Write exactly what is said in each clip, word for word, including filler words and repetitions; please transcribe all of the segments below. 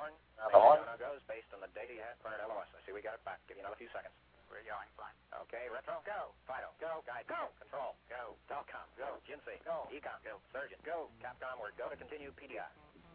horn. Uh, the horn goes based on the data you had prior to L O S. I see we got it back. Give you another few seconds. We're going. Fine. Okay, retro. Go. Fido. Go. Guide. Go. Control. Go. Telcom. Go. G N C. Go. Ecom. Go. Surgeon. Go. Capcom. We're go to continue P D I.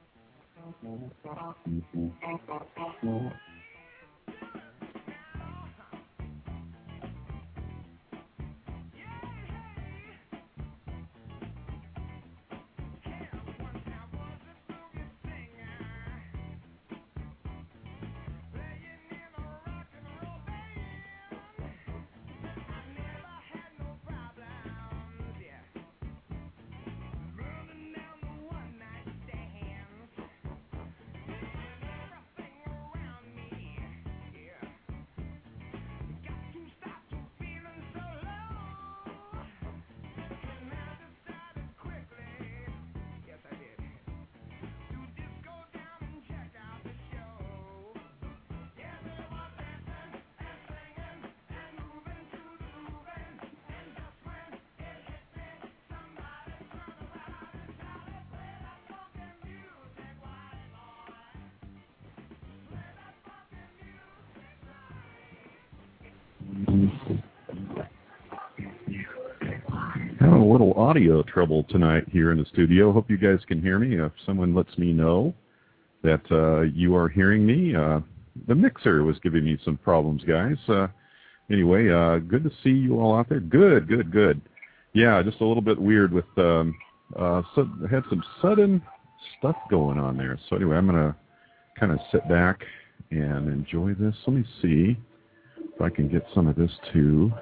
Having a little audio trouble tonight here in the studio. Hope you guys can hear me. If someone lets me know that uh, you are hearing me. Uh, the mixer was giving me some problems, guys. Uh, anyway, uh, good to see you all out there. Good, good, good. Yeah, just a little bit weird with, um, uh, so, had some sudden stuff going on there. So anyway, I'm going to kind of sit back and enjoy this. Let me see if I can get some of this to,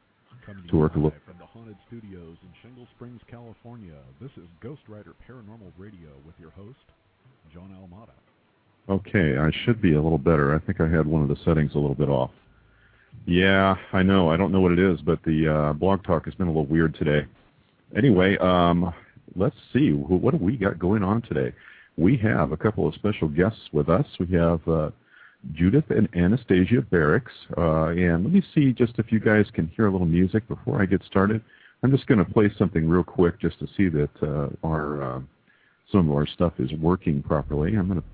to work a little. From the Haunted Studios in Shingle Springs, California, this is Ghost Rider Paranormal Radio with your host, John Almada. Okay, I should be a little better. I think I had one of the settings a little bit off. Yeah, I know. I don't know what it is, but the uh, blog talk has been a little weird today. Anyway, um, let's see. What do we got going on today? We have a couple of special guests with us. We have uh, Judith and Anastasia Barracks. Uh, and let me see just if you guys can hear a little music before I get started. I'm just going to play something real quick just to see that uh, our uh, some of our stuff is working properly. I'm going to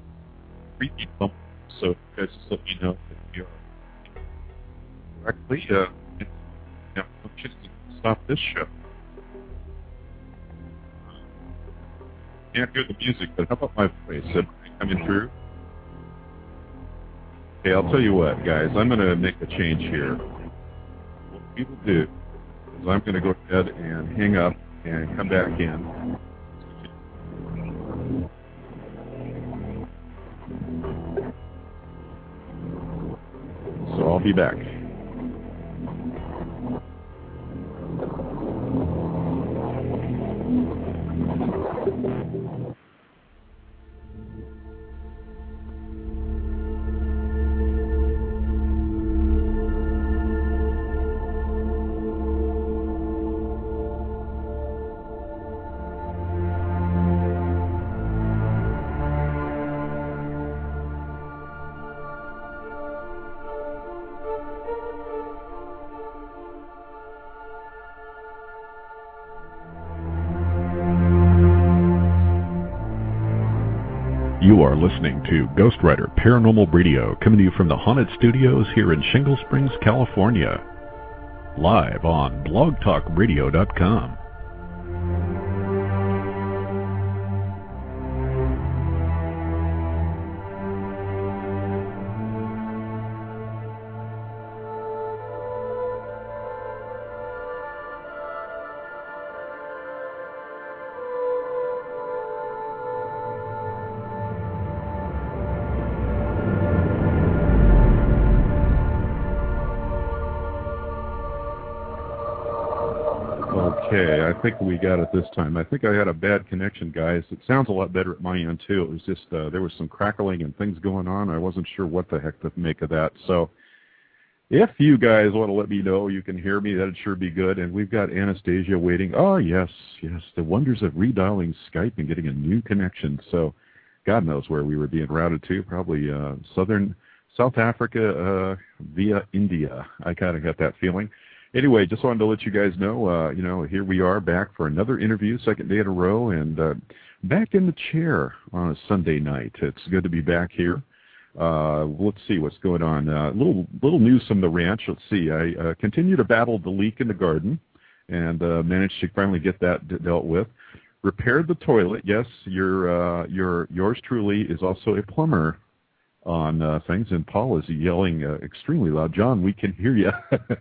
repeat them so you guys just let me know if you're correctly. Uh, yeah, just stop this show. Can't hear the music, but how about my voice? Am I coming through? Okay, I'll tell you what, guys. I'm going to make a change here. What we will do is I'm going to go ahead and hang up and come back in. So I'll be back. You are listening to Ghost Rider Paranormal Radio, coming to you from the Haunted Studios here in Shingle Springs, California. Live on blog talk radio dot com. Okay, I think we got it this time. I think I had a bad connection, guys. It sounds a lot better at my end, too. It was just, uh, there was some crackling and things going on. I wasn't sure what the heck to make of that. So if you guys want to let me know you can hear me, that'd sure be good. And we've got Anastasia waiting. Oh, yes, yes, the wonders of redialing Skype and getting a new connection. So God knows where we were being routed to, probably uh, southern South Africa uh, via India. I kind of got that feeling. Anyway, just wanted to let you guys know, uh, you know, here we are back for another interview, second day in a row, and uh, back in the chair on a Sunday night. It's good to be back here. Uh, let's see what's going on. Uh, little little news from the ranch. Let's see. I uh, continue to battle the leak in the garden, and uh, managed to finally get that d- dealt with. Repaired the toilet. Yes, your uh, your yours truly is also a plumber on uh, things, and Paul is yelling uh, extremely loud. John, we can hear you.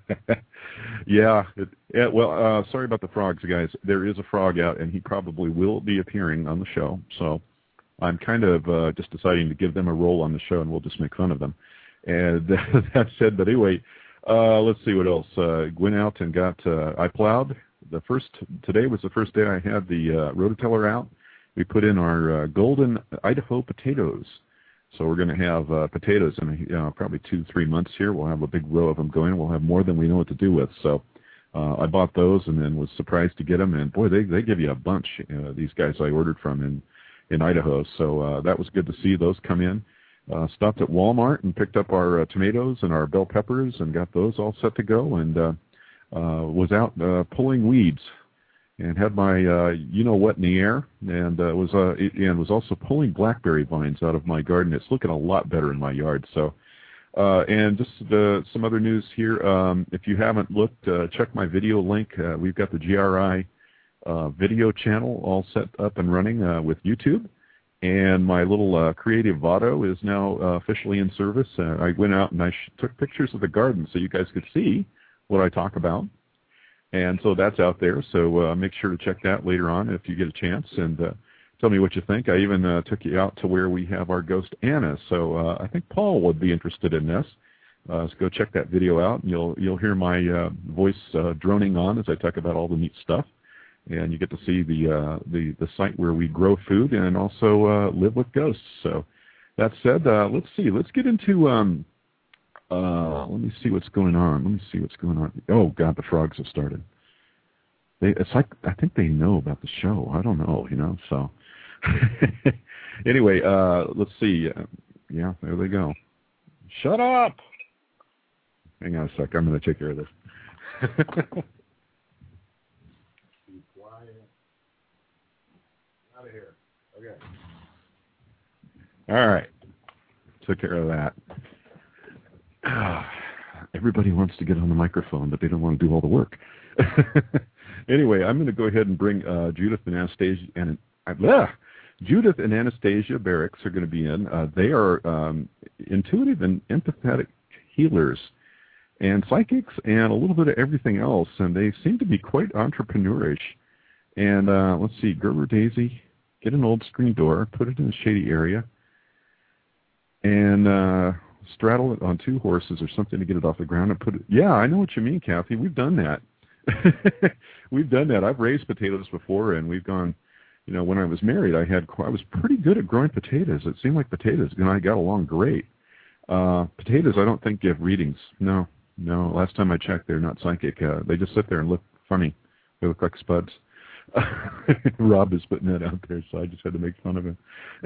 yeah. It, it, well, uh, sorry about the frogs, guys. There is a frog out, and he probably will be appearing on the show. So I'm kind of uh, just deciding to give them a role on the show, and we'll just make fun of them. And that said, but anyway, uh, let's see what else. Uh, went out and got, uh, I plowed. The first, today was the first day I had the uh, rototiller out. We put in our uh, golden Idaho potatoes. So we're going to have uh, potatoes in uh, probably two, three months here. We'll have a big row of them going. We'll have more than we know what to do with. So uh, I bought those and then was surprised to get them. And, boy, they, they give you a bunch, uh, these guys I ordered from in, in Idaho. So uh, that was good to see those come in. Uh, stopped at Walmart and picked up our uh, tomatoes and our bell peppers and got those all set to go, and uh, uh, was out uh, pulling weeds. And had my uh, you-know-what in the air, and uh, was uh, and was also pulling blackberry vines out of my garden. It's looking a lot better in my yard. So, uh, and just uh, some other news here. Um, if you haven't looked, uh, check my video link. Uh, we've got the G R I uh, video channel all set up and running uh, with YouTube, and my little uh, Creative Vado is now uh, officially in service. Uh, I went out and I sh- took pictures of the garden so you guys could see what I talk about. And so that's out there, so uh, make sure to check that later on if you get a chance, and uh, tell me what you think. I even uh, took you out to where we have our ghost Anna, so uh, I think Paul would be interested in this. Uh, so go check that video out, and you'll you'll hear my uh, voice uh, droning on as I talk about all the neat stuff, and you get to see the uh, the the site where we grow food and also uh, live with ghosts. So that said, uh, let's see, let's get into. Um, Uh, let me see what's going on. Let me see what's going on. Oh, God, the frogs have started. They, it's like, I think they know about the show. I don't know, you know, so. Anyway, uh, let's see. Uh, yeah, there they go. Shut up! Hang on a sec. I'm going to take care of this. Be quiet. Out of here. Okay. All right. Took care of that. Ah, everybody wants to get on the microphone, but they don't want to do all the work. Anyway, I'm going to go ahead and bring uh, Judith and Anastasia and uh, Judith and Anastasia Barracks are going to be in. Uh, they are um, intuitive and empathetic healers and psychics and a little bit of everything else, and they seem to be quite entrepreneurish. And uh, let's see, Gerber Daisy, get an old screen door, put it in a shady area, and uh, straddle it on two horses or something to get it off the ground and put it. Yeah, I know what you mean, Kathy. We've done that. We've done that. I've raised potatoes before, and we've gone, you know, when I was married, I had, I was pretty good at growing potatoes. It seemed like potatoes, and I got along great. Uh, potatoes, I don't think give readings. No, no. Last time I checked, they're not psychic. Uh, they just sit there and look funny. They look like spuds. Rob is putting that out there, so I just had to make fun of him.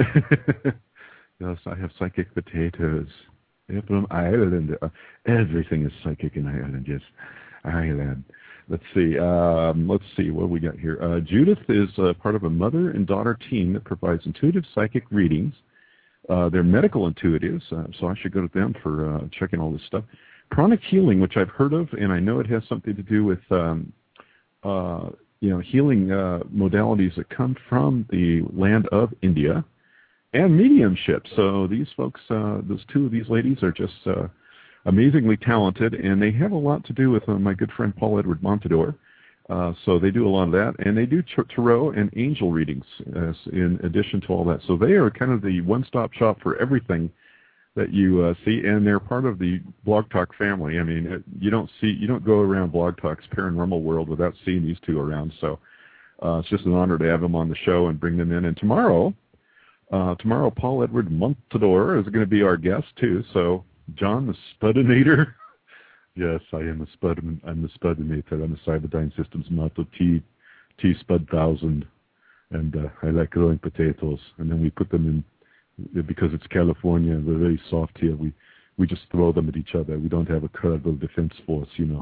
Yes, I have psychic potatoes. They're from Ireland. Uh, everything is psychic in Ireland, yes. Ireland. Let's see. Um, let's see what we got here. Uh, Judith is uh, part of a mother and daughter team that provides intuitive psychic readings. Uh, they're medical intuitives, uh, so I should go to them for uh, checking all this stuff. Pranic healing, which I've heard of, and I know it has something to do with um, uh, you know healing uh, modalities that come from the land of India, and mediumship. So these folks, uh, those two of these ladies are just uh, amazingly talented, and they have a lot to do with uh, my good friend Paul Edward Montador. Uh, so they do a lot of that, and they do tarot and angel readings as, in addition to all that. So they are kind of the one-stop shop for everything that you uh, see, and they're part of the Blog Talk family. I mean, it, you don't see, you don't go around Blog Talk's paranormal world without seeing these two around. So uh, it's just an honor to have them on the show and bring them in. And tomorrow, uh, tomorrow Paul Edward Montador is going to be our guest too. So John, the Spudinator. Yes, I am a spud. I'm the Spudinator. I'm a Cyberdyne Systems Model T, T Spud Thousand, and uh, I like growing potatoes. And then we put them in because it's California and we're very soft here. We we just throw them at each other. We don't have a credible defense force, you know.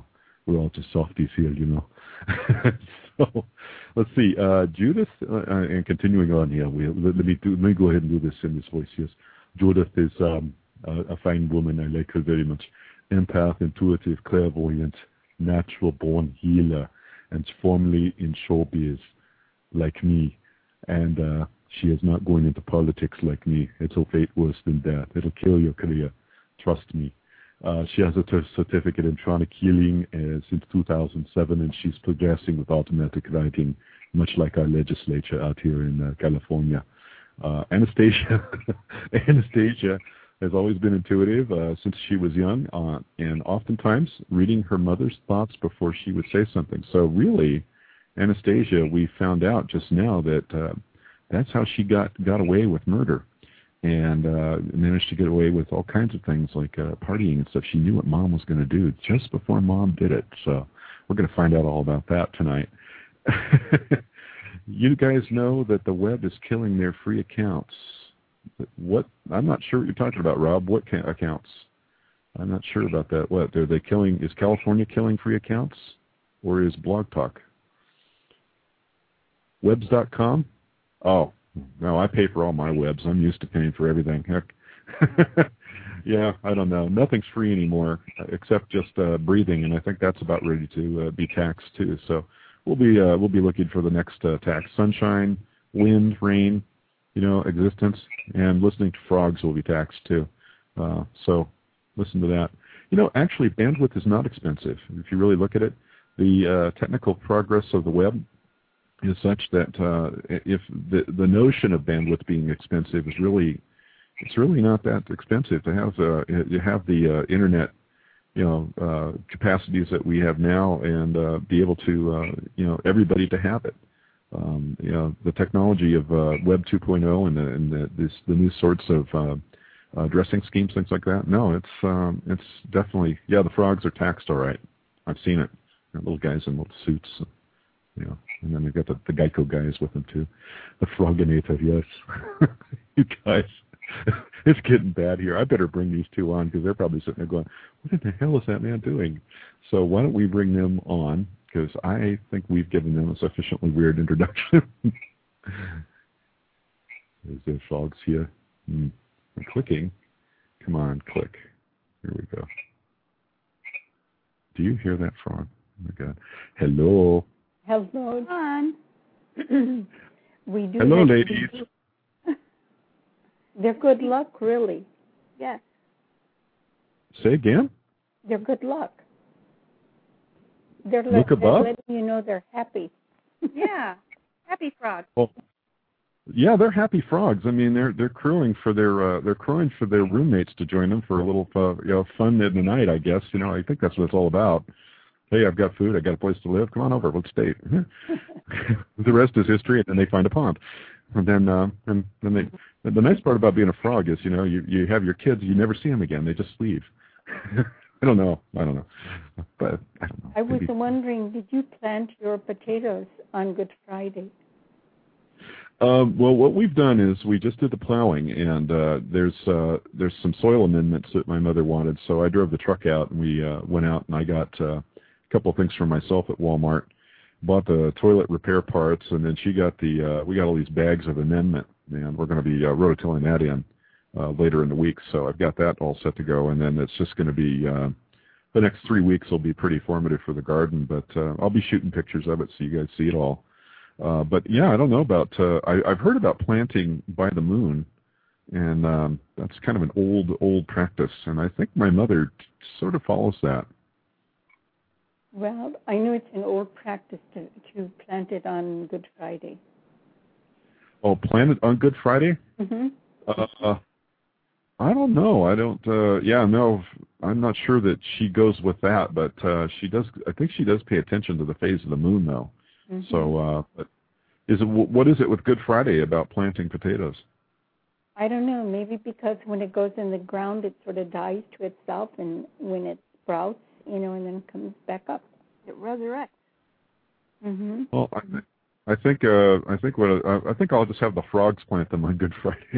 we're all just softies here, you know. So let's see, uh, Judith, uh, and continuing on here, we, let, let me do, let me go ahead and do this in this voice. Yes, Judith is um, a, a fine woman. I like her very much. Empath, intuitive, clairvoyant, natural-born healer, and formerly in showbiz, like me. And uh, she is not going into politics like me. It's a fate worse than that. It'll kill your career. Trust me. Uh, she has a t- certificate in tronic healing uh, since two thousand seven, and she's progressing with automatic writing, much like our legislature out here in uh, California. Uh, Anastasia, Anastasia has always been intuitive uh, since she was young, uh, and oftentimes reading her mother's thoughts before she would say something. So really, Anastasia, we found out just now that uh, that's how she got, got away with murder. And uh, managed to get away with all kinds of things like uh, partying and stuff. She knew what Mom was going to do just before Mom did it. So we're going to find out all about that tonight. You guys know that the web is killing their free accounts. What? I'm not sure what you're talking about, Rob. What ca- accounts? I'm not sure about that. What? Are they killing? Is California killing free accounts? Or is Blog Talk? Webs dot com? Oh. No, I pay for all my webs. I'm used to paying for everything. Heck, yeah, I don't know. Nothing's free anymore except just uh, breathing, and I think that's about ready to uh, be taxed too. So we'll be uh, we'll be looking for the next uh, tax: sunshine, wind, rain, you know, existence, and listening to frogs will be taxed too. Uh, so listen to that. You know, actually, bandwidth is not expensive if you really look at it. The uh, technical progress of the web is such that uh, if the the notion of bandwidth being expensive is really, it's really not that expensive to have uh, you have the uh, internet, you know, uh, capacities that we have now, and uh, be able to uh, you know everybody to have it. Um, you know, the technology of uh, Web two point oh and the and the, this, the new sorts of uh, uh, dressing schemes, things like that. No, it's um, it's definitely, yeah, the frogs are taxed all right. I've seen it. They're little guys in little suits. You know, and then we've got the, the Geico guys with them too. The Froginator, yes. You guys, it's getting bad here. I better bring these two on because they're probably sitting there going, what in the hell is that man doing? So why don't we bring them on, because I think we've given them a sufficiently weird introduction. Is there frogs here? Hmm. I'm clicking. Come on, click. Here we go. Do you hear that frog? Oh my God. Hello. Hello, John. We do. Hello, ladies. They're good luck, really. Yes. Say again? They're good luck. They're, Look they're above? letting you know they're happy. Yeah. Happy frog. Well, yeah, they're happy frogs. I mean, they're they're crowing for their uh, they're crowing for their roommates to join them for a little uh, you know fun in the night. I guess you know I think that's what it's all about. Hey, I've got food. I got a place to live. Come on over. Let's stay. The rest is history, and then they find a pond. And then, uh, and then they. The nice part about being a frog is, you know, you you have your kids. You never see them again. They just leave. I don't know. I don't know. But I don't know. I was Maybe. wondering, did you plant your potatoes on Good Friday? Um, well, what we've done is we just did the plowing, and uh, there's uh, there's some soil amendments that my mother wanted. So I drove the truck out, and we uh, went out, and I got uh, a couple of things for myself at Walmart. Bought the toilet repair parts, and then she got the uh, we got all these bags of amendment, and we're going to be uh, rototilling that in uh, later in the week. So I've got that all set to go, and then it's just going to be uh, the next three weeks will be pretty formative for the garden. But uh, I'll be shooting pictures of it so you guys see it all. Uh, but yeah, I don't know about. Uh, I, I've heard about planting by the moon, and um, that's kind of an old old practice, and I think my mother t- sort of follows that. Well, I know it's an old practice to, to plant it on Good Friday. Oh, plant it on Good Friday? Mm-hmm. Uh, I don't know. I don't. Uh, yeah, no. I'm not sure that she goes with that, but uh, she does. I think she does pay attention to the phase of the moon, though. Mm-hmm. So, uh, but is it what is it with Good Friday about planting potatoes? I don't know. Maybe because when it goes in the ground, it sort of dies to itself, and when it sprouts, you know, and then comes back up, it resurrects. Mm-hmm. Well, I, th- I think uh, I think what uh, I think I'll just have the frogs plant them on Good Friday.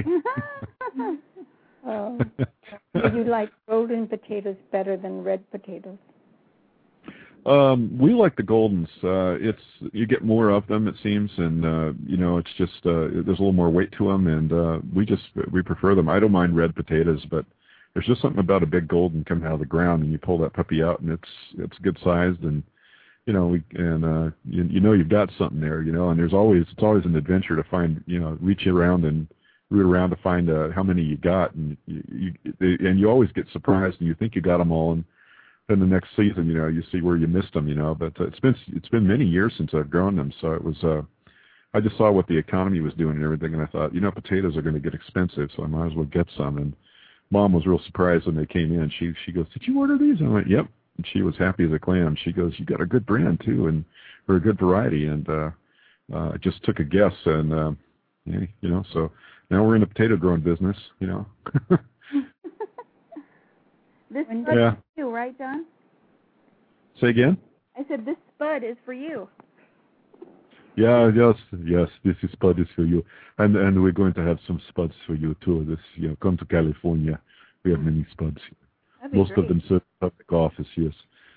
Oh, do you like golden potatoes better than red potatoes? Um, we like the Goldens. Uh, it's you get more of them, it seems, and uh, you know, it's just uh, there's a little more weight to them, and uh, we just we prefer them. I don't mind red potatoes, but there's just something about a big Golden coming out of the ground, and you pull that puppy out, and it's it's good sized, and you know, we and uh, you, you know you've got something there, you know, and there's always it's always an adventure to find, you know, reach around and root around to find uh, how many you got, and you, you they, and you always get surprised, and you think you got them all, and then the next season, you know, you see where you missed them, you know. But uh, it's been it's been many years since I've grown them, so it was. Uh, I just saw what the economy was doing and everything, and I thought, you know, potatoes are going to get expensive, so I might as well get some. And Mom was real surprised when they came in. She she goes, "Did you order these?" And I went, "Yep." And she was happy as a clam. She goes, "You got a good brand too, and or a good variety." And uh, uh, I just took a guess, and uh, yeah, you know, so now we're in the potato growing business, you know. This spud yeah. is for you, right, John? Say again? I said this spud is for you. Yeah, yes, yes. This is spud is for you, and and we're going to have some spuds for you too. This, you know, come to California. We have many spuds. Most great. of them serve public office. Yes.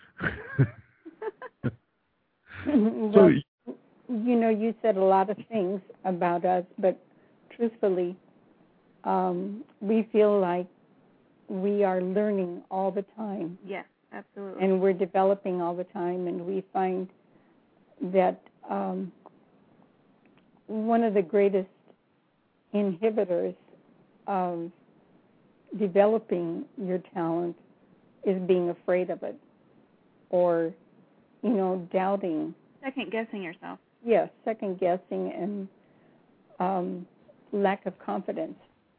Well, so, you know, you said a lot of things about us, but truthfully, um, we feel like we are learning all the time. Yes, absolutely. And we're developing all the time, and we find that um, one of the greatest inhibitors of developing your talent is being afraid of it, or, you know, doubting. Second guessing yourself. Yes, second guessing and um, lack of confidence.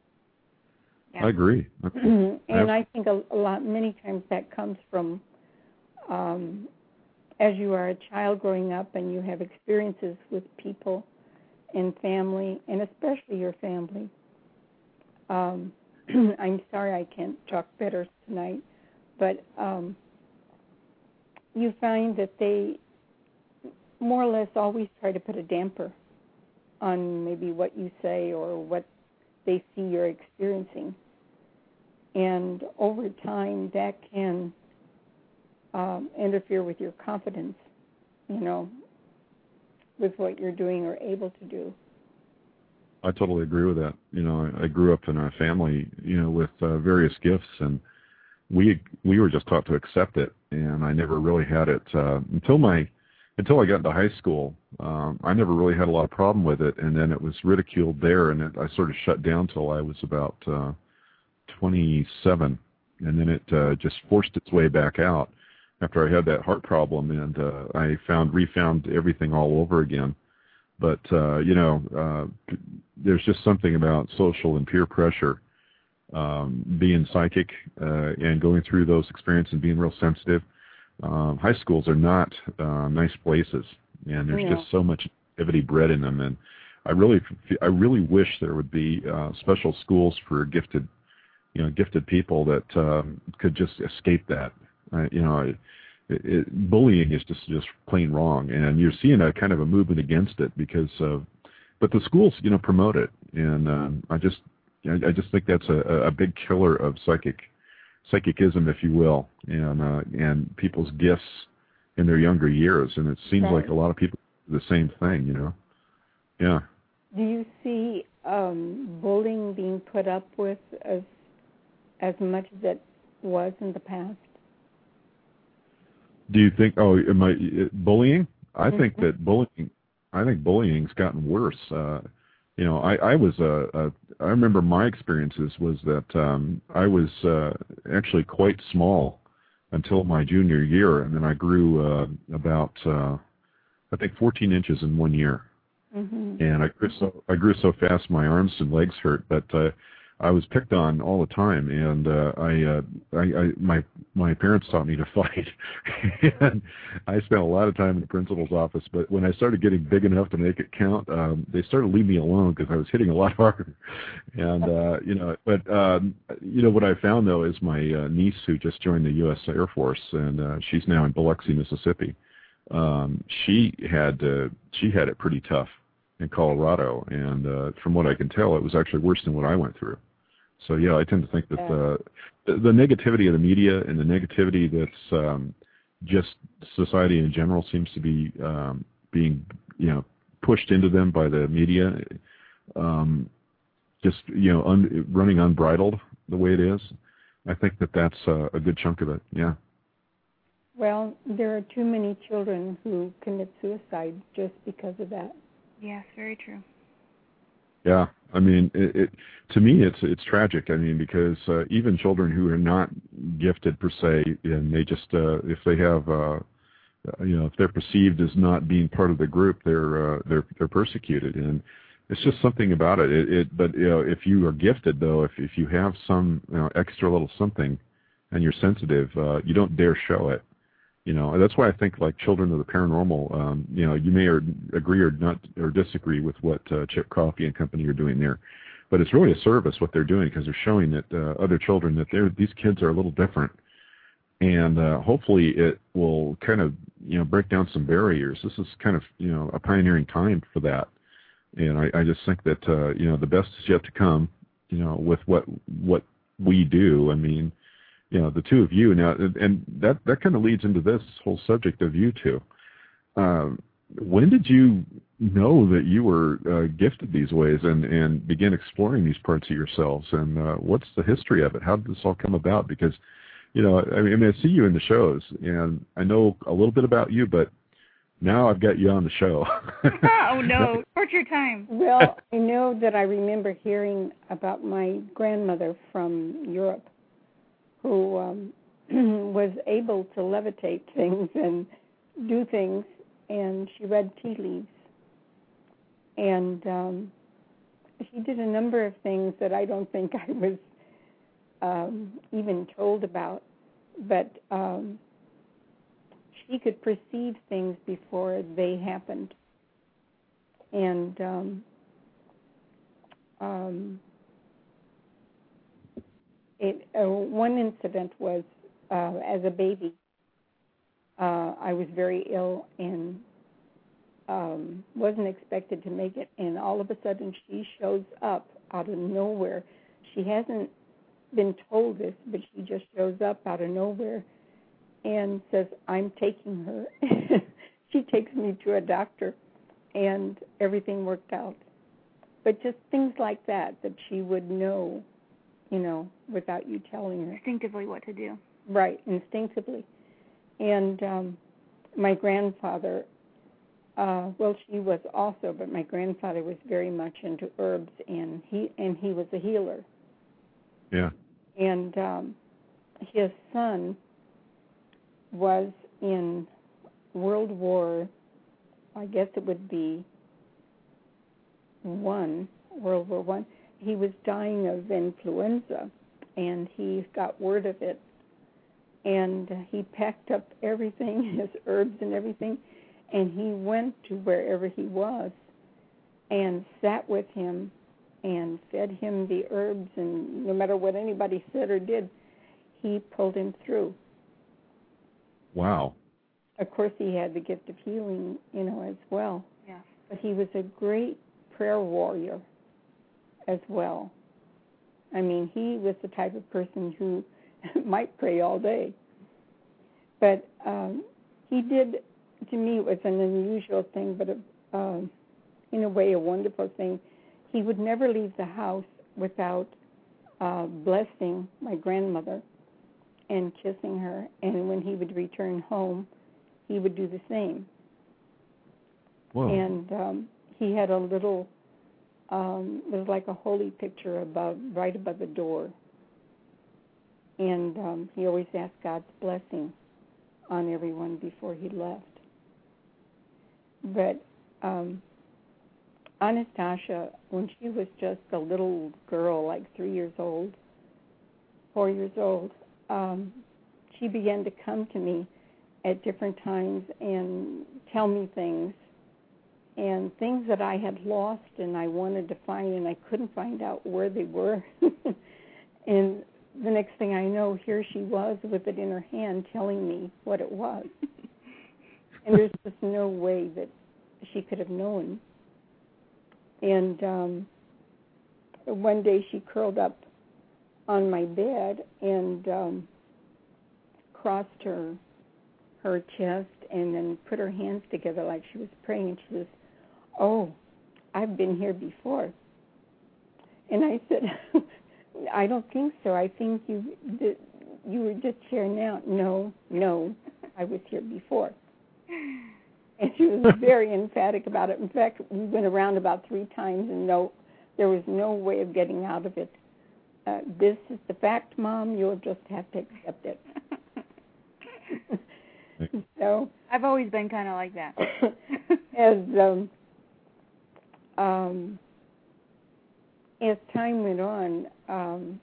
Yeah. I agree. And I think a, a lot, many times that comes from um, as you are a child growing up and you have experiences with people and family, and especially your family. Um, I'm sorry I can't talk better tonight, but um, you find that they more or less always try to put a damper on maybe what you say or what they see you're experiencing. And over time, that can um, interfere with your confidence, you know, with what you're doing or able to do. I totally agree with that. You know, I, I grew up in a family, you know, with uh, various gifts, and we we were just taught to accept it, and I never really had it uh, until my until I got into high school. Um, I never really had a lot of problem with it, and then it was ridiculed there, and it, I sort of shut down till I was about uh, twenty-seven, and then it uh, just forced its way back out after I had that heart problem, and uh, I found refound everything all over again. But uh, you know, uh, there's just something about social and peer pressure, um, being psychic uh, and going through those experiences and being real sensitive. Um, high schools are not uh, nice places, and there's Yeah. just so much activity bred in them. And I really, I really wish there would be uh, special schools for gifted, you know, gifted people that um, could just escape that. Uh, you know, it, it, bullying is just just plain wrong, and you're seeing a kind of a movement against it because of, but the schools, you know, promote it, and um, I just, I, I just think that's a, a big killer of psychic. psychicism, if you will, and uh, and people's gifts in their younger years, and it seems Right. like a lot of people do the same thing, you know. Yeah. Do you see um, bullying being put up with as as much as it was in the past? Do you think? Oh, am I bullying? I Mm-hmm. think that bullying. I think bullying's gotten worse. Uh, you know, I, I was a, a. I remember my experiences was that um, I was uh, actually quite small until my junior year, and then I grew uh, about uh, I think fourteen inches in one year, Mm-hmm. and I grew so I grew so fast my arms and legs hurt. But uh, I was picked on all the time, and uh, I, uh, I, I my my parents taught me to fight, and I spent a lot of time in the principal's office. But when I started getting big enough to make it count, um, they started to leave me alone because I was hitting a lot harder. And uh, you know, but um, you know what I found though is my uh, niece who just joined the U S Air Force, and uh, she's now in Biloxi, Mississippi. Um, she had uh, she had it pretty tough in Colorado, and uh, from what I can tell, it was actually worse than what I went through. So yeah, I tend to think that the the negativity of the media and the negativity that's um, just society in general seems to be um, being, you know, pushed into them by the media, um, just, you know, un, running unbridled the way it is. I think that that's uh, a good chunk of it, yeah. Well, there are too many children who commit suicide just because of that. Yes, very true. Yeah, I mean, it, it to me, it's it's tragic. I mean, because uh, even children who are not gifted per se, and they just uh, if they have, uh, you know, if they're perceived as not being part of the group, they're uh, they're they're persecuted, and it's just something about it. It, it but you know, if you are gifted, though, if if you have some, you know, extra little something, and you're sensitive, uh, you don't dare show it. You know, that's why I think, like, Children of the Paranormal, um, you know, you may or agree or not or disagree with what uh, Chip Coffey and company are doing there, but it's really a service what they're doing, because they're showing that uh, other children that they're these kids are a little different, and uh, hopefully it will kind of, you know, break down some barriers. This is kind of, you know, a pioneering time for that, and I, I just think that uh, you know, the best is yet to come. You know, with what what we do. I mean. You know, the two of you now, and that, that kind of leads into this whole subject of you two. Um, when did you know that you were uh, gifted these ways and, and begin exploring these parts of yourselves? And uh, what's the history of it? How did this all come about? Because, you know, I mean, I see you in the shows, and I know a little bit about you, but now I've got you on the show. Oh, no. Torture time. Well, I know that I remember hearing about my grandmother from Europe, who um, was able to levitate things and do things, and she read tea leaves. And um, she did a number of things that I don't think I was um, even told about, but um, she could perceive things before they happened. And um, um, It, uh, one incident was uh, as a baby, uh, I was very ill and um, wasn't expected to make it, and all of a sudden she shows up out of nowhere. She hasn't been told this, but she just shows up out of nowhere and says, "I'm taking her." She takes me to a doctor, and everything worked out. But just things like that, that she would know, you know, without you telling her. Instinctively what to do. Right, instinctively. And um, my grandfather, uh, well, she was also, but my grandfather was very much into herbs, and he and he was a healer. Yeah. And um, his son was in World War, I guess it would be one, World War One. He was dying of influenza, and he got word of it, and he packed up everything, his herbs and everything, and he went to wherever he was and sat with him and fed him the herbs, and no matter what anybody said or did, he pulled him through. Wow. Of course, he had the gift of healing, you know, as well. Yeah. But he was a great prayer warrior as well. I mean, he was the type of person who might pray all day. But um, he did, to me, it was an unusual thing, but a, um, in a way a wonderful thing. He would never leave the house without uh, blessing my grandmother and kissing her, and when he would return home, he would do the same. Whoa. And um, he had a little, um, it was like a holy picture above, right above the door. And um, he always asked God's blessing on everyone before he left. But um, Anastasia, when she was just a little girl, like three years old, four years old, um, she began to come to me at different times and tell me things, and things that I had lost and I wanted to find, and I couldn't find out where they were. And the next thing I know, here she was with it in her hand telling me what it was. And there's just no way that she could have known. And um, one day she curled up on my bed and um, crossed her her chest and then put her hands together like she was praying. And she says, "Oh, I've been here before." And I said, "I don't think so. I think you that you were just here now." "No, no, I was here before." And she was very emphatic about it. In fact, we went around about three times, and no, there was no way of getting out of it. Uh, this is the fact, Mom. You'll just have to accept it. So I've always been kind of like that. as um, um, as time went on, um,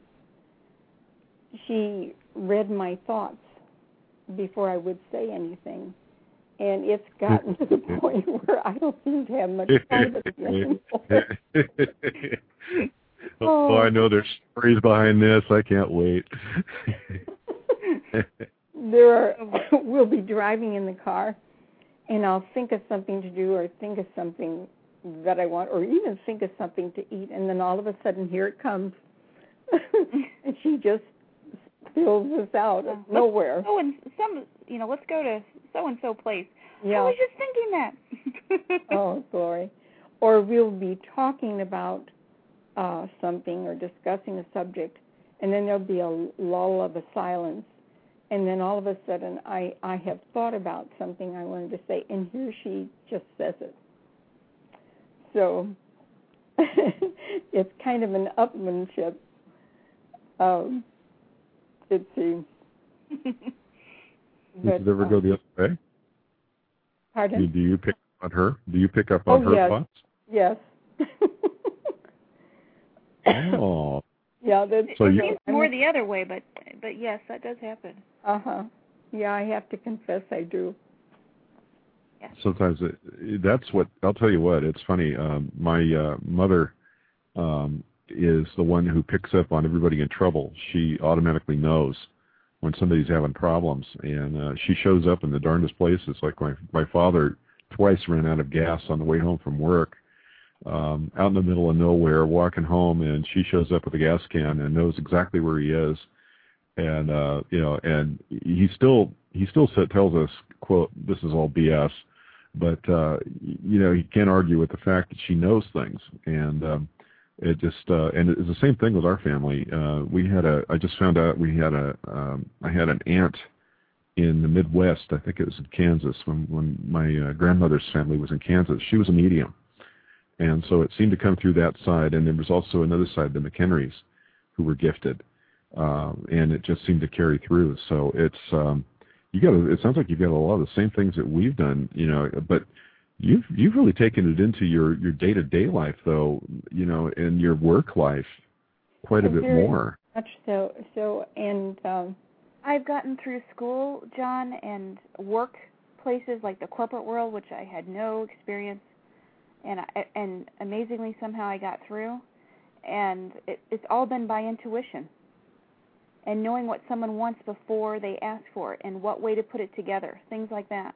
she read my thoughts before I would say anything. And it's gotten to the point where I don't seem to have much privacy anymore. Oh, oh, I know there's stories behind this. I can't wait. There are, we'll be driving in the car, and I'll think of something to do or think of something that I want or even think of something to eat, and then all of a sudden, here it comes. And she just spills this out of nowhere. Oh, and some, you know, let's go to so-and-so place. Yeah. I was just thinking that. Oh, glory. Or we'll be talking about uh, something or discussing a subject, and then there'll be a lull of a silence, and then all of a sudden I, I have thought about something I wanted to say, and here she just says it. So it's kind of an upmanship. Um, let's see. Does it ever go the other way? Pardon? Do, do you pick up on her? Do you pick up on oh, her yes. thoughts? Yes. Oh. Yeah, that's so you, it's more the other way, but but yes, that does happen. Uh-huh. Yeah, I have to confess I do. Yeah. Sometimes it, that's what, I'll tell you what, it's funny. Um, my uh, mother um, is the one who picks up on everybody in trouble. She automatically knows when somebody's having problems, and uh, she shows up in the darndest places. Like my my father twice ran out of gas on the way home from work, um, out in the middle of nowhere, walking home, and she shows up with a gas can and knows exactly where he is, and uh, you know, and he still he still tells us, quote, "This is all B S," but uh, you know, he can't argue with the fact that she knows things, and um, It just uh, and it's the same thing with our family. Uh, we had a. I just found out we had a. Um, I had an aunt in the Midwest. I think it was in Kansas when when my uh, grandmother's family was in Kansas. She was a medium, and so it seemed to come through that side. And there was also another side, the McHenrys, who were gifted, uh, and it just seemed to carry through. So it's um, you got. It sounds like you've got a lot of the same things that we've done, you know, but. You've you've really taken it into your, your day-to-day life, though, you know, in your work life, quite a bit more. Much so. So, and um, I've gotten through school, John, and work places like the corporate world, which I had no experience, and I, and amazingly somehow I got through, and it, it's all been by intuition, and knowing what someone wants before they ask for it, and what way to put it together, things like that.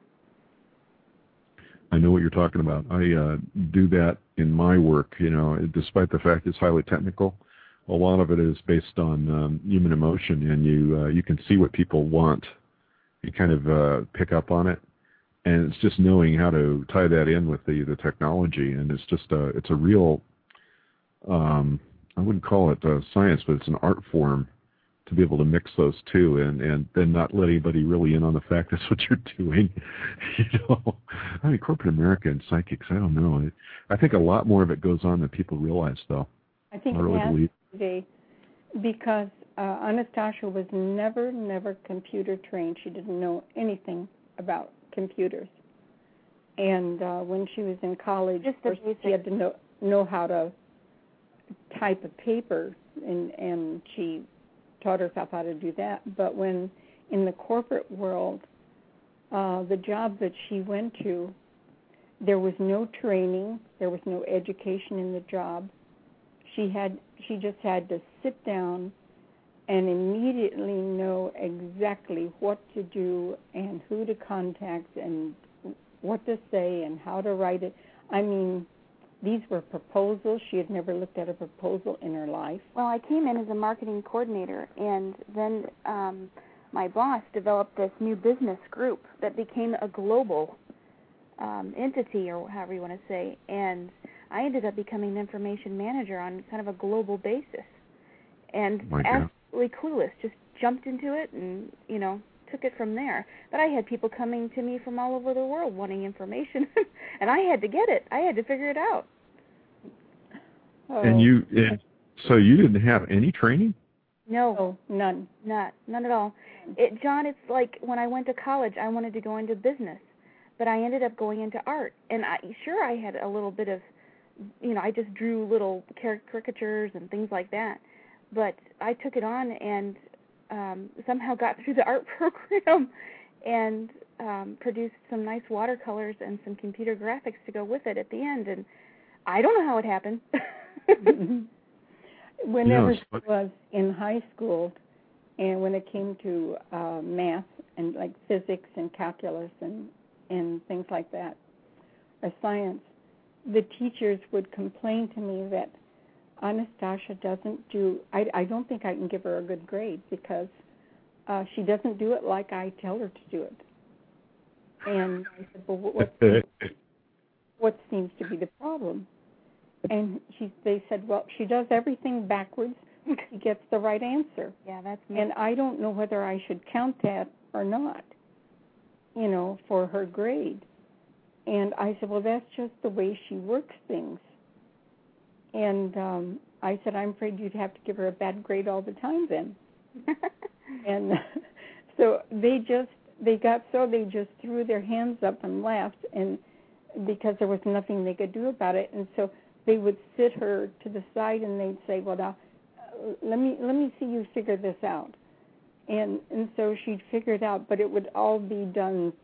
I know what you're talking about. I uh, do that in my work, you know, despite the fact it's highly technical. A lot of it is based on um, human emotion, and you uh, you can see what people want. You kind of uh, pick up on it, and it's just knowing how to tie that in with the, the technology, and it's just a, it's a real, um, I wouldn't call it a science, but it's an art form to be able to mix those two, and, and then not let anybody really in on the fact that's what you're doing. You know, I mean, corporate America and psychics, I don't know. I think a lot more of it goes on than people realize, though. I think I really it has believe. today because uh, Anastasia was never, never computer trained. She didn't know anything about computers. And uh, when she was in college, Just the first she had to know, know how to type a paper, and, and she taught herself how to do that. But when in the corporate world, uh, the job that she went to, there was no training, there was no education in the job. She had she just had to sit down and immediately know exactly what to do and who to contact and what to say and how to write it. I mean, these were proposals. She had never looked at a proposal in her life. Well, I came in as a marketing coordinator, and then um, my boss developed this new business group that became a global um, entity, or however you want to say, and I ended up becoming the information manager on kind of a global basis. And My God. absolutely clueless, just jumped into it and, you know, took it from there. But I had people coming to me from all over the world wanting information, and I had to get it. I had to figure it out. Oh. And you, and so you didn't have any training? No, Oh, none. not none at all. It, John, it's like when I went to college, I wanted to go into business, but I ended up going into art. And I, sure, I had a little bit of, you know, I just drew little caricatures and things like that. But I took it on and um, somehow got through the art program and um, produced some nice watercolors and some computer graphics to go with it at the end. And I don't know how it happened. Whenever Yes, I was in high school, and when it came to uh, math and like physics and calculus and, and things like that, or science, the teachers would complain to me that Anastasia doesn't do, I, I don't think I can give her a good grade because uh, she doesn't do it like I tell her to do it. And I said, well, what, what seems to be the problem? And she, they said, well, she does everything backwards. She gets the right answer. Yeah, that's me. And I don't know whether I should count that or not, you know, for her grade. And I said, well, that's just the way she works things. And um, I said, I'm afraid you'd have to give her a bad grade all the time then. And so they just, they got so they just threw their hands up and laughed, and because there was nothing they could do about it. And so they would sit her to the side and they'd say, well, now, uh, let me let me see you figure this out. And and so she'd figure it out, but it would all be done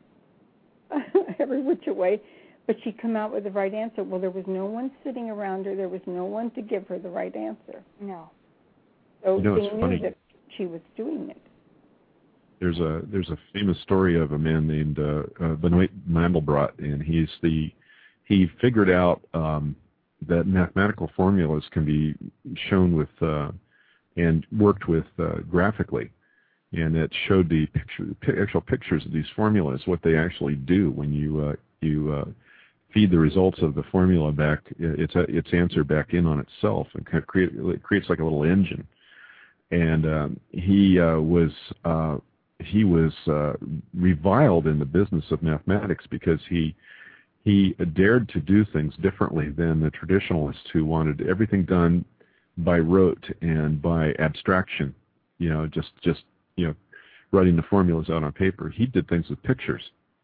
every which way. But she'd come out with the right answer. Well, there was no one sitting around her. There was no one to give her the right answer. No. So You know, they it's knew funny. that she was doing it. There's a there's a famous story of a man named uh, uh, Benoit Mandelbrot, and he's the he figured out um, that mathematical formulas can be shown with uh, and worked with uh, graphically, and it showed the picture, actual pictures of these formulas, what they actually do when you uh, you uh, feed the results of the formula back, its its answer back in on itself, and kind of create, it creates like a little engine. And um, he uh, was uh, he was uh, reviled in the business of mathematics because he he dared to do things differently than the traditionalists who wanted everything done by rote and by abstraction. You know, just just you know, writing the formulas out on paper. He did things with pictures.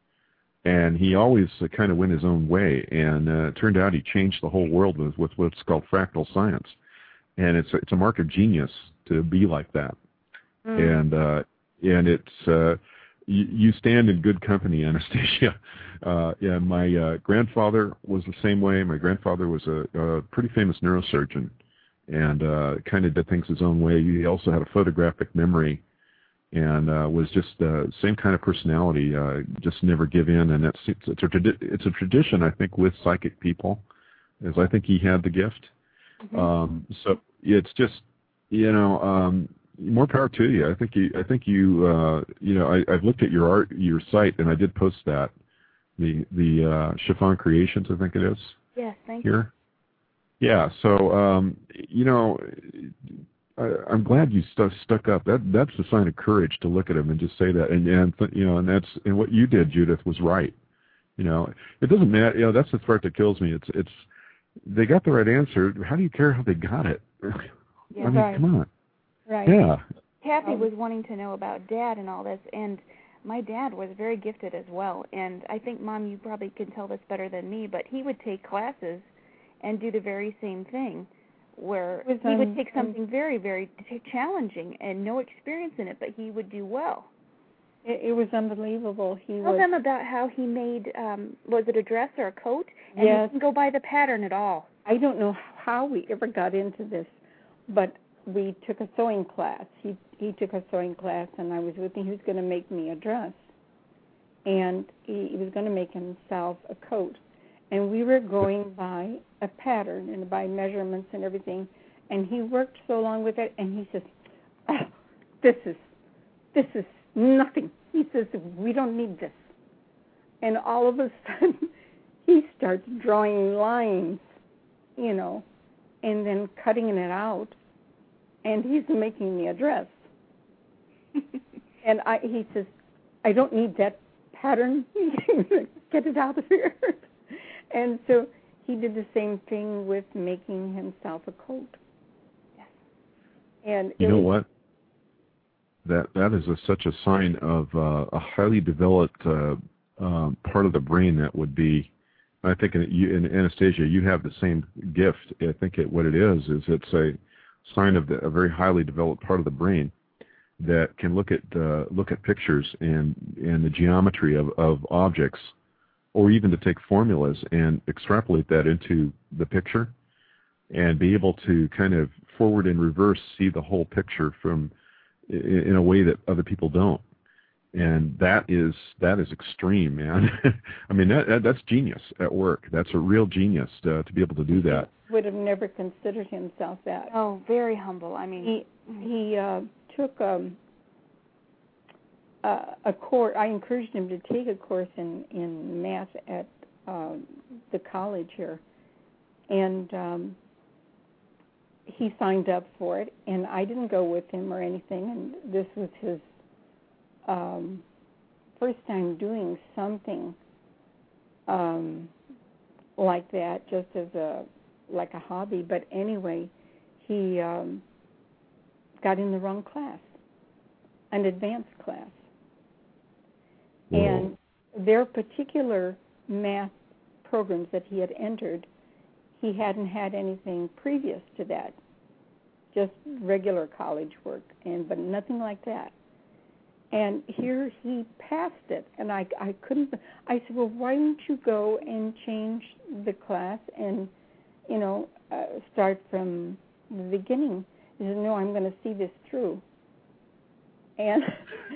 And he always uh, kind of went his own way, and uh, it turned out he changed the whole world with, with what's called fractal science. And it's a, it's a mark of genius to be like that. Mm. And uh, and it's uh, you, you stand in good company, Anastasia. Uh, yeah, my uh, grandfather was the same way. My grandfather was a, a pretty famous neurosurgeon, and uh, kind of did things his own way. He also had a photographic memory. And uh, was just the uh, same kind of personality, uh, just never give in. And that's, it's, it's, a tradi- it's a tradition, I think, with psychic people, as I think he had the gift. Mm-hmm. Um, so it's just, you know, um, more power to you. I think you, I think you, uh, you know, I, I've looked at your art, your site, and I did post that, the the uh, Chiffon Creations, I think it is. Yes, thank here. you. Yeah. So um, you know. I, I'm glad you stu- stuck up. That that's a sign of courage to look at him and just say that. And and th- you know, and that's and what you did, Judith, was right. You know, it doesn't matter. You know, that's the part that kills me. It's it's they got the right answer. How do you care how they got it? Yeah, I mean, right. come on. Right. Yeah. Kathy was wanting to know about Dad and all this, and my dad was very gifted as well. And I think, Mom, you probably can tell this better than me, but he would take classes and do the very same thing, where was, he would um, take something very, very t- challenging and no experience in it, but he would do well. It, it was unbelievable. He Tell was, them about how he made, um, was it a dress or a coat? And yes. he didn't go by the pattern at all. I don't know how we ever got into this, but we took a sewing class. He he took a sewing class, and I was with him. He was going to make me a dress, and he, he was going to make himself a coat. And we were going by a pattern and by measurements and everything. And he worked so long with it, and he says, oh, "This is, this is nothing. He says, we don't need this. And all of a sudden, he starts drawing lines, you know, and then cutting it out, and he's making the address. And I, he says, I don't need that pattern. Get it out of here. And so he did the same thing with making himself a coat. Yes. And you know what? That that is a, such a sign of uh, a highly developed uh, um, part of the brain that would be. I think in, you, in Anastasia, you have the same gift. I think it, what it is is it's a sign of the, a very highly developed part of the brain that can look at uh, look at pictures and and the geometry of, of objects, or even to take formulas and extrapolate that into the picture, and be able to kind of forward and reverse see the whole picture from in, in a way that other people don't. And that is that is extreme, man. I mean, that, that that's genius at work. That's a real genius to, to be able to do that. He would have never considered himself that. Oh, very humble. I mean, he he uh, took um, a, a course. I encouraged him to take a course in in math at um, the college here, and um, he signed up for it. And I didn't go with him or anything. And this was his Um, first time doing something um, like that, just as a like a hobby. But anyway, he um, got in the wrong class, an advanced class, Whoa. And their particular math programs that he had entered, he hadn't had anything previous to that, just regular college work, and but nothing like that. And here he passed it, and I, I couldn't. I said, well, why don't you go and change the class and, you know, uh, start from the beginning? He said, no, I'm going to see this through. And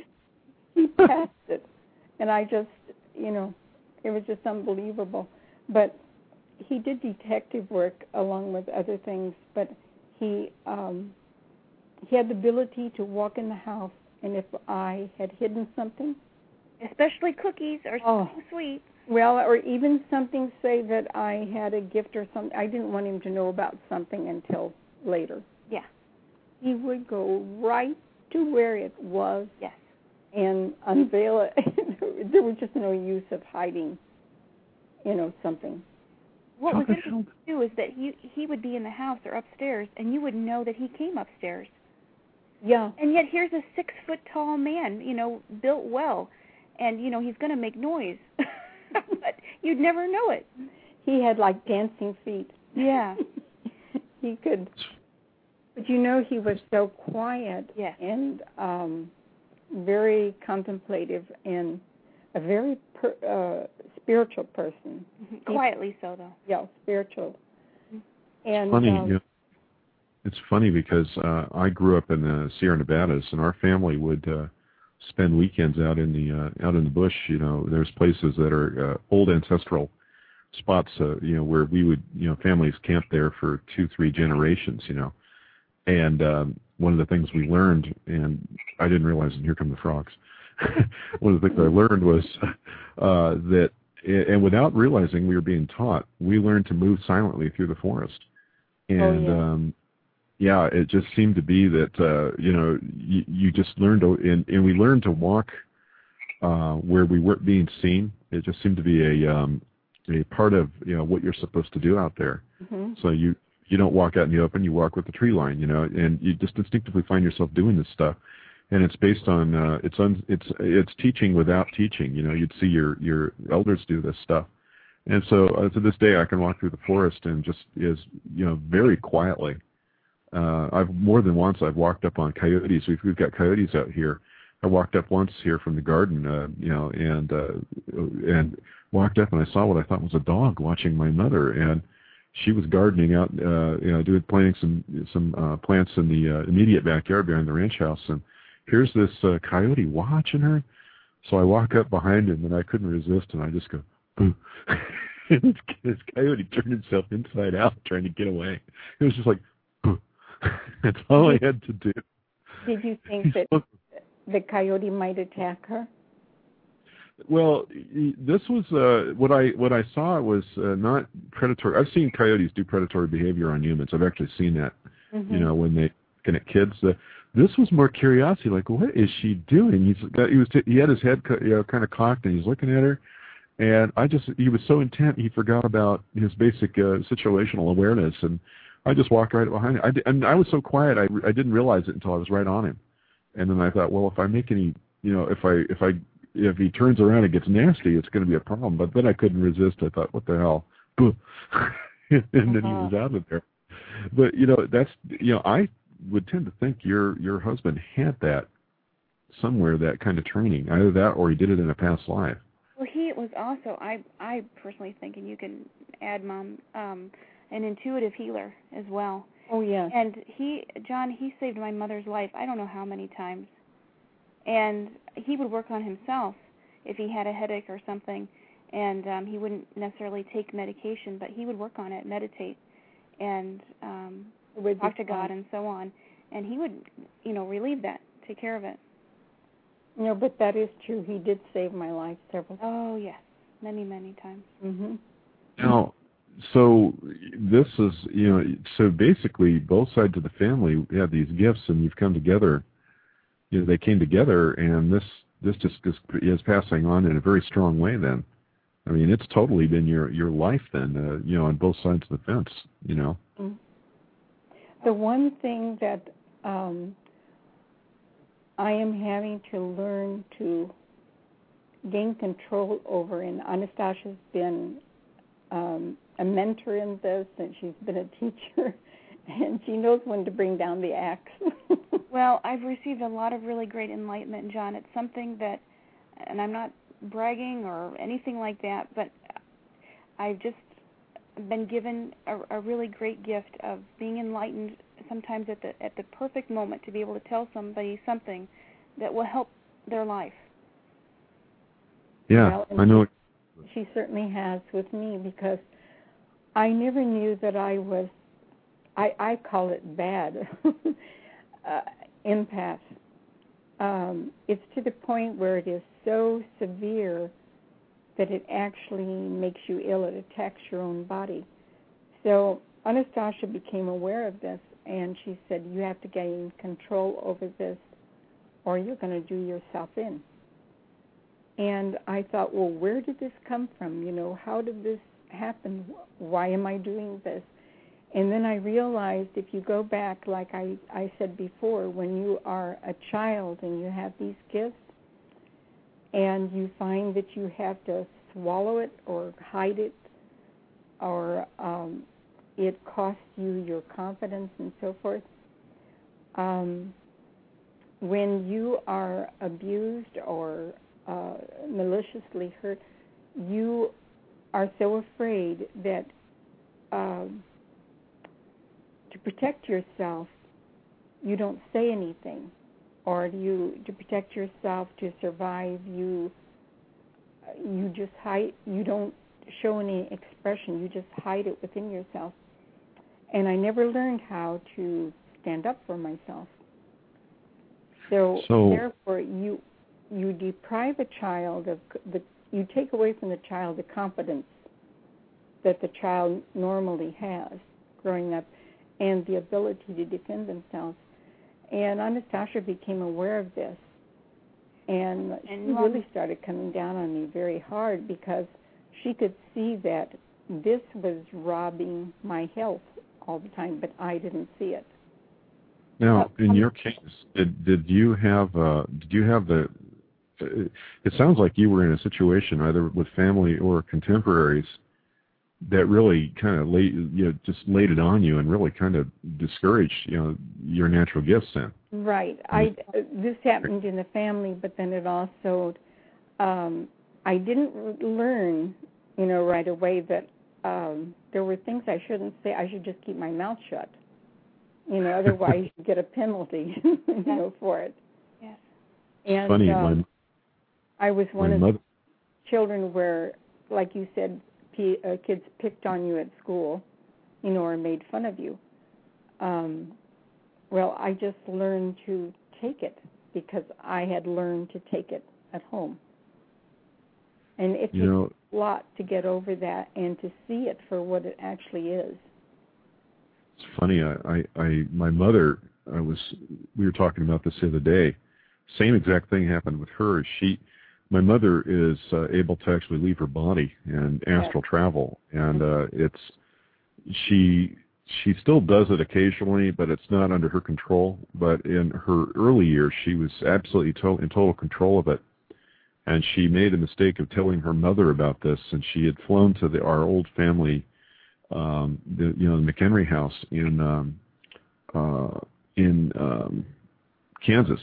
he passed it, and I just, you know, it was just unbelievable. But he did detective work along with other things, but he um, he had the ability to walk in the house. And if I had hidden something, especially cookies or something oh, sweet, well, or even something, say that I had a gift or something, I didn't want him to know about something until later. Yeah. He would go right to where it was. Yes. And unveil it. There was just no use of hiding, you know, something. What was interesting too is that he he would be in the house or upstairs, and you would know that he came upstairs. Yeah. And yet here's a six-foot-tall man, you know, built well, and, you know, he's going to make noise. But you'd never know it. He had, like, dancing feet. Yeah. He could. But, you know, he was so quiet yes. and um, very contemplative and a very per, uh, spiritual person. Mm-hmm. Quietly so, though. Yeah, spiritual. Mm-hmm. And funny, um, yeah. It's funny because uh, I grew up in the Sierra Nevadas, and our family would uh, spend weekends out in the uh, out in the bush. You know, there's places that are uh, old ancestral spots. Uh, you know, where we would, you know, families camp there for two, three generations. You know, and um, one of the things we learned, and I didn't realize, and here come the frogs. One of the things I learned was uh, that, and without realizing we were being taught, we learned to move silently through the forest, and. Oh, yeah. um, Yeah, it just seemed to be that, uh, you know, you, you just learned to, and, and we learned to walk uh, where we weren't being seen. It just seemed to be a um, a part of, you know, what you're supposed to do out there. Mm-hmm. So you, you don't walk out in the open, you walk with the tree line, you know, and you just instinctively find yourself doing this stuff. And it's based on, uh, it's un, it's it's teaching without teaching. You know, you'd see your, your elders do this stuff. And so uh, to this day, I can walk through the forest and just is, you know, very quietly. Uh, I've more than once I've walked up on coyotes. We've we've got coyotes out here. I walked up once here from the garden, uh, you know, and uh, and walked up and I saw what I thought was a dog watching my mother, and she was gardening out, uh, you know, doing planting some some uh, plants in the uh, immediate backyard behind the ranch house. And here's this uh, coyote watching her. So I walk up behind him and I couldn't resist, and I just go, boo. And this coyote turned himself inside out trying to get away. It was just like, boo. That's all I had to do. Did you think that the coyote might attack her? Well, y- this was uh, what I what I saw was uh, not predatory. I've seen coyotes do predatory behavior on humans. I've actually seen that. Mm-hmm. You know, when they looking at kids. Uh, this was more curiosity. Like, what is she doing? He's got, he was t- he had his head co- you know, kind of cocked, and he's looking at her. And I just he was so intent he forgot about his basic uh, situational awareness, and I just walked right behind him. I d- and I was so quiet, I, I didn't realize it until I was right on him. And then I thought, well, if I make any, you know, if I if I if he turns around and gets nasty, it's going to be a problem. But then I couldn't resist. I thought, what the hell? and then uh-huh. he was out of there. But you know, that's you know, I would tend to think your your husband had that somewhere, that kind of training, either that or he did it in a past life. Well, he was also, I I personally think, and you can add, Mom, um, an intuitive healer as well. Oh, yeah. And he, John, he saved my mother's life I don't know how many times. And he would work on himself if he had a headache or something, and um, he wouldn't necessarily take medication, but he would work on it, meditate, and um, talk to God and so on. And he would, you know, relieve that, take care of it. No, but that is true. He did save my life several times. Oh, yes, many, many times. Mm-hmm. Now, so this is, you know, so basically both sides of the family have these gifts, and you've come together. You know, they came together, and this this just is passing on in a very strong way. Then, I mean, it's totally been your your life. Then, uh, you know, on both sides of the fence. You know. Mm-hmm. The one thing that um, I am having to learn to gain control over, and Anastasia's been um, a mentor in this, and she's been a teacher, and she knows when to bring down the axe. Well, I've received a lot of really great enlightenment, John. It's something that, and I'm not bragging or anything like that, but I've just been given a, a really great gift of being enlightened sometimes at the at the perfect moment to be able to tell somebody something that will help their life. Yeah, well, I know. She certainly has with me, because I never knew that I was, I, I call it bad, uh, empath. Um, it's to the point where it is so severe that it actually makes you ill. It attacks your own body. So Anastasia became aware of this, and she said, you have to gain control over this, or you're going to do yourself in. And I thought, well, where did this come from? You know, how did this happen? Why am I doing this? And then I realized, if you go back, like I, I said before, when you are a child and you have these gifts, and you find that you have to swallow it or hide it, or um, it costs you your confidence and so forth, um, when you are abused or uh, maliciously hurt, you are so afraid that um, to protect yourself, you don't say anything. Or you, to protect yourself, to survive, you you just hide. You don't show any expression. You just hide it within yourself. And I never learned how to stand up for myself. So, so therefore, you you deprive a child of the. You take away from the child the confidence that the child normally has growing up, and the ability to defend themselves. And Anastasia became aware of this, and she really started coming down on me very hard, because she could see that this was robbing my health all the time, but I didn't see it. Now, in your case, did did you have uh, did you have the? It sounds like you were in a situation either with family or contemporaries that really kind of laid, you know, just laid it on you and really kind of discouraged, you know, your natural gifts then. Right. I this happened in the family, but then it also, um, I didn't learn, you know, right away that um, there were things I shouldn't say. I should just keep my mouth shut. You know, otherwise you get a penalty, you know, for it. Yes. And funny. Um, my, I was one my of mother, the children where, like you said, Uh, kids picked on you at school, you know, or made fun of you. Um, well, I just learned to take it, because I had learned to take it at home. And it You takes know, a lot to get over that and to see it for what it actually is. it's funny. I, I, I, my mother, I was, we were talking about this the other day. Same exact thing happened with her. She, my mother is uh, able to actually leave her body and astral Yeah. travel, and uh, it's she she still does it occasionally, but it's not under her control. But in her early years, she was absolutely to- in total control of it, and she made a mistake of telling her mother about this. And she had flown to the, our old family, um, the you know the McHenry house in um, uh, in um, Kansas,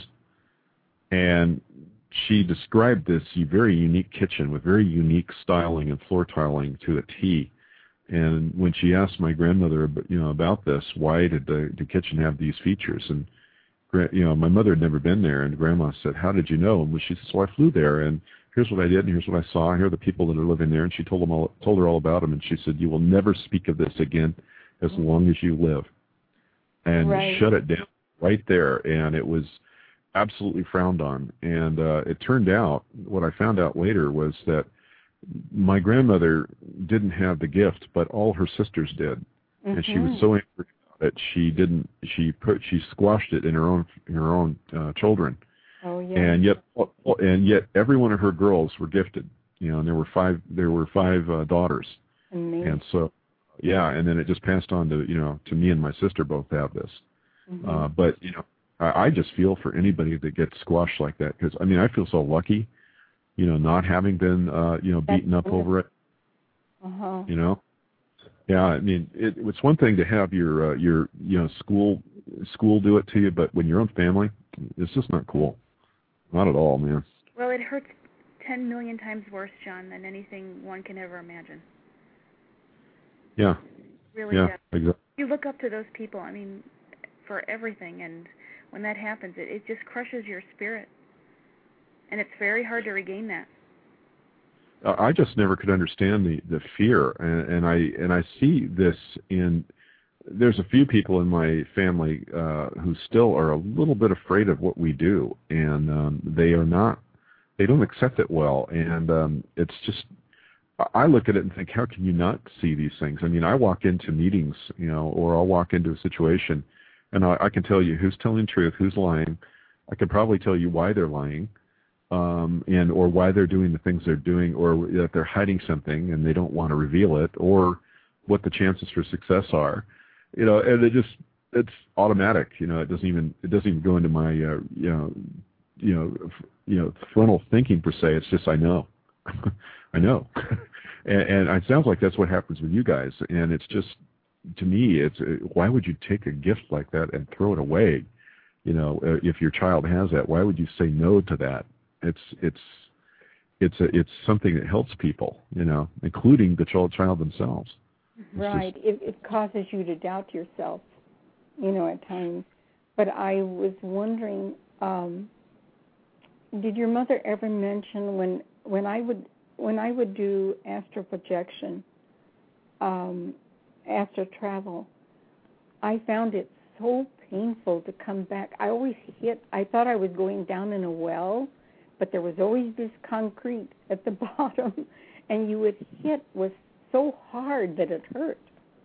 and she described this very unique kitchen with very unique styling and floor tiling to a T. And when she asked my grandmother, you know, about this, why did the, the kitchen have these features? And you know, my mother had never been there, and Grandma said, "How did you know?" And she said, "So I flew there, and here's what I did, and here's what I saw. And here are the people that are living there." And she told them all, told her all about them. And she said, "You will never speak of this again as long as you live," and Right. shut it down right there. And it was absolutely frowned on. And uh, it turned out, what I found out later was that my grandmother didn't have the gift, but all her sisters did. Mm-hmm. And she was so angry about it, she didn't. She put she squashed it in her own in her own uh, children. Oh yeah. And yet, and yet, every one of her girls were gifted. You know, and there were five. There were five uh, daughters. Amazing. And so, yeah, and then it just passed on to you know to me and my sister both have this. Mm-hmm. Uh, but you know. I just feel for anybody that gets squashed like that, because I mean I feel so lucky, you know, not having been uh, you know beaten up over it. Uh-huh. You know, yeah. I mean it, it's one thing to have your uh, your you know school school do it to you, but when your own family, it's just not cool, not at all, man. Well, it hurts ten million times worse, John, than anything one can ever imagine. Yeah. Really. Yeah. Does. Exactly. You look up to those people. I mean, for everything, and when that happens, it, it just crushes your spirit, and it's very hard to regain that. I just never could understand the, the fear, and, and I and I see this in. There's a few people in my family uh, who still are a little bit afraid of what we do, and um, they are not. They don't accept it well, and um, it's just. I look at it and think, how can you not see these things? I mean, I walk into meetings, you know, or I'll walk into a situation. And I, I can tell you who's telling the truth, who's lying. I can probably tell you why they're lying, um, and or why they're doing the things they're doing, or that they're hiding something and they don't want to reveal it, or what the chances for success are. You know, and it just it's automatic. You know, it doesn't even it doesn't even go into my uh, you know you know f- you know frontal thinking per se. It's just I know, I know, and, and it sounds like that's what happens with you guys. And it's just. To me, it's why would you take a gift like that and throw it away? You know, if your child has that, why would you say no to that? It's it's it's a, it's something that helps people, you know, including the child child themselves. Right. Just, it, it causes you to doubt yourself, you know, at times. But I was wondering, um, did your mother ever mention when when I would when I would do astral projection? Um, astral travel, I found it so painful to come back. I always hit, I thought I was going down in a well, but there was always this concrete at the bottom, and you would hit was so hard that it hurt.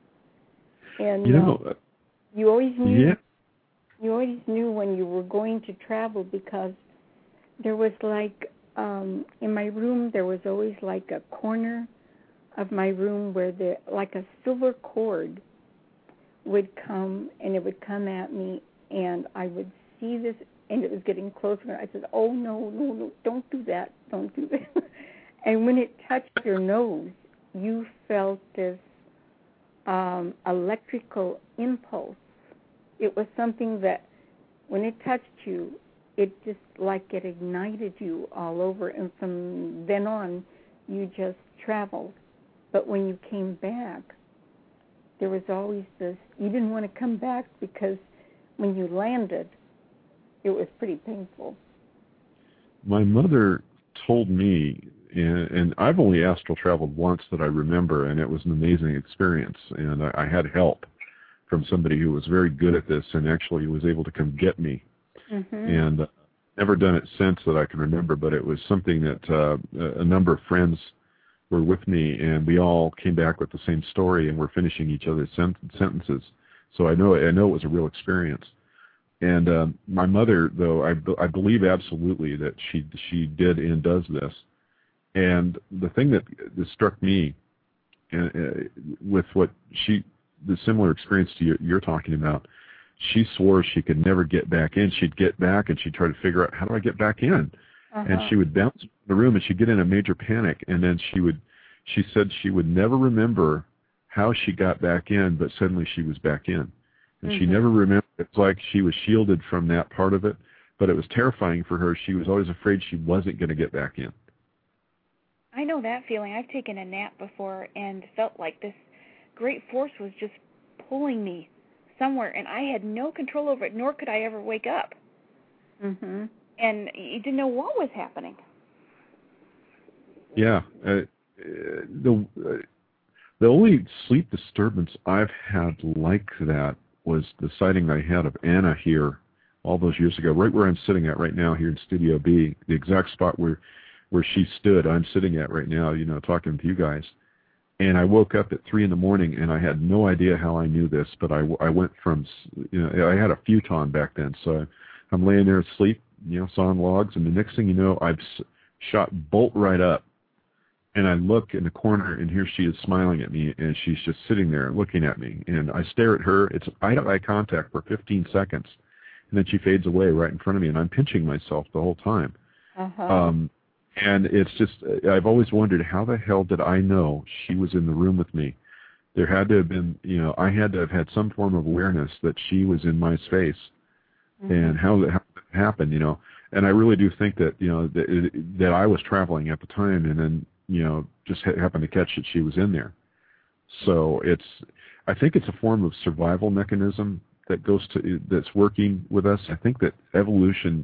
And you know, uh, you always knew, yeah. you always knew when you were going to travel, because there was like, um, in my room, there was always like a corner of my room where the like a silver cord would come, and it would come at me, and I would see this, and it was getting closer, and I said, oh no, no, no, don't do that, don't do that. And when it touched your nose, you felt this um, electrical impulse. It was something that when it touched you, it just like it ignited you all over, and from then on, you just traveled. But when you came back, there was always this, you didn't want to come back because when you landed, it was pretty painful. My mother told me, and, and I've only astral traveled once that I remember, and it was an amazing experience. And I, I had help from somebody who was very good at this and actually was able to come get me. Mm-hmm. And uh, never done it since that I can remember, but it was something that uh, a number of friends were with me, and we all came back with the same story, and we're finishing each other's sen- sentences. So I know I know it was a real experience. And um, my mother, though, I, I believe absolutely that she she did and does this. And the thing that, that struck me uh, with what she, the similar experience to you, you're talking about, she swore she could never get back in. She'd get back and she'd try to figure out, how do I get back in? Uh-huh. And she would bounce in the room and she'd get in a major panic. And then she would, she said she would never remember how she got back in, but suddenly she was back in. And mm-hmm. she never remembered. It's like she was shielded from that part of it, but it was terrifying for her. She was always afraid she wasn't going to get back in. I know that feeling. I've taken a nap before and felt like this great force was just pulling me somewhere, and I had no control over it, nor could I ever wake up. Mm-hmm. And you didn't know what was happening. Yeah. Uh, the uh, the only sleep disturbance I've had like that was the sighting I had of Anna here all those years ago, right where I'm sitting at right now here in Studio B, the exact spot where where she stood, I'm sitting at right now, you know, talking to you guys. And I woke up at three in the morning, and I had no idea how I knew this, but I, I went from, you know, I had a futon back then, so I'm laying there asleep, you know, sawing logs, and the next thing you know, I've shot bolt right up, and I look in the corner, and here she is smiling at me, and she's just sitting there looking at me, and I stare at her. It's eye-to-eye contact for fifteen seconds, and then she fades away right in front of me, and I'm pinching myself the whole time. Uh-huh. Um, And it's just, I've always wondered, how the hell did I know she was in the room with me? There had to have been, you know, I had to have had some form of awareness that she was in my space. Mm-hmm. And how, how did it happen, you know? And I really do think that, you know, that, that I was traveling at the time and then, you know, just ha- happened to catch that she was in there. So it's, I think it's a form of survival mechanism that goes to, that's working with us. I think that evolution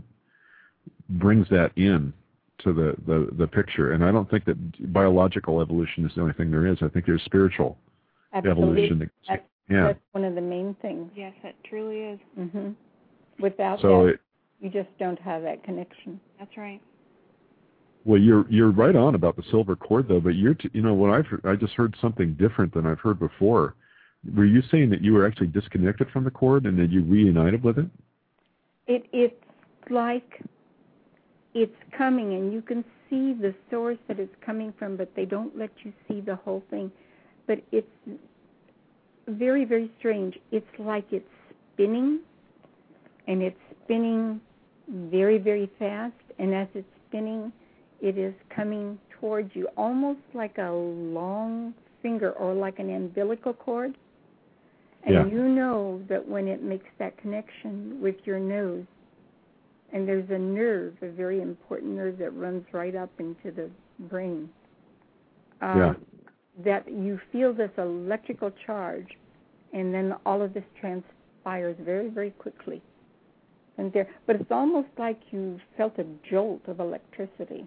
brings that in to the, the, the picture. And I don't think that biological evolution is the only thing there is. I think there's spiritual Absolutely. evolution. That, that's, yeah. that's one of the main things. Yes, it truly is. Mm-hmm. Without so that, it, you just don't have that connection. That's right. Well, you're you're right on about the silver cord, though. But you're, t- you know, what I've heard, I just heard something different than I've heard before. Were you saying that you were actually disconnected from the cord and that you reunited with it? It it's like it's coming, and you can see the source that it's coming from, but they don't let you see the whole thing. But it's very, very strange. It's like it's spinning, and it's spinning very, very fast, and as it's spinning, it is coming towards you, almost like a long finger or like an umbilical cord. And yeah. you know that when it makes that connection with your nose, and there's a nerve, a very important nerve that runs right up into the brain, um, yeah. that you feel this electrical charge, and then all of this transpires very, very quickly. And there, but it's almost like you felt a jolt of electricity.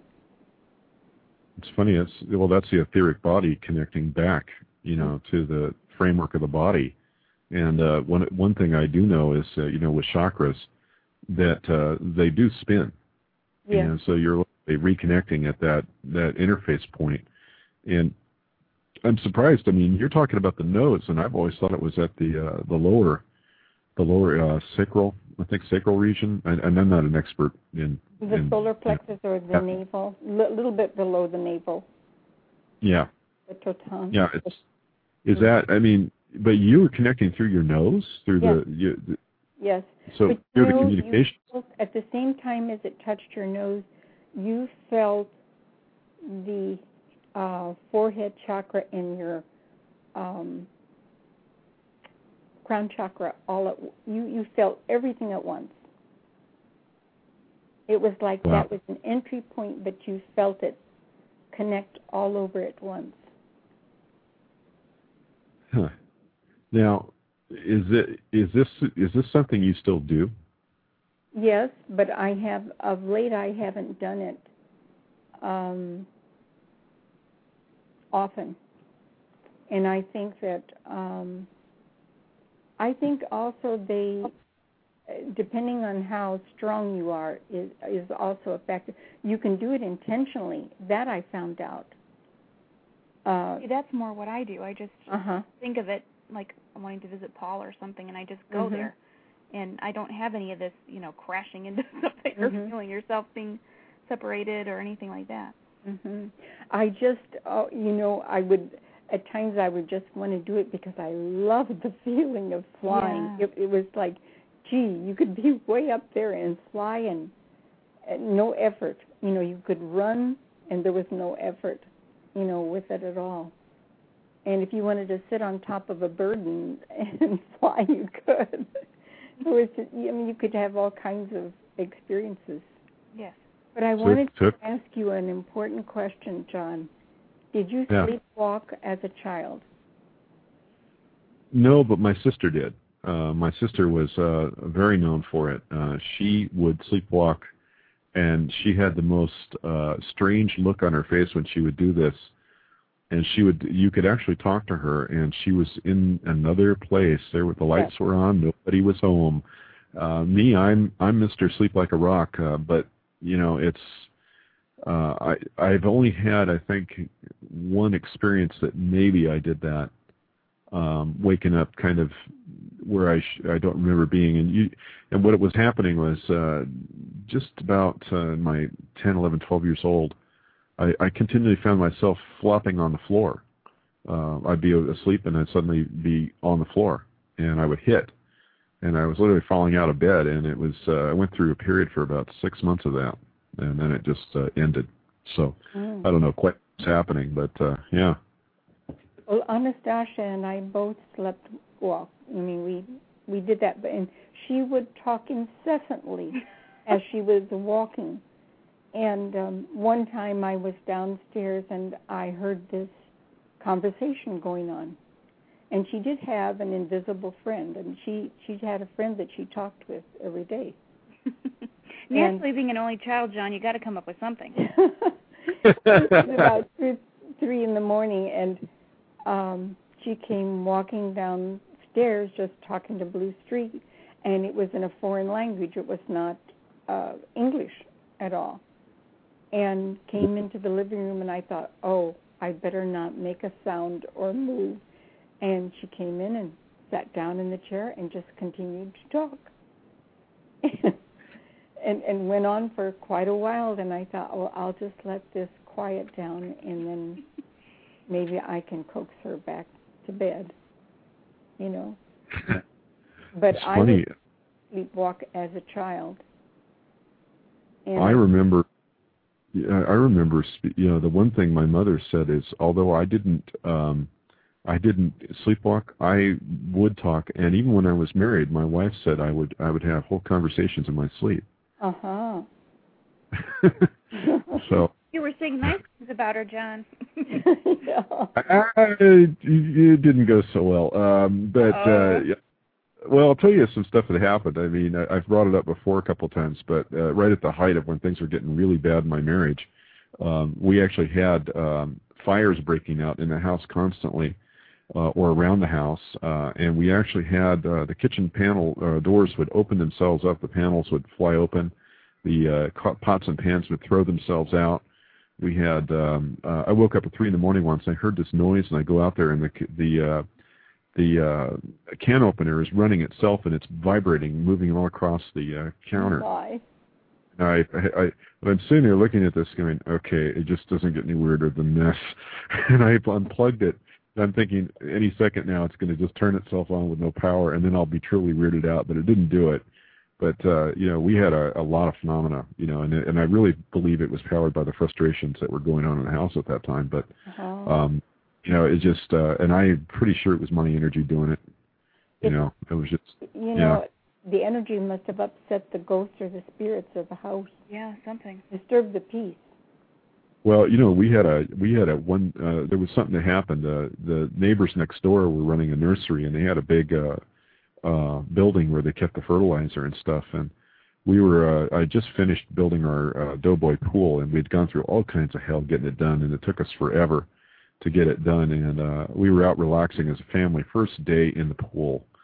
It's funny. It's well, that's the etheric body connecting back, you know, to the framework of the body. And uh, one one thing I do know is, uh, you know, with chakras, that uh, they do spin. Yeah. You know, so you're reconnecting at that, that interface point. And I'm surprised. I mean, you're talking about the nose, and I've always thought it was at the uh, the lower the lower uh, sacral, I think sacral region. And, and I'm not an expert in the in, solar plexus or the yeah. navel, a L- little bit below the navel. Yeah. The totan. Yeah. It's, is that? I mean, but you were connecting through your nose, through yes. the. You, the yes. So but through the you, communication. You felt, at the same time as it touched your nose, you felt the uh, forehead chakra in your um, crown chakra all at you. You felt everything at once. It was like wow. that was an entry point, but you felt it connect all over at once. Huh. Now, is it is this is this something you still do? Yes, but I have of late I haven't done it um, often, and I think that um, I think also they depending on how strong you are, is is also a factor. You can do it intentionally. That I found out. Uh, See, that's more what I do. I just uh-huh. think of it like I'm wanting to visit Paul or something, and I just go mm-hmm. there. And I don't have any of this, you know, crashing into something or mm-hmm. feeling yourself being separated or anything like that. Mm-hmm. I just, uh, you know, I would, at times I would just want to do it because I love the feeling of flying. Yeah. It, it was like, gee, you could be way up there and fly and, and no effort. You know, you could run and there was no effort, you know, with it at all. And if you wanted to sit on top of a bird and, and fly, you could. It was just, I mean, you could have all kinds of experiences. Yes. But I wanted to ask you an important question, John. Did you yeah. sleepwalk as a child? No, but my sister did. Uh, my sister was uh, very known for it. Uh, she would sleepwalk, and she had the most uh, strange look on her face when she would do this. And she would, you could actually talk to her, and she was in another place. There, were the lights yes. were on, nobody was home. Uh, me, I'm I'm Mister Sleep Like a Rock, uh, but you know, it's uh, I I've only had I think one experience that maybe I did that, um, waking up kind of where I sh- I don't remember being, and you and what it was happening was uh, just about uh, my ten, eleven, twelve years old. I, I continually found myself flopping on the floor. Uh, I'd be asleep and I'd suddenly be on the floor, and I would hit. And I was literally falling out of bed, and it was, uh, I went through a period for about six months of that, and then it just uh, ended. So mm. I don't know quite what's happening, but uh, yeah. Well, Anastasia and I both slept walk. I mean, we we did that, and she would talk incessantly as she was walking. And um, one time I was downstairs and I heard this conversation going on. And she did have an invisible friend, and she, she had a friend that she talked with every day. Naturally, being an only child, John, you got to come up with something. It was about three, three in the morning, and um, she came walking downstairs just talking to Blue Street, and it was in a foreign language. It was not uh, English at all. And came into the living room, and I thought, oh, I better not make a sound or move. And she came in and sat down in the chair and just continued to talk. and and went on for quite a while. And I thought, well, I'll just let this quiet down, and then maybe I can coax her back to bed, you know. But it's I funny. would sleepwalk as a child. And I remember... Yeah, I remember, you know, the one thing my mother said is, although I didn't, um, I didn't sleepwalk, I would talk, and even when I was married, my wife said I would, I would have whole conversations in my sleep. Uh huh. So you were saying nice things about her, John. Yeah. I, I, it didn't go so well, um, but. Uh, yeah. Well, I'll tell you some stuff that happened. I mean, I, I've brought it up before a couple of times, but uh, right at the height of when things were getting really bad in my marriage, um, we actually had um, fires breaking out in the house constantly, uh, or around the house, uh, and we actually had uh, the kitchen panel uh, doors would open themselves up, the panels would fly open, the uh, pots and pans would throw themselves out. We had, um, uh, I woke up at three in the morning once, and I heard this noise, and I go out there, and the the uh, The uh, can opener is running itself, and it's vibrating, moving all across the uh, counter. Why? I, I, I, I'm sitting there looking at this going, okay, it just doesn't get any weirder than this. And I unplugged it. I'm thinking any second now it's going to just turn itself on with no power, and then I'll be truly weirded out, but it didn't do it. But, uh, you know, we had a, a lot of phenomena, you know, and, and I really believe it was powered by the frustrations that were going on in the house at that time. But, uh-huh. um, you know, it just, uh, and I'm pretty sure it was my energy doing it. You it, know, it was just, you know, yeah. The energy must have upset the ghosts or the spirits of the house. Yeah, something. Disturbed the peace. Well, you know, we had a, we had a one, uh, there was something that happened. Uh, the neighbors next door were running a nursery, and they had a big uh, uh, building where they kept the fertilizer and stuff. And we were, uh, I just finished building our uh, Doughboy pool, and we'd gone through all kinds of hell getting it done, and it took us forever to get it done. And uh, we were out relaxing as a family. First day in the pool,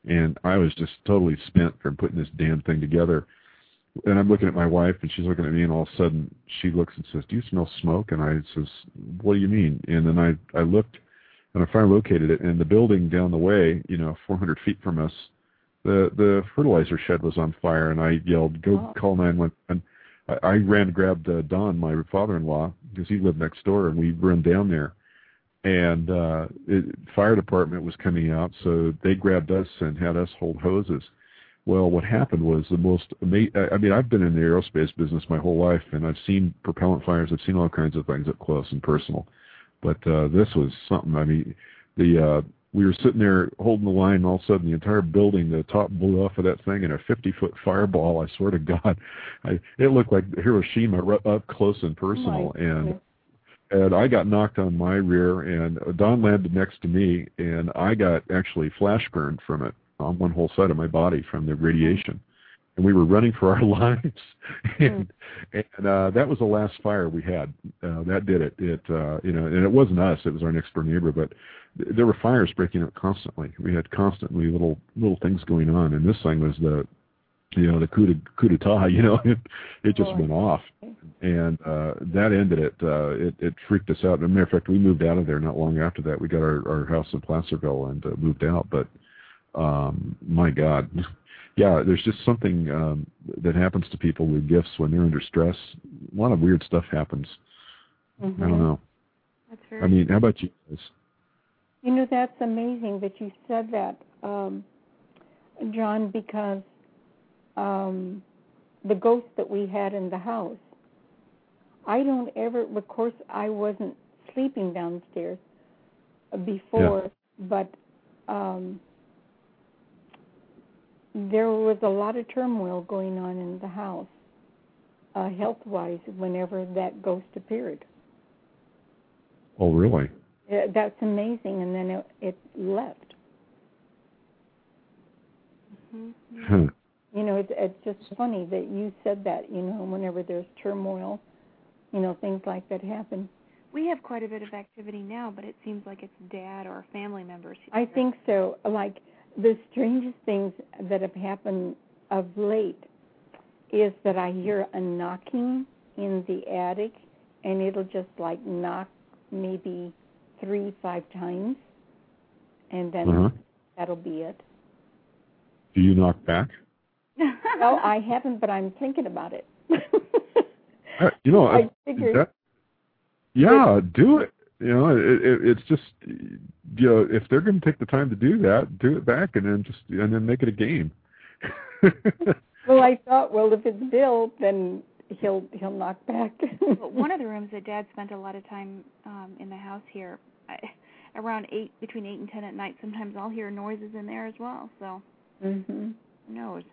And I was just totally spent from putting this damn thing together. And I'm looking at my wife, and she's looking at me, and all of a sudden she looks and says, "Do you smell smoke?" And I says, "What do you mean?" And then I, I looked, and I finally located it, and the building down the way, you know, four hundred feet from us, the the fertilizer shed was on fire, and I yelled, "Go oh. call nine one one." I, I ran and grabbed uh, Don, my father-in-law, because he lived next door, and we run down there. And uh, it, fire department was coming out, so they grabbed us and had us hold hoses. Well, what happened was the most amazing. I mean, I've been in the aerospace business my whole life, and I've seen propellant fires. I've seen all kinds of things up close and personal. But uh, this was something. I mean, the uh, we were sitting there holding the line, and all of a sudden the entire building, the top blew off of that thing in a fifty-foot fireball. I swear to God, I, it looked like Hiroshima up close and personal. Oh, and and I got knocked on my rear, and Don landed next to me, and I got actually flash burned from it on one whole side of my body from the radiation. And we were running for our lives. and and uh, that was the last fire we had. Uh, that did it. It uh, you know, and it wasn't us. It was our next door neighbor. But th- there were fires breaking out constantly. We had constantly little little things going on. And this thing was the, you know, the coup de, coup d'etat. You know, it, it just oh. went off. And uh, that ended it. Uh, it. It freaked us out. As a matter of fact, we moved out of there not long after that. We got our, our house in Placerville and uh, moved out. But um, my God. Yeah, there's just something um, that happens to people with gifts when they're under stress. A lot of weird stuff happens. Mm-hmm. I don't know. That's very I mean, how about you guys? You know, that's amazing that you said that, um, John, because um, the ghost that we had in the house, I don't ever, of course, I wasn't sleeping downstairs before, yeah. but... Um, there was a lot of turmoil going on in the house, uh, health-wise, whenever that ghost appeared. Oh, really? Yeah, that's amazing, and then it, it left. Mm-hmm. Huh. You know, it, it's just funny that you said that, you know, whenever there's turmoil, you know, things like that happen. We have quite a bit of activity now, but it seems like it's dad or family members. I think so. Like, the strangest things that have happened of late is that I hear a knocking in the attic, and it'll just like knock maybe three, five times, and then uh-huh. that'll be it. Do you knock back? No, I haven't, but I'm thinking about it. uh, you know, I figured. That, yeah, do it. You know, it, it, it's just, you know, if they're going to take the time to do that, do it back, and then just and then make it a game. Well, I thought, well, if it's Bill, then he'll he'll knock back. Well, one of the rooms that Dad spent a lot of time um, in the house here, I, around eight, between eight and ten at night. Sometimes I'll hear noises in there as well. So, mm-hmm. who knows?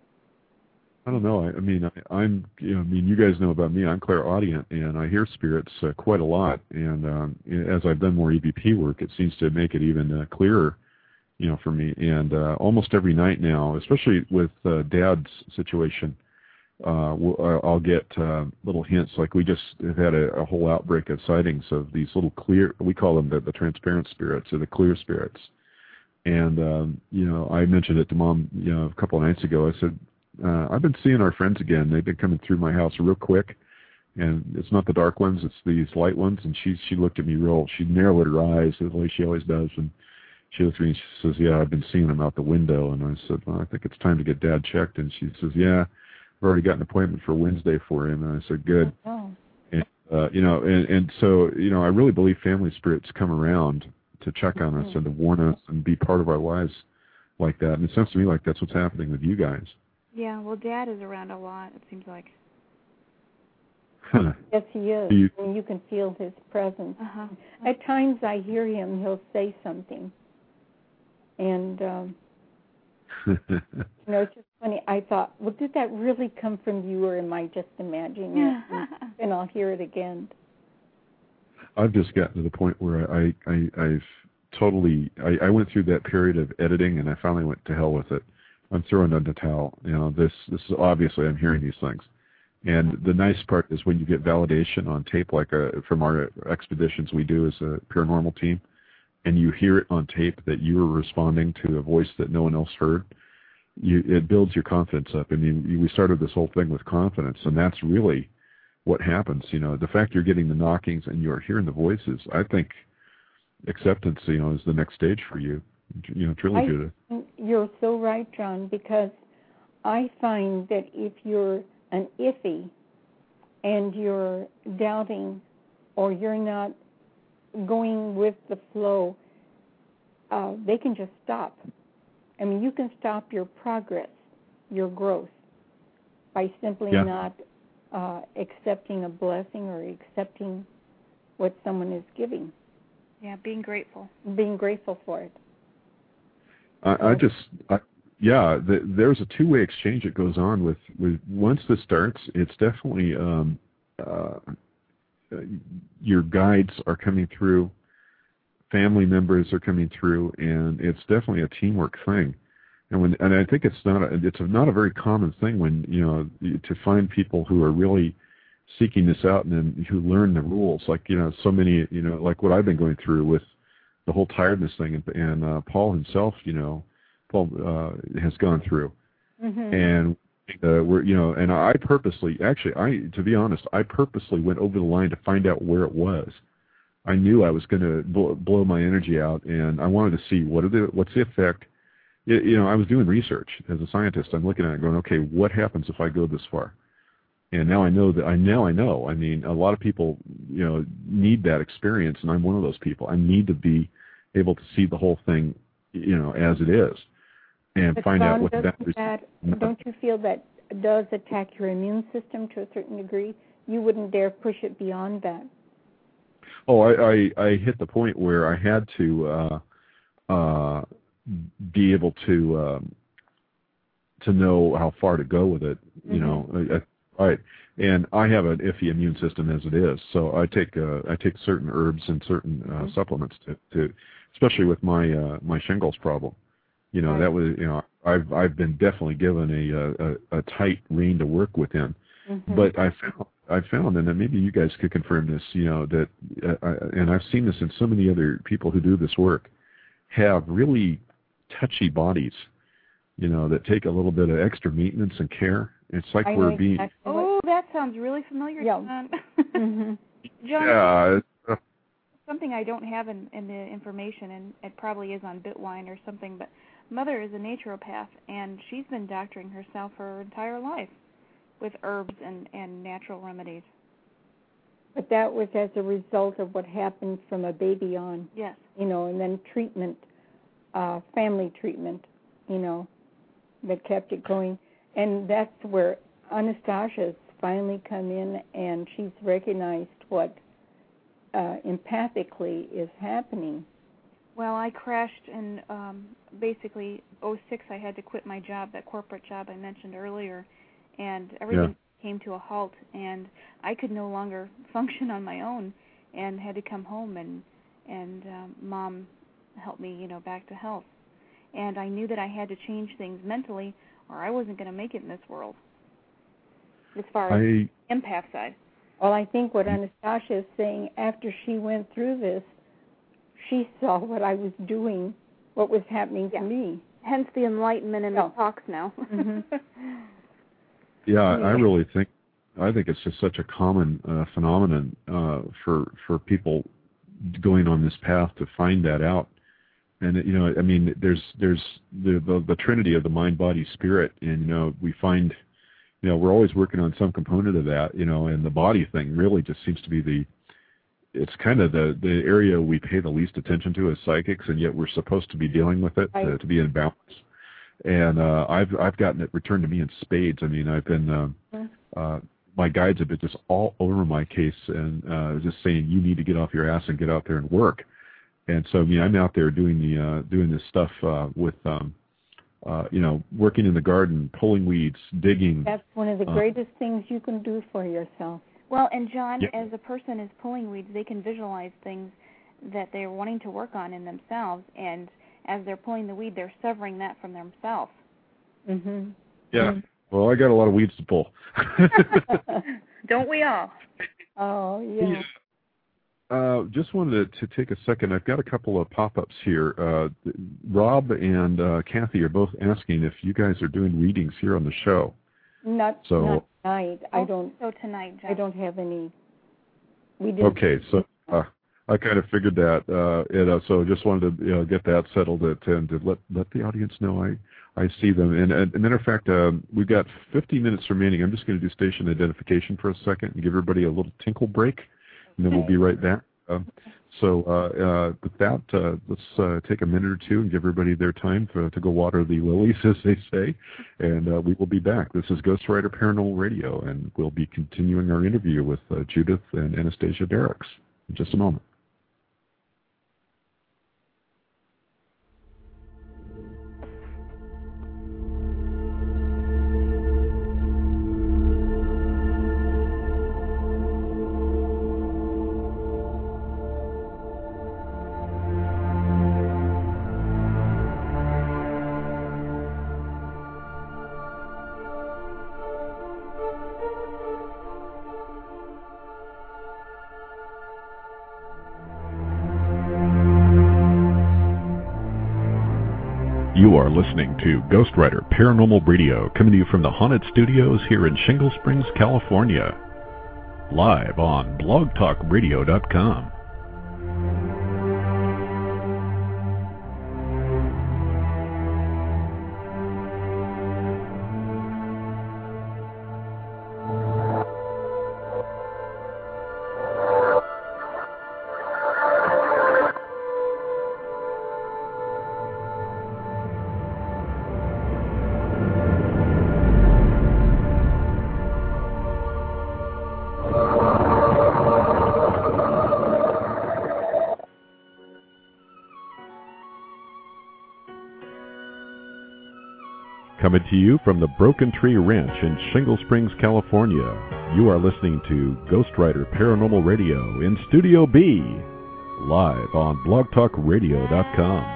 I don't know. I, I mean, I, I'm, you know, I mean, you guys know about me. I'm clairaudient, and I hear spirits uh, quite a lot. And um, as I've done more E V P work, it seems to make it even uh, clearer, you know, for me. And uh, almost every night now, especially with uh, Dad's situation, uh, we'll, I'll get uh, little hints. Like we just have had a, a whole outbreak of sightings of these little clear. We call them the, the transparent spirits or the clear spirits. And um, you know, I mentioned it to Mom, you know, a couple of nights ago. I said, Uh, I've been seeing our friends again. They've been coming through my house real quick, and it's not the dark ones; it's these light ones. And she she looked at me real. She narrowed her eyes the way she always does, and she looked at me and she says, "Yeah, I've been seeing them out the window." And I said, "Well, I think it's time to get Dad checked." And she says, "Yeah, I've already got an appointment for Wednesday for him." And I said, "Good." Oh. And uh, you know, and and so you know, I really believe family spirits come around to check on us and to warn us and be part of our lives like that. And it sounds to me like that's what's happening with you guys. Yeah, well, Dad is around a lot, it seems like. Huh. Yes, he is. You, and you can feel his presence. Uh-huh. At times I hear him, he'll say something. And, um, you know, it's just funny. I thought, well, did that really come from you, or am I just imagining it? And, and I'll hear it again. I've just gotten to the point where I, I, I've totally, I, I went through that period of editing, and I finally went to hell with it. I'm throwing in the towel. You know, this this is obviously I'm hearing these things, and the nice part is when you get validation on tape, like a, from our expeditions we do as a paranormal team, and you hear it on tape that you were responding to a voice that no one else heard, you, it builds your confidence up. I mean, you, we started this whole thing with confidence, and that's really what happens. You know, the fact you're getting the knockings and you're hearing the voices, I think acceptance, you know, is the next stage for you. You know, it's really I, good. You're so right, John, because I find that if you're an iffy and you're doubting or you're not going with the flow, uh, they can just stop. I mean, you can stop your progress, your growth, by simply yeah. not uh, accepting a blessing or accepting what someone is giving. Yeah, being grateful. Being grateful for it. I, I just, I, yeah, the, there's a two-way exchange that goes on with, with once this starts, it's definitely um, uh, your guides are coming through, family members are coming through, and it's definitely a teamwork thing. And when, and I think it's not a, it's not a very common thing when, you know, to find people who are really seeking this out and then who learn the rules. Like, you know, so many, you know, like what I've been going through with the whole tiredness thing, and, and uh, Paul himself, you know, Paul uh, has gone through, mm-hmm. and uh, we're, you know, and I purposely, actually, I, to be honest, I purposely went over the line to find out where it was. I knew I was going to blow, blow my energy out, and I wanted to see what are the, what's the effect. You, you know, I was doing research as a scientist. I'm looking at it going, okay, what happens if I go this far? And now I know that I now I know. I mean, a lot of people, you know, need that experience, and I'm one of those people. I need to be able to see the whole thing, you know, as it is, and but find John, out what the that, don't you feel that does attack your immune system to a certain degree? You wouldn't dare push it beyond that. Oh, I, I, I hit the point where I had to uh, uh, be able to um, to know how far to go with it. You mm-hmm. know, I, I, right. And I have an iffy immune system as it is, so I take uh, I take certain herbs and certain uh, mm-hmm. supplements to, to, especially with my uh, my shingles problem. You know, right. that was you know I've I've been definitely given a a, a tight rein to work within, mm-hmm. but I found I found, and maybe you guys could confirm this, you know, that uh, I, and I've seen this in so many other people who do this work, have really touchy bodies, you know, that take a little bit of extra maintenance and care. It's like I we're being. Exactly. Oh, that sounds really familiar, yeah. John. mm-hmm. John, yeah. Uh, something I don't have in, in the information, and it probably is on Bitwine or something, but Mother is a naturopath, and she's been doctoring herself her entire life with herbs and, and natural remedies. But that was as a result of what happened from a baby on. Yes. You know, and then treatment, uh, family treatment, you know, that kept it going. And that's where Anastasia's finally come in, and she's recognized what uh, empathically is happening. Well, I crashed in um, basically oh six. I had to quit my job, that corporate job I mentioned earlier, and everything yeah. came to a halt, and I could no longer function on my own, and had to come home, and and um, Mom helped me, you know, back to health. And I knew that I had to change things mentally, or I wasn't going to make it in this world, as far as I, empath side. Well, I think what Anastasia is saying, after she went through this, she saw what I was doing, what was happening yeah. to me. Hence the enlightenment in oh. the talks now. mm-hmm. Yeah, I really think, I think it's just such a common uh, phenomenon uh, for for people going on this path to find that out. And you know, I mean, there's there's the, the the trinity of the mind, body, spirit, and you know, we find, you know, we're always working on some component of that, you know, and the body thing really just seems to be the, it's kind of the the area we pay the least attention to as psychics, and yet we're supposed to be dealing with it right. to, to be in balance. And uh, I've I've gotten it returned to me in spades. I mean, I've been um, mm-hmm. uh, my guides have been just all over my case and uh, just saying you need to get off your ass and get out there and work. And so, I mean, I'm out there doing the uh, doing this stuff uh, with, um, uh, you know, working in the garden, pulling weeds, digging. That's one of the uh, greatest things you can do for yourself. Well, and John, yeah. as a person is pulling weeds, they can visualize things that they're wanting to work on in themselves, and as they're pulling the weed, they're severing that from themselves. Mm-hmm. Yeah. Mm-hmm. Well, I got a lot of weeds to pull. Don't we all? Oh, yeah. yeah. uh, just wanted to, to take a second. I've got a couple of pop-ups here. Uh, Rob and uh, Kathy are both asking if you guys are doing readings here on the show. Not, so, not tonight. I don't. So tonight, John. I don't have any. We didn't. Okay, so uh, I kind of figured that, uh, and uh, so just wanted to you know, get that settled it, and to let let the audience know I. I see them. And, and, and matter of fact, um, we've got fifty minutes remaining. I'm just going to do station identification for a second and give everybody a little tinkle break, and then we'll be right back. Um, so uh, uh, with that, uh, let's uh, take a minute or two and give everybody their time for, to go water the lilies, as they say, and uh, we will be back. This is Ghostwriter Paranormal Radio, and we'll be continuing our interview with uh, Judith and Anastasia Derricks in just a moment. You are listening to Ghostwriter Paranormal Radio, coming to you from the Haunted Studios here in Shingle Springs, California. Live on blog talk radio dot com. Coming to you from the Broken Tree Ranch in Shingle Springs, California, you are listening to Ghostwriter Paranormal Radio in Studio B, live on blog talk radio dot com.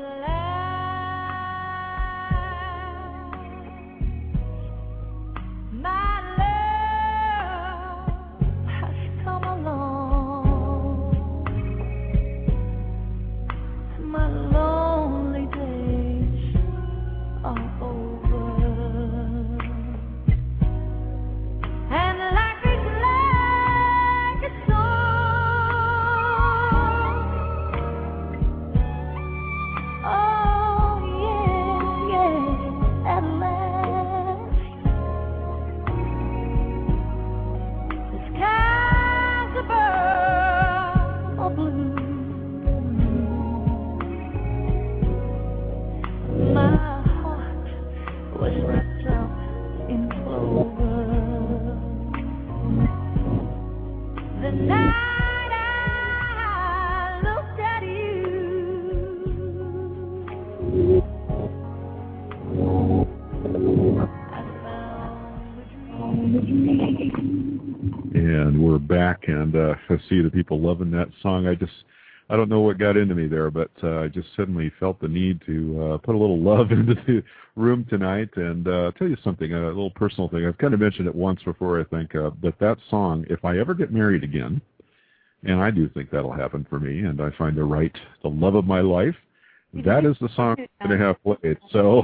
And we're back, and uh, I see the people loving that song. I just, I don't know what got into me there, but uh, I just suddenly felt the need to uh, put a little love into the room tonight. And uh, I'll tell you something, a little personal thing. I've kind of mentioned it once before, I think, uh, but that song, if I ever get married again, and I do think that'll happen for me, and I find the right, the love of my life, that is the song I'm going to have played. So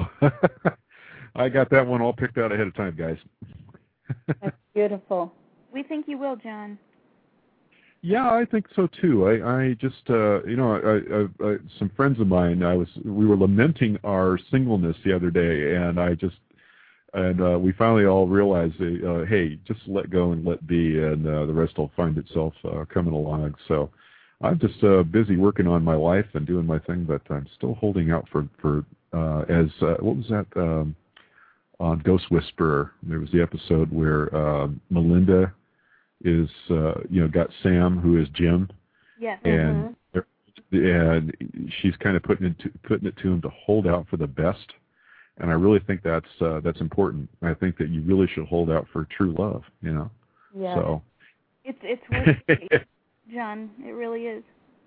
I got that one all picked out ahead of time, guys. That's beautiful. We think you will, John. Yeah, I think so too. I, I just, uh, you know, I, I, I, some friends of mine, I was, we were lamenting our singleness the other day, and I just, and uh, we finally all realized, uh, hey, just let go and let be, and uh, the rest will find itself uh, coming along. So I'm just uh, busy working on my life and doing my thing, but I'm still holding out for, for uh, as, uh, what was that? Um, on Ghost Whisperer, there was the episode where uh, Melinda is, uh, you know, got Sam, who is Jim, yes. and mm-hmm. and she's kind of putting it to, putting it to him to hold out for the best, and I really think that's uh, that's important. I think that you really should hold out for true love, you know. Yeah. So it's it's worth it, John. It really is.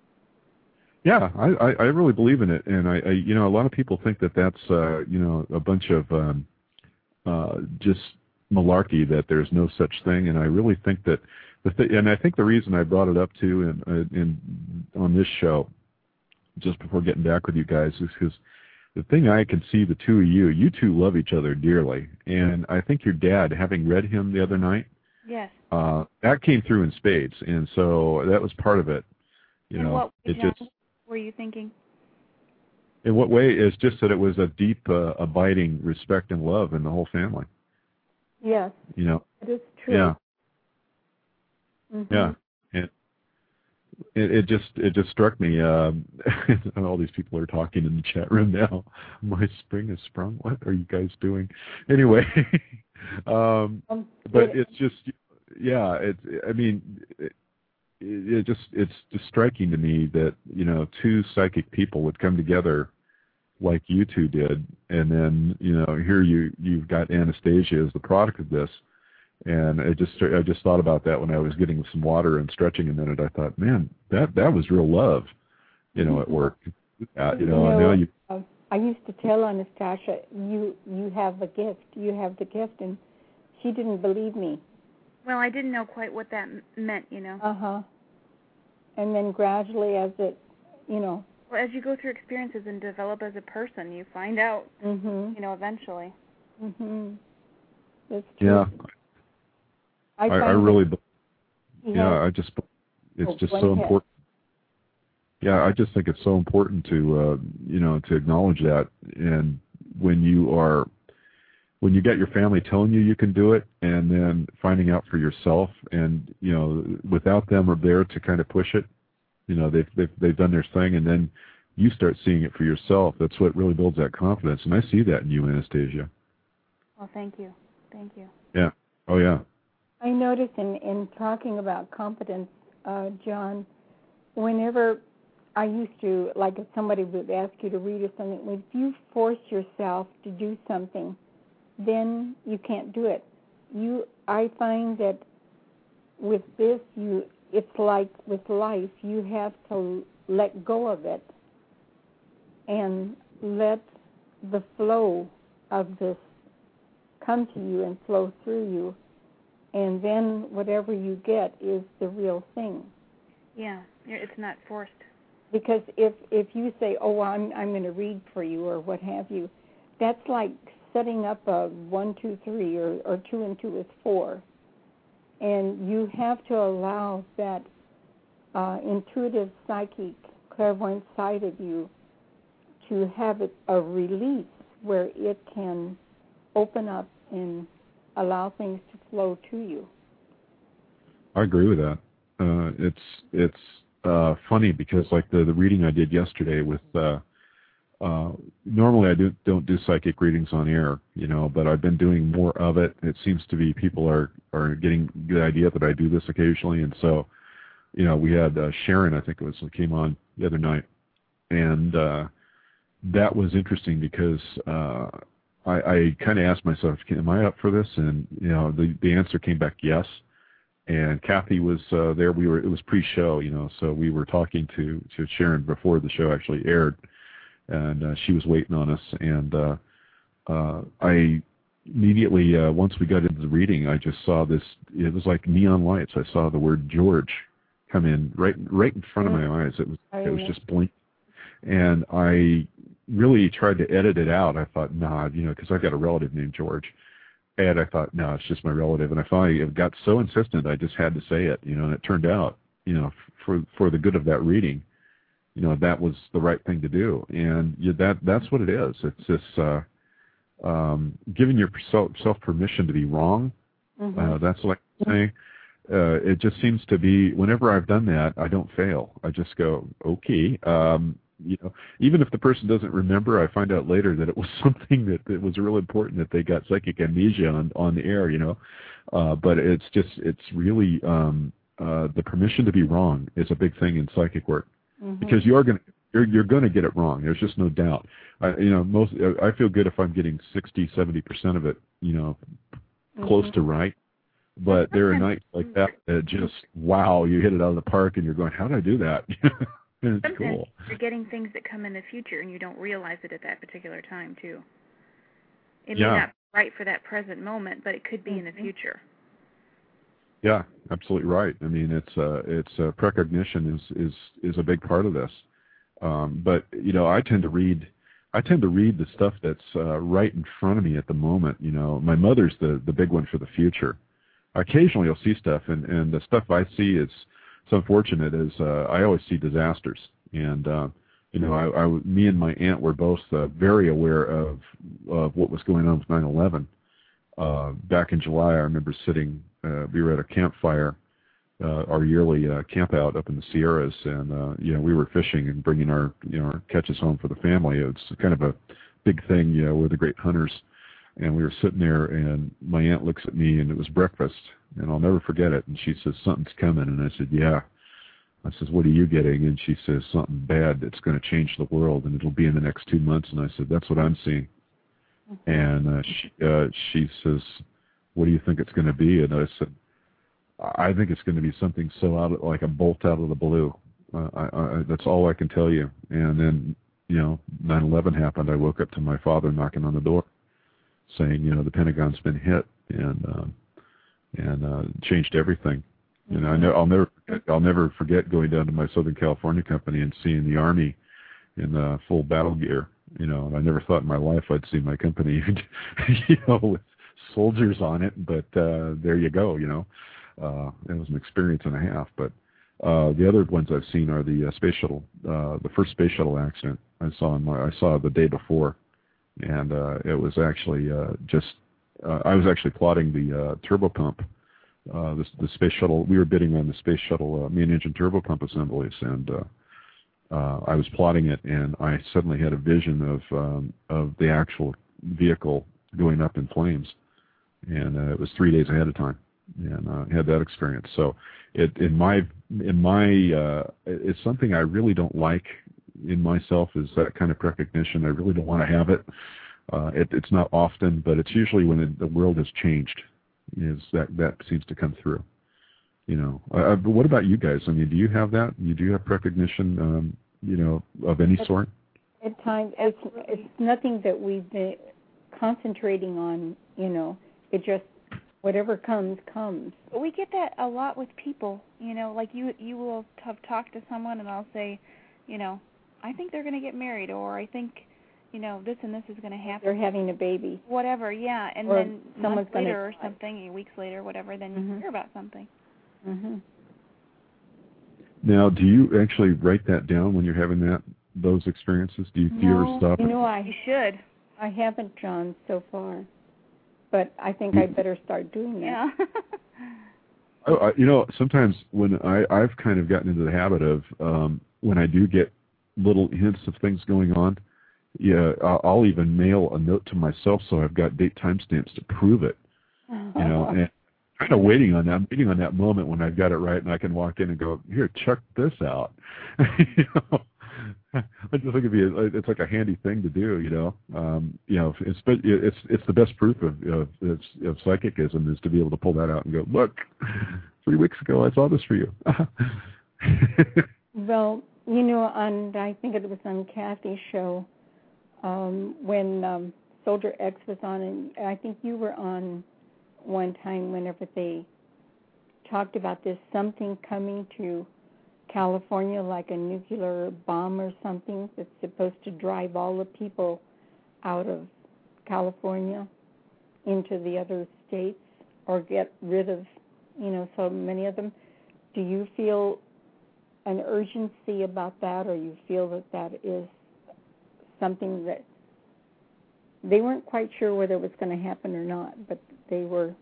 Yeah, I, I, I really believe in it, and I, I, you know, a lot of people think that that's, uh, you know, a bunch of um, uh, just malarkey, that there's no such thing, and I really think that the th- and I think the reason I brought it up too in, in on this show, just before getting back with you guys, is because the thing I can see the two of you, you two love each other dearly, and I think your dad, having read him the other night, yes, uh, that came through in spades, and so that was part of it. You in know, what it John, just. were you thinking? In what way? It's just that it was a deep, uh, abiding respect and love in the whole family. Yes. You know. It is true. Yeah. Mm-hmm. Yeah. And it, it just it just struck me. Um, and all these people are talking in the chat room now. My spring has sprung. What are you guys doing? Anyway, um, Um, but it- it's just yeah. It's I mean. It, it just it's just striking to me that, you know, two psychic people would come together like you two did, and then, you know, here you you've got Anastasia as the product of this, and I just I just thought about that when I was getting some water and stretching a minute. I thought, man, that that was real love, you know, at work. Uh, you know, you know, now you. Uh, I used to tell Anastasia, you you have a gift, you have the gift, and she didn't believe me. Well, I didn't know quite what that m- meant, you know. Uh-huh. And then gradually as it, you know. Well, as you go through experiences and develop as a person, you find out, Mm-hmm. you know, eventually. Mm-hmm. That's true. Yeah. I, I, find I really. he Yeah, has, I just. It's oh, just go so ahead. important. Yeah, I just think it's so important to, uh, you know, to acknowledge that. And when you are, when you get your family telling you you can do it, and then finding out for yourself, and, you know, without them are there to kind of push it, you know, they've, they've, they've done their thing, and then you start seeing it for yourself. That's what really builds that confidence. And I see that in you, Anastasia. Well, thank you. Thank you. Yeah. Oh, yeah. I notice in, in talking about competence, uh, John, whenever I used to, like if somebody would ask you to read or something, if you force yourself to do something, then you can't do it. You, I find that with this, you, it's like with life, you have to let go of it and let the flow of this come to you and flow through you, and then whatever you get is the real thing. Yeah, it's not forced. Because if if you say, oh, I'm I'm going to read for you or what have you, that's like setting up a one, two, three, or, or two and two is four. And you have to allow that uh, intuitive, psychic, clairvoyant side of you to have it a release where it can open up and allow things to flow to you. I agree with that. Uh, it's it's uh, funny because like the, the reading I did yesterday with uh, uh, normally I do, don't do psychic readings on air, you know, but I've been doing more of it. It seems to be people are, are getting the idea that I do this occasionally, and so, you know, we had uh, Sharon, I think it was, who came on the other night, and uh, that was interesting because uh, I, I kind of asked myself, am I up for this? And, you know, the, the answer came back yes. And Kathy was uh, there. We were it was pre-show, you know, so we were talking to, to Sharon before the show actually aired, and uh, she was waiting on us. And uh, uh, I immediately, uh, once we got into the reading, I just saw this. It was like neon lights. I saw the word George come in right right in front of my eyes. It was it was just blinking, and I really tried to edit it out. I thought, nah, you know, because I've got a relative named George. And I thought, no, it's just my relative. And I finally got so insistent, I just had to say it, you know, and it turned out, you know, for for the good of that reading, you know, that was the right thing to do. And you, that that's what it is. It's this uh, um, giving yourself self permission to be wrong. Mm-hmm. Uh, that's like saying. Uh, it just seems to be, whenever I've done that, I don't fail. I just go, okay. Um, You know, even if the person doesn't remember, I find out later that it was something that, that was real important, that they got psychic amnesia on, on the air, you know. Uh, but it's just, it's really, um, uh, the permission to be wrong is a big thing in psychic work. Mm-hmm. Because you are going to, you're, you're going to get it wrong. There's just no doubt. I, you know, most, I feel good if I'm getting sixty, seventy percent of it, you know, mm-hmm. close to right. But there are nights like that that just, wow, you hit it out of the park and you're going, how did I do that? And it's Sometimes cool. You're getting things that come in the future and you don't realize it at that particular time, too. It yeah. may not be right for that present moment, but it could be mm-hmm. in the future. Yeah, absolutely right. I mean, it's uh, it's uh, precognition is is is a big part of this. Um, but you know, I tend to read, I tend to read the stuff that's uh, right in front of me at the moment. You know, my mother's the the big one for the future. Occasionally, I'll see stuff, and and the stuff I see is so unfortunate. Is uh, I always see disasters, and uh, you know, I, I me and my aunt were both uh, very aware of of what was going on with nine eleven. Uh, back in July, I remember sitting. Uh, we were at a campfire, uh, our yearly uh, camp out up in the Sierras, and uh, you know, we were fishing and bringing our you know our catches home for the family. It's kind of a big thing. You know, we're the great hunters, and we were sitting there, and my aunt looks at me, and it was breakfast, and I'll never forget it. And she says, "Something's coming," and I said, "Yeah." I says, "What are you getting?" And she says, "Something bad that's going to change the world, and it'll be in the next two months." And I said, "That's what I'm seeing." Mm-hmm. And uh, she, uh, she says, "What do you think it's going to be?" And I said, "I think it's going to be something so out of, like a bolt out of the blue. Uh, I, I, that's all I can tell you." And then, you know, nine eleven happened. I woke up to my father knocking on the door, saying, "You know, the Pentagon's been hit," and um, and uh, changed everything. Mm-hmm. And I know I'll never I'll never forget going down to my Southern California company and seeing the Army in uh, full battle gear. You know, and I never thought in my life I'd see my company, you know, with soldiers on it. But uh, there you go. You know, uh, it was an experience and a half. But uh, the other ones I've seen are the uh, space shuttle, uh, the first space shuttle accident I saw in my I saw the day before, and uh, it was actually uh, just uh, I was actually plotting the uh, turbopump. Uh, the, the space shuttle, we were bidding on the space shuttle uh, main engine turbopump assemblies, and uh, uh, I was plotting it, and I suddenly had a vision of um, of the actual vehicle going up in flames, and uh, it was three days ahead of time, and uh, had that experience. So, it in my in my uh, it's something I really don't like in myself, is that kind of precognition. I really don't want to have it. Uh, it it's not often, but it's usually when it, the world has changed. Is that that seems to come through, you know? Uh, but what about you guys? I mean, do you have that? You do have precognition, um, you know, of any at, sort? At times, it's it's nothing that we've been concentrating on. You know, it just whatever comes comes. We get that a lot with people. You know, like you you will have talked to someone, and I'll say, you know, I think they're going to get married, or I think, you know, this and this is going to happen. They're having a baby. Whatever, yeah. And or then someone's months later gonna, or something, weeks later, whatever, then mm-hmm. you hear about something. Mm-hmm. Now, do you actually write that down when you're having that those experiences? Do you, do you no, ever stop? You know, I you should. I haven't, John, so far. But I think I better start doing that. Yeah. oh, I, you know, sometimes when I, I've kind of gotten into the habit of um, when I do get little hints of things going on, yeah, I'll, I'll even mail a note to myself so I've got date timestamps to prove it. You know, and kind of waiting on that, I'm waiting on that moment when I've got it right and I can walk in and go, here, check this out. you know, I just think it'd be a, it's like a handy thing to do. You know, um, you know, it's it's it's the best proof of of, of psychicism is to be able to pull that out and go, look, three weeks ago I saw this for you. Well, you know, on I think it was on Kathy's show. Um, when um, Soldier X was on, and I think you were on one time whenever they talked about this, something coming to California like a nuclear bomb or something that's supposed to drive all the people out of California into the other states or get rid of, you know, so many of them. Do you feel an urgency about that, or you feel that that is something that they weren't quite sure whether it was going to happen or not, but they were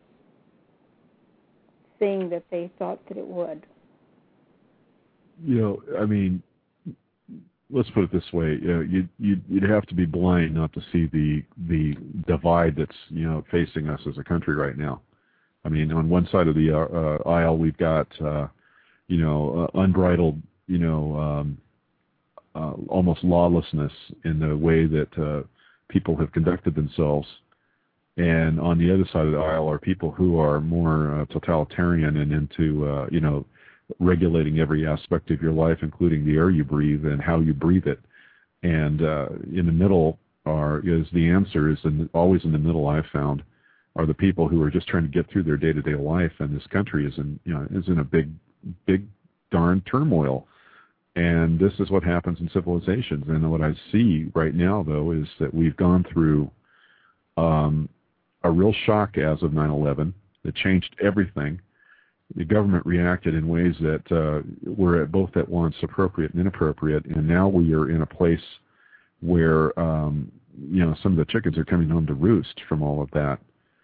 saying that they thought that it would? You know, I mean, let's put it this way: you know, you'd, you'd you'd have to be blind not to see the the divide that's you know facing us as a country right now. I mean, on one side of the uh, aisle, we've got uh, you know uh, unbridled you know. Um, Uh, almost lawlessness in the way that uh, people have conducted themselves. And on the other side of the aisle are people who are more uh, totalitarian and into, uh, you know, regulating every aspect of your life, including the air you breathe and how you breathe it. And uh, in the middle are is the answer is in, always in the middle, I've found, are the people who are just trying to get through their day-to-day life, and this country is in, you know, is in a big, big darn turmoil. And this is what happens in civilizations. And what I see right now, though, is that we've gone through um, a real shock as of nine eleven that changed everything. The government reacted in ways that uh, were at both at once appropriate and inappropriate, and now we are in a place where um, you know, some of the chickens are coming home to roost from all of that.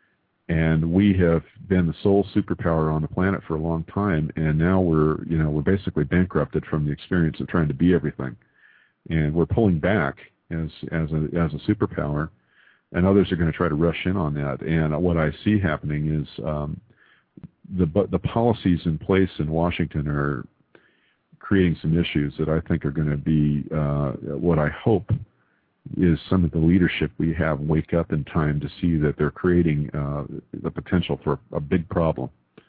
And we have been the sole superpower on the planet for a long time, and now we're, you know, we're basically bankrupted from the experience of trying to be everything, and we're pulling back as as a as a superpower, and others are going to try to rush in on that. And what I see happening is um, the the policies in place in Washington are creating some issues that I think are going to be uh, what I hope is some of the leadership we have wake up in time to see that they're creating uh, the potential for a big problem,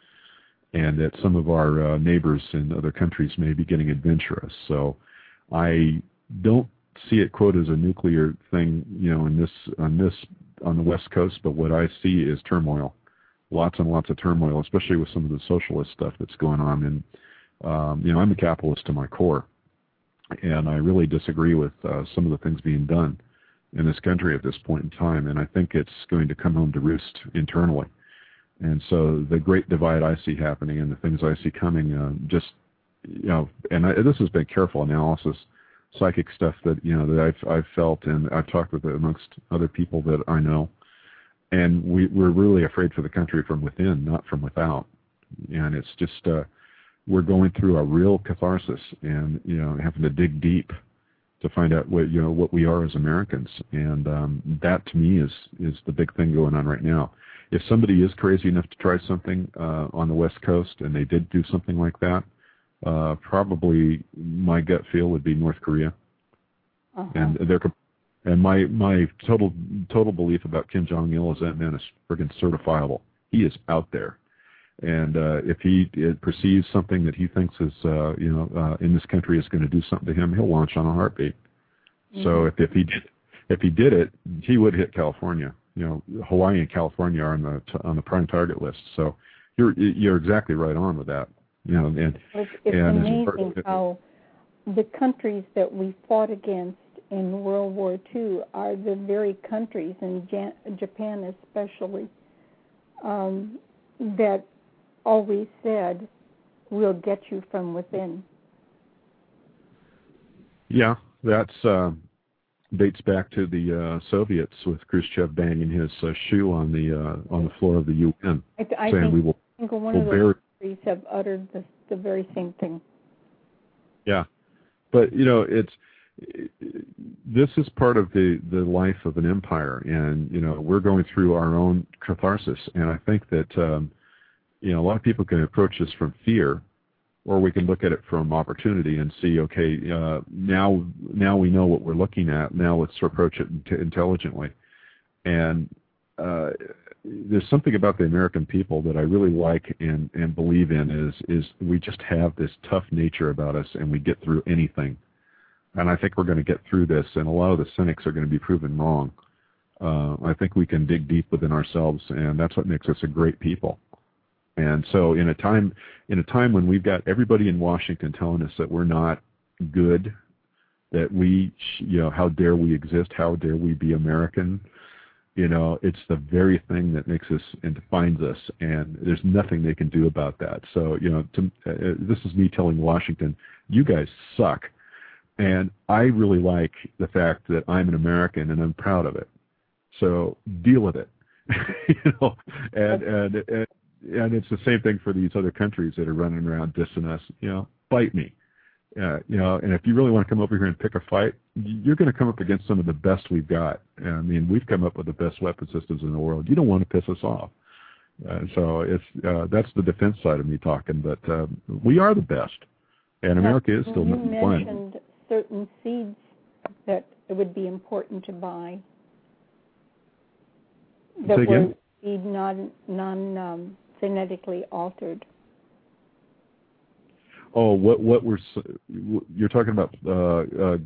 and that some of our uh, neighbors in other countries may be getting adventurous. So I don't see it, quote, as a nuclear thing, you know, in this on this on the West Coast, but what I see is turmoil, lots and lots of turmoil, especially with some of the socialist stuff that's going on. And um, you know, I'm a capitalist to my core. And I really disagree with uh, some of the things being done in this country at this point in time, and I think it's going to come home to roost internally. And so the great divide I see happening and the things I see coming, uh, just, you know, and I, this has been careful analysis, psychic stuff that, you know, that I've, I've felt, and I've talked with amongst other people that I know, and we, we're really afraid for the country from within, not from without. And it's just... Uh, we're going through a real catharsis, and you know, having to dig deep to find out what you know what we are as Americans, and um, that to me is is the big thing going on right now. If somebody is crazy enough to try something uh, on the West Coast, and they did do something like that, uh, probably my gut feel would be North Korea, uh-huh. and they're and my my total total belief about Kim Jong Il is that man is friggin' certifiable. He is out there. And uh, if he uh, perceives something that he thinks is, uh, you know, uh, in this country is going to do something to him, he'll launch on a heartbeat. Mm-hmm. So if, if he did, if he did it, he would hit California. You know, Hawaii and California are on the on the prime target list. So you're you're exactly right on with that. You know, and it's, it's and amazing it, how the countries that we fought against in World War Two are the very countries, in Jan- Japan especially, um, that always said, we'll get you from within. Yeah, that's uh, dates back to the uh, Soviets with Khrushchev banging his uh, shoe on the uh, on the floor of the U N, I, th- I saying think, we will. I think one we'll of those countries have uttered the, the very same thing. Yeah, but you know, it's this is part of the the life of an empire, and you know, we're going through our own catharsis, and I think that. Um, You know, a lot of people can approach this from fear, or we can look at it from opportunity and see, okay, uh, now now we know what we're looking at. Now let's approach it int- intelligently. And uh, there's something about the American people that I really like and, and believe in is is we just have this tough nature about us, and we get through anything. And I think we're going to get through this, and a lot of the cynics are going to be proven wrong. Uh, I think we can dig deep within ourselves, and that's what makes us a great people. And so in a time in a time when we've got everybody in Washington telling us that we're not good, that we, you know, how dare we exist, how dare we be American, you know, it's the very thing that makes us and defines us, and there's nothing they can do about that. So, you know, to, uh, this is me telling Washington, you guys suck. And I really like the fact that I'm an American and I'm proud of it. So deal with it, you know, and, and, and And it's the same thing for these other countries that are running around dissing us. You know, bite me. Uh, you know, and if you really want to come over here and pick a fight, you're going to come up against some of the best we've got. I mean, we've come up with the best weapon systems in the world. You don't want to piss us off. Uh, so it's uh, that's the defense side of me talking. But uh, we are the best, and America is still number one. You mentioned certain seeds that it would be important to buy. That Say again? were seed non non. Um, genetically altered. Oh, what what we're you're talking about? Uh, uh,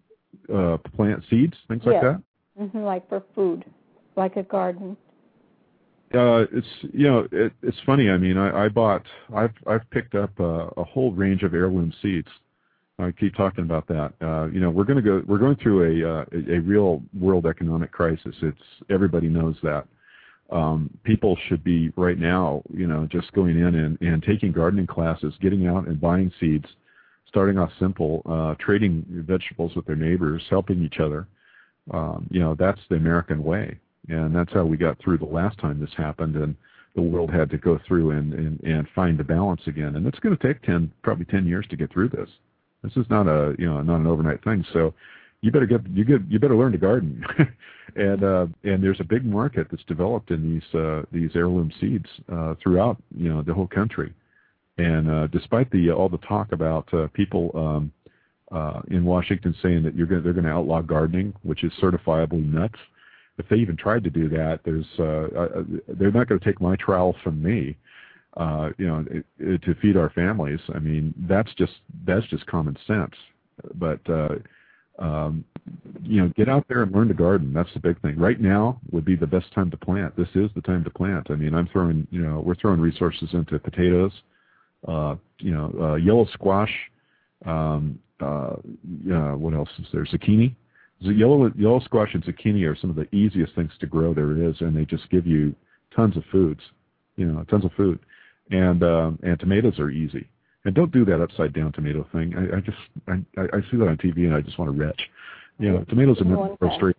uh, plant seeds, things yes. like that. Mm-hmm, like for food, like a garden. uh, it's you know it, it's funny. I mean, I, I bought I've I've picked up a, a whole range of heirloom seeds. I keep talking about that. Uh, you know, we're going to go. We're going through a, uh, a a real world economic crisis. It's everybody knows that. Um, people should be right now, you know, just going in and, and taking gardening classes, getting out and buying seeds, starting off simple, uh, trading vegetables with their neighbors, helping each other. Um, you know, that's the American way, and that's how we got through the last time this happened, and the world had to go through and, and, and find the balance again. And it's going to take ten, probably ten years to get through this. This is not a, you know, not an overnight thing. So you better get, you get, you better learn to garden. and, uh, and there's a big market that's developed in these, uh, these heirloom seeds, uh, throughout, you know, the whole country. And, uh, despite the, all the talk about, uh, people, um, uh, in Washington saying that you're going they're going to outlaw gardening, which is certifiably nuts. If they even tried to do that, there's, uh, uh they're not going to take my trowel from me. Uh, you know, it, it, to feed our families. I mean, that's just that's just common sense. But uh, um, you know, get out there and learn to garden. That's the big thing. Right now would be the best time to plant. This is the time to plant. I mean, I'm throwing, you know, we're throwing resources into potatoes, uh, you know, uh, yellow squash. Um, uh, uh, what else is there? Zucchini. The yellow yellow squash and zucchini are some of the easiest things to grow there is, and they just give you tons of foods. You know, tons of food. And um, and tomatoes are easy. And don't do that upside down tomato thing. I, I just I, I see that on T V and I just want to retch. You know, tomatoes are meant to grow straight.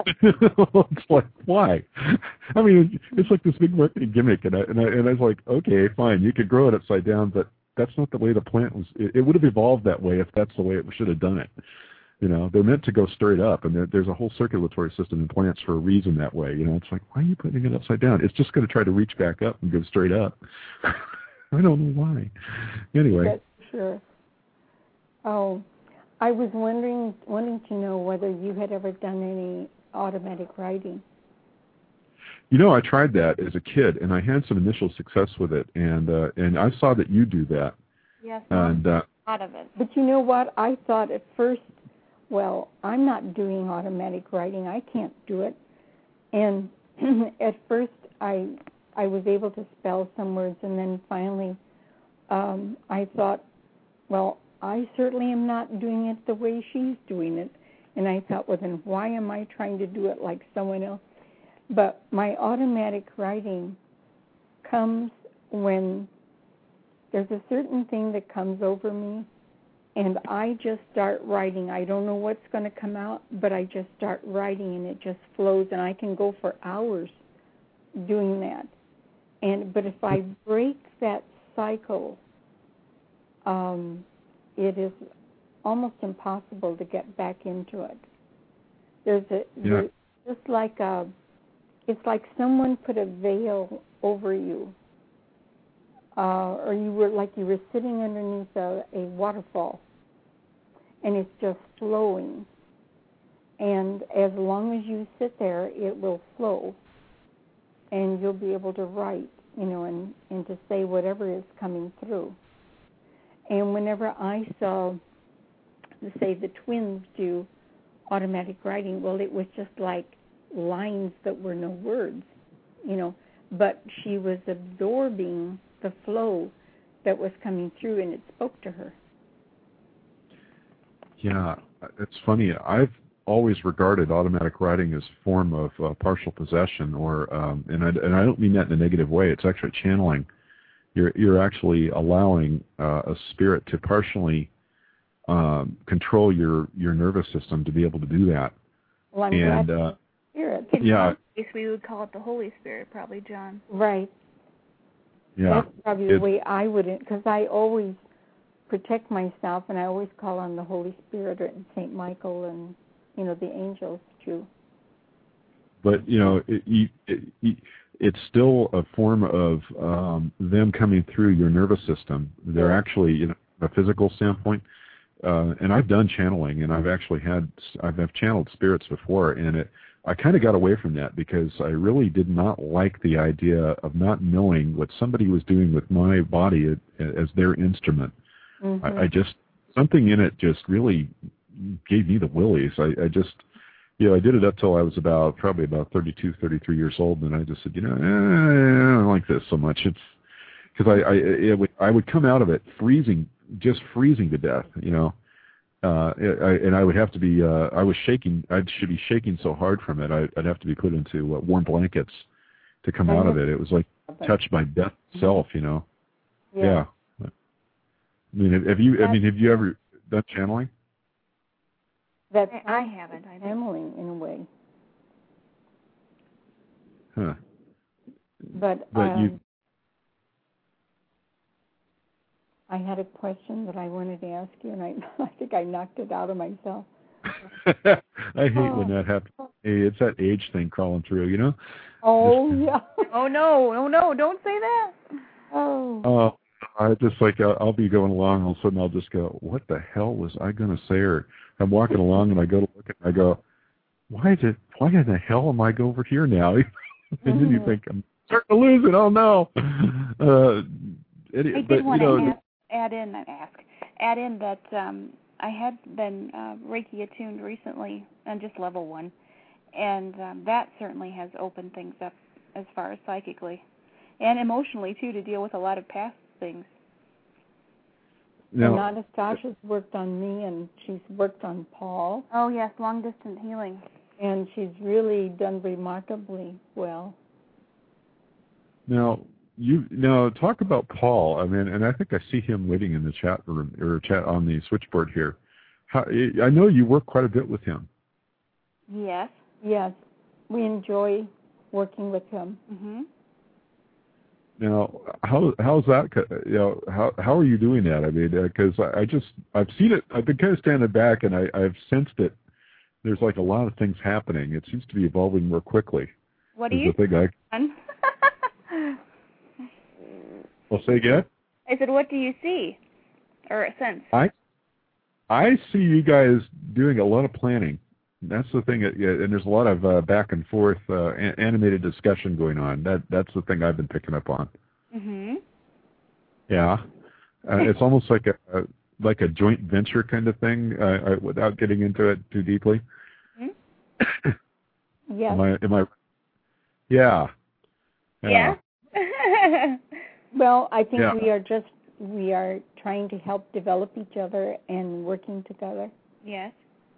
It's like, why? I mean, it's like this big marketing gimmick, and I and I, and I was like, okay, fine, you could grow it upside down, but that's not the way the plant was. It, it would have evolved that way if that's the way it should have done it. You know, they're meant to go straight up, and there, there's a whole circulatory system in plants for a reason that way. You know, it's like, why are you putting it upside down? It's just going to try to reach back up and go straight up. I don't know why. Anyway. That's sure. Oh, I was wondering, wanting to know whether you had ever done any automatic writing. You know, I tried that as a kid, and I had some initial success with it, and uh, and I saw that you do that. Yes, and uh, a lot of it. But you know what? I thought at first, well, I'm not doing automatic writing. I can't do it. And at first, I I was able to spell some words, and then finally, um, I thought, well, I certainly am not doing it the way she's doing it. And I thought, well, then why am I trying to do it like someone else? But my automatic writing comes when there's a certain thing that comes over me, and I just start writing. I don't know what's going to come out, but I just start writing, and it just flows, and I can go for hours doing that. And but if I break that cycle, um, it is almost impossible to get back into it. There's a yeah. just like a, it's like someone put a veil over you, uh, or you were like you were sitting underneath a, a waterfall, and it's just flowing. And as long as you sit there, it will flow, and you'll be able to write, you know, and, and to say whatever is coming through. And whenever I saw, say, the twins do automatic writing, well, it was just like lines that were no words, you know, but she was absorbing the flow that was coming through, and it spoke to her. Yeah, it's funny. I've always regarded automatic writing as a form of uh, partial possession, or um, and I and I don't mean that in a negative way. It's actually channeling. You're you're actually allowing uh, a spirit to partially um, control your, your nervous system to be able to do that. Well, I'm and glad uh, Spirit. yeah, In case we would call it the Holy Spirit, probably, John. Right. Yeah, that's probably the it, way I would, because I always protect myself, and I always call on the Holy Spirit and Saint Michael and, you know, the angels too. But you know, it, it, it, it's still a form of um, them coming through your nervous system. They're yeah. actually, you know, a physical standpoint. Uh, and I've done channeling, and I've actually had I've, I've channeled spirits before, and it I kind of got away from that because I really did not like the idea of not knowing what somebody was doing with my body as their instrument. Mm-hmm. I, I just something in it just really gave me the willies. I, I just you know, I did it up till I was about probably about thirty-two, thirty-three years old, and I just said, you know, eh, I don't like this so much. It's because I I, it would, I would come out of it freezing, just freezing to death, you know, uh, I, and I would have to be uh, I was shaking. I should be shaking so hard from it. I, I'd have to be put into uh, warm blankets to come out of it. It was like touched by death itself, you know. Yeah. yeah. I mean, have you? I mean, have you ever done channeling? That's I haven't. I channeling in a way. Huh. But, but um, you. I had a question that I wanted to ask you, and I, I think I knocked it out of myself. I hate oh. when that happens. Hey, it's that age thing crawling through, you know? Oh, just, yeah. Oh, no. Oh, no. Don't say that. Oh. Oh, I just like, I'll, I'll be going along, and all of a sudden I'll just go, what the hell was I going to say? Or I'm walking along, and I go to look, and I go, why did, why in the hell am I go over here now? and then you think, I'm starting to lose it. Oh, no. Uh, it, I but, did want you know, to ask, add in, not ask, add in that um, I had been uh, Reiki attuned recently on just level one, and um, that certainly has opened things up as far as psychically and emotionally, too, to deal with a lot of past things. Now, and Anastasha's worked on me, and she's worked on Paul. Oh, yes, long-distance healing. And she's really done remarkably well. Now, you now talk about Paul. I mean, and I think I see him waiting in the chat room or chat on the switchboard here. How, I know you work quite a bit with him. Yes. Yes, we enjoy working with him. Mm-hmm. Now, how how's that? You know, how how are you doing that? I mean, because uh, I, I just I've seen it. I've been kind of standing back, and I, I've sensed it. There's like a lot of things happening. It seems to be evolving more quickly. What do you? Think I, well, say again. I said, what do you see or sense? I I see you guys doing a lot of planning. That's the thing, that, yeah, and there's a lot of uh, back and forth uh, a- animated discussion going on. That that's the thing I've been picking up on. Mhm. Yeah, uh, it's almost like a, a like a joint venture kind of thing, uh, uh, without getting into it too deeply. Mhm. Yes. Am I? Am I? Yeah. Yeah. yeah. Well, I think yeah. we are just we are trying to help develop each other and working together. Yes.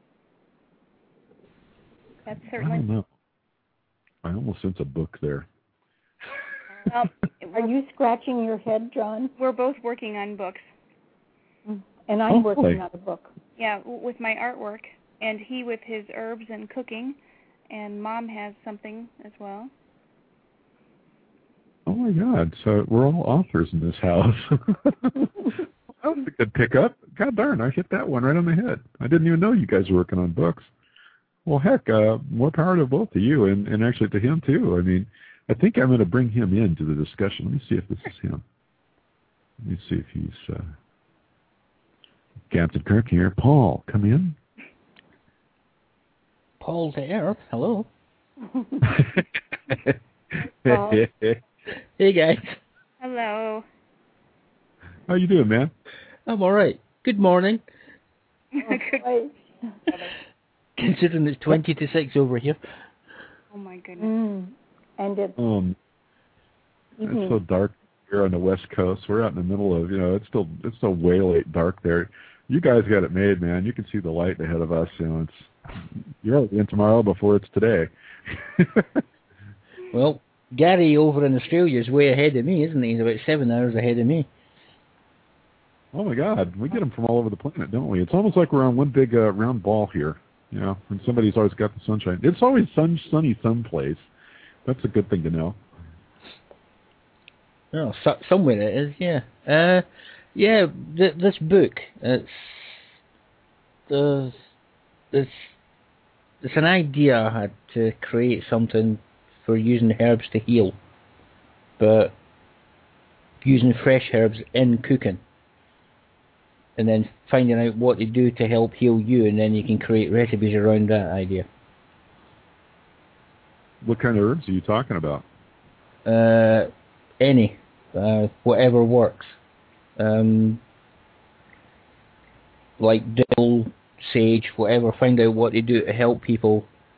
That's I certainly. don't know. I almost sense a book there. Well, are you scratching your head, John? We're both working on books. And I'm oh, working boy. on a book. Yeah, with my artwork, and he with his herbs and cooking, and Mom has something as well. Oh my God! So we're all authors in this house. That was a good pickup. God darn, I hit that one right on the head. I didn't even know you guys were working on books. Well, heck, uh, more power to both of you, and, and actually to him, too. I mean, I think I'm going to bring him into the discussion. Let me see if this is him. Let me see if he's... Uh... Captain Kirk here. Paul, come in. Paul there. Hello. Paul. Hey, guys. Hello. How you doing, man? I'm all right. Good morning. Good. Considering it's twenty to six over here. Oh my goodness. Mm. And it's um, evening. It's so dark here on the West Coast. We're out in the middle of, you know, it's still it's still way late dark there. You guys got it made, man. You can see the light ahead of us. You know, it's you're out in tomorrow before it's today. Well, Gary over in Australia is way ahead of me, isn't he? He's about seven hours ahead of me. Oh my God, we get them from all over the planet, don't we? It's almost like we're on one big uh, round ball here. You know, and somebody's always got the sunshine. It's always sun, sunny someplace. That's a good thing to know. Oh, so, somewhere it is, yeah. Uh, yeah, th- this book, it's, uh, it's, it's an idea I had to create something for using herbs to heal, but using fresh herbs in cooking, and then finding out what to do to help heal you, and then you can create recipes around that idea. What kind of herbs are you talking about? Uh, any, uh, whatever works. Um, like dill, sage, whatever. Find out what to do to help people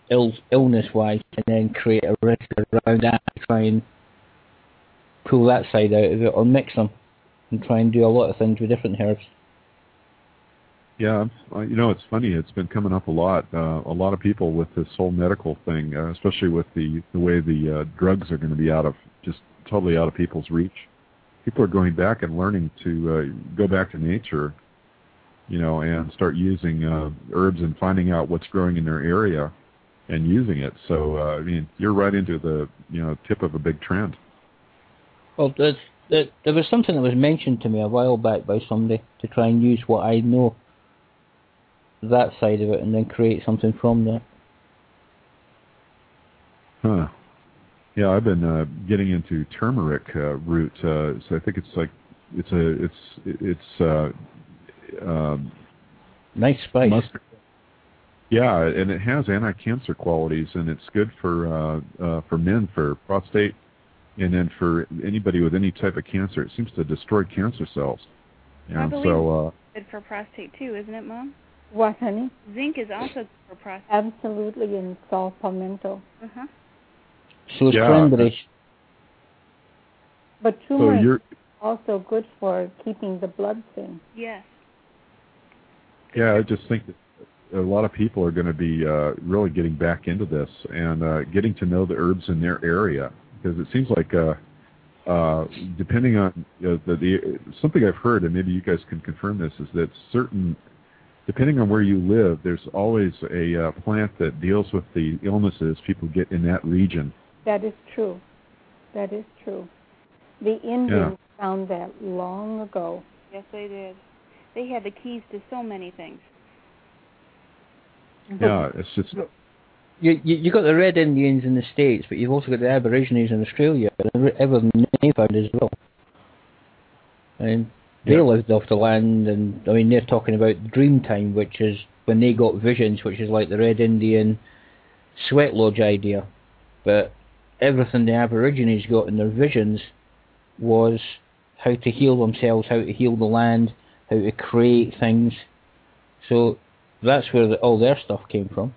Ill, illness-wise, and then create a register around that to try and pull that side out of it, or mix them and try and do a lot of things with different herbs. Yeah, you know, it's funny. It's been coming up a lot. Uh, a lot of people with this whole medical thing, uh, especially with the, the way the uh, drugs are going to be out of, just totally out of people's reach. People are going back and learning to uh, go back to nature, you know, and start using uh, herbs and finding out what's growing in their area and using it. So, uh, I mean, you're right into the, you know, tip of a big trend. Well, there's, there, there was something that was mentioned to me a while back by somebody to try and use what I know, that side of it, and then create something from that. Huh. Yeah, I've been uh, getting into turmeric uh, root. Uh, so I think it's like it's a it's it's uh, um, nice spice. Mustard. Yeah, and it has anti-cancer qualities, and it's good for uh, uh, for men for prostate, and then for anybody with any type of cancer. It seems to destroy cancer cells. And I believe so, uh, it's good for prostate too, isn't it, Mom? What, honey? Zinc is also good for prostate. Absolutely, in sal palmetto. Uh-huh. So it's yeah. cranberry. But So turmeric you're, is also good for keeping the blood thin. Yes. yeah, I just think that a lot of people are going to be uh, really getting back into this and uh, getting to know the herbs in their area, because it seems like uh, uh, depending on you know, the, the something I've heard, and maybe you guys can confirm this, is that certain depending on where you live, there's always a uh, plant that deals with the illnesses people get in that region. That is true. That is true. The Indians Yeah. found that long ago. Yes, they did. They had the keys to so many things. Yeah, it's just You, you you got the Red Indians in the States, but you've also got the Aborigines in Australia, and ever found as well. And they Yeah. lived off the land, and I mean they're talking about dream time, which is when they got visions, which is like the Red Indian sweat lodge idea. But everything the Aborigines got in their visions was how to heal themselves, how to heal the land, how to create things. So that's where the, all their stuff came from.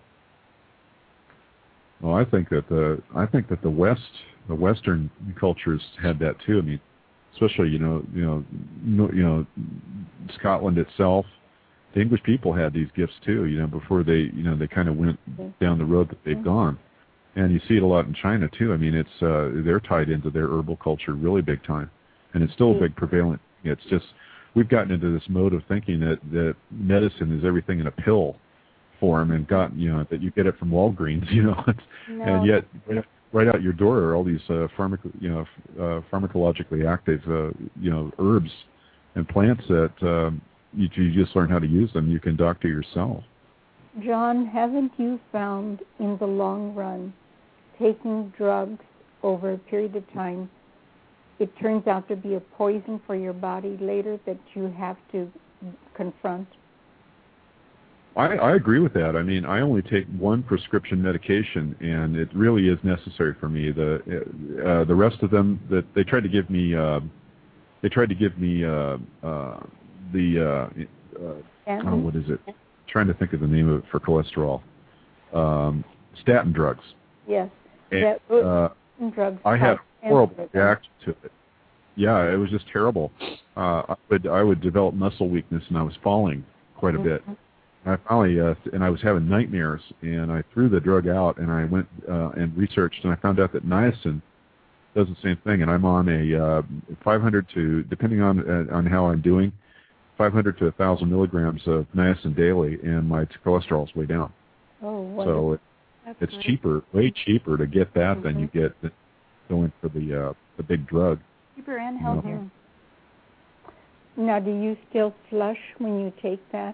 well, I think that the I think that the West, the Western cultures had that too. I mean, especially you know you know no, you know Scotland itself. The English people had these gifts too. You know, before they you know they kind of went down the road that they've gone, and you see it a lot in China too. I mean, it's uh, they're tied into their herbal culture really big time, and it's still a big prevalent. It's just we've gotten into this mode of thinking that that medicine is everything in a pill form, and got you know that you get it from Walgreens, you know, No. and yet right, right out your door are all these uh, pharmac you know uh, pharmacologically active uh, you know herbs and plants that um, you, you just learn how to use them. You can doctor yourself. John, haven't you found in the long run, taking drugs over a period of time, it turns out to be a poison for your body later that you have to confront? I, I agree with that. I mean, I only take one prescription medication, and it really is necessary for me. The uh, the rest of them that they tried to give me, uh, they tried to give me uh, uh, the uh, uh, oh, what is it? I'm trying to think of the name of it for cholesterol. Um, statin drugs. Yes. And, that, uh, drugs I had a horrible cancer. reaction to it. Yeah, it was just terrible. Uh, I would I would develop muscle weakness, and I was falling quite a bit. I finally, uh, and I was having nightmares, and I threw the drug out, and I went uh, and researched, and I found out that niacin does the same thing, and I'm on a uh, five hundred to, depending on uh, on how I'm doing, five hundred to one thousand milligrams of niacin daily, and my cholesterol's way down. Oh, what So it, That's it's great. cheaper, way cheaper to get that Mm-hmm. than you get the, going for the uh, the big drug. Cheaper and healthier. Now, do you still flush when you take that?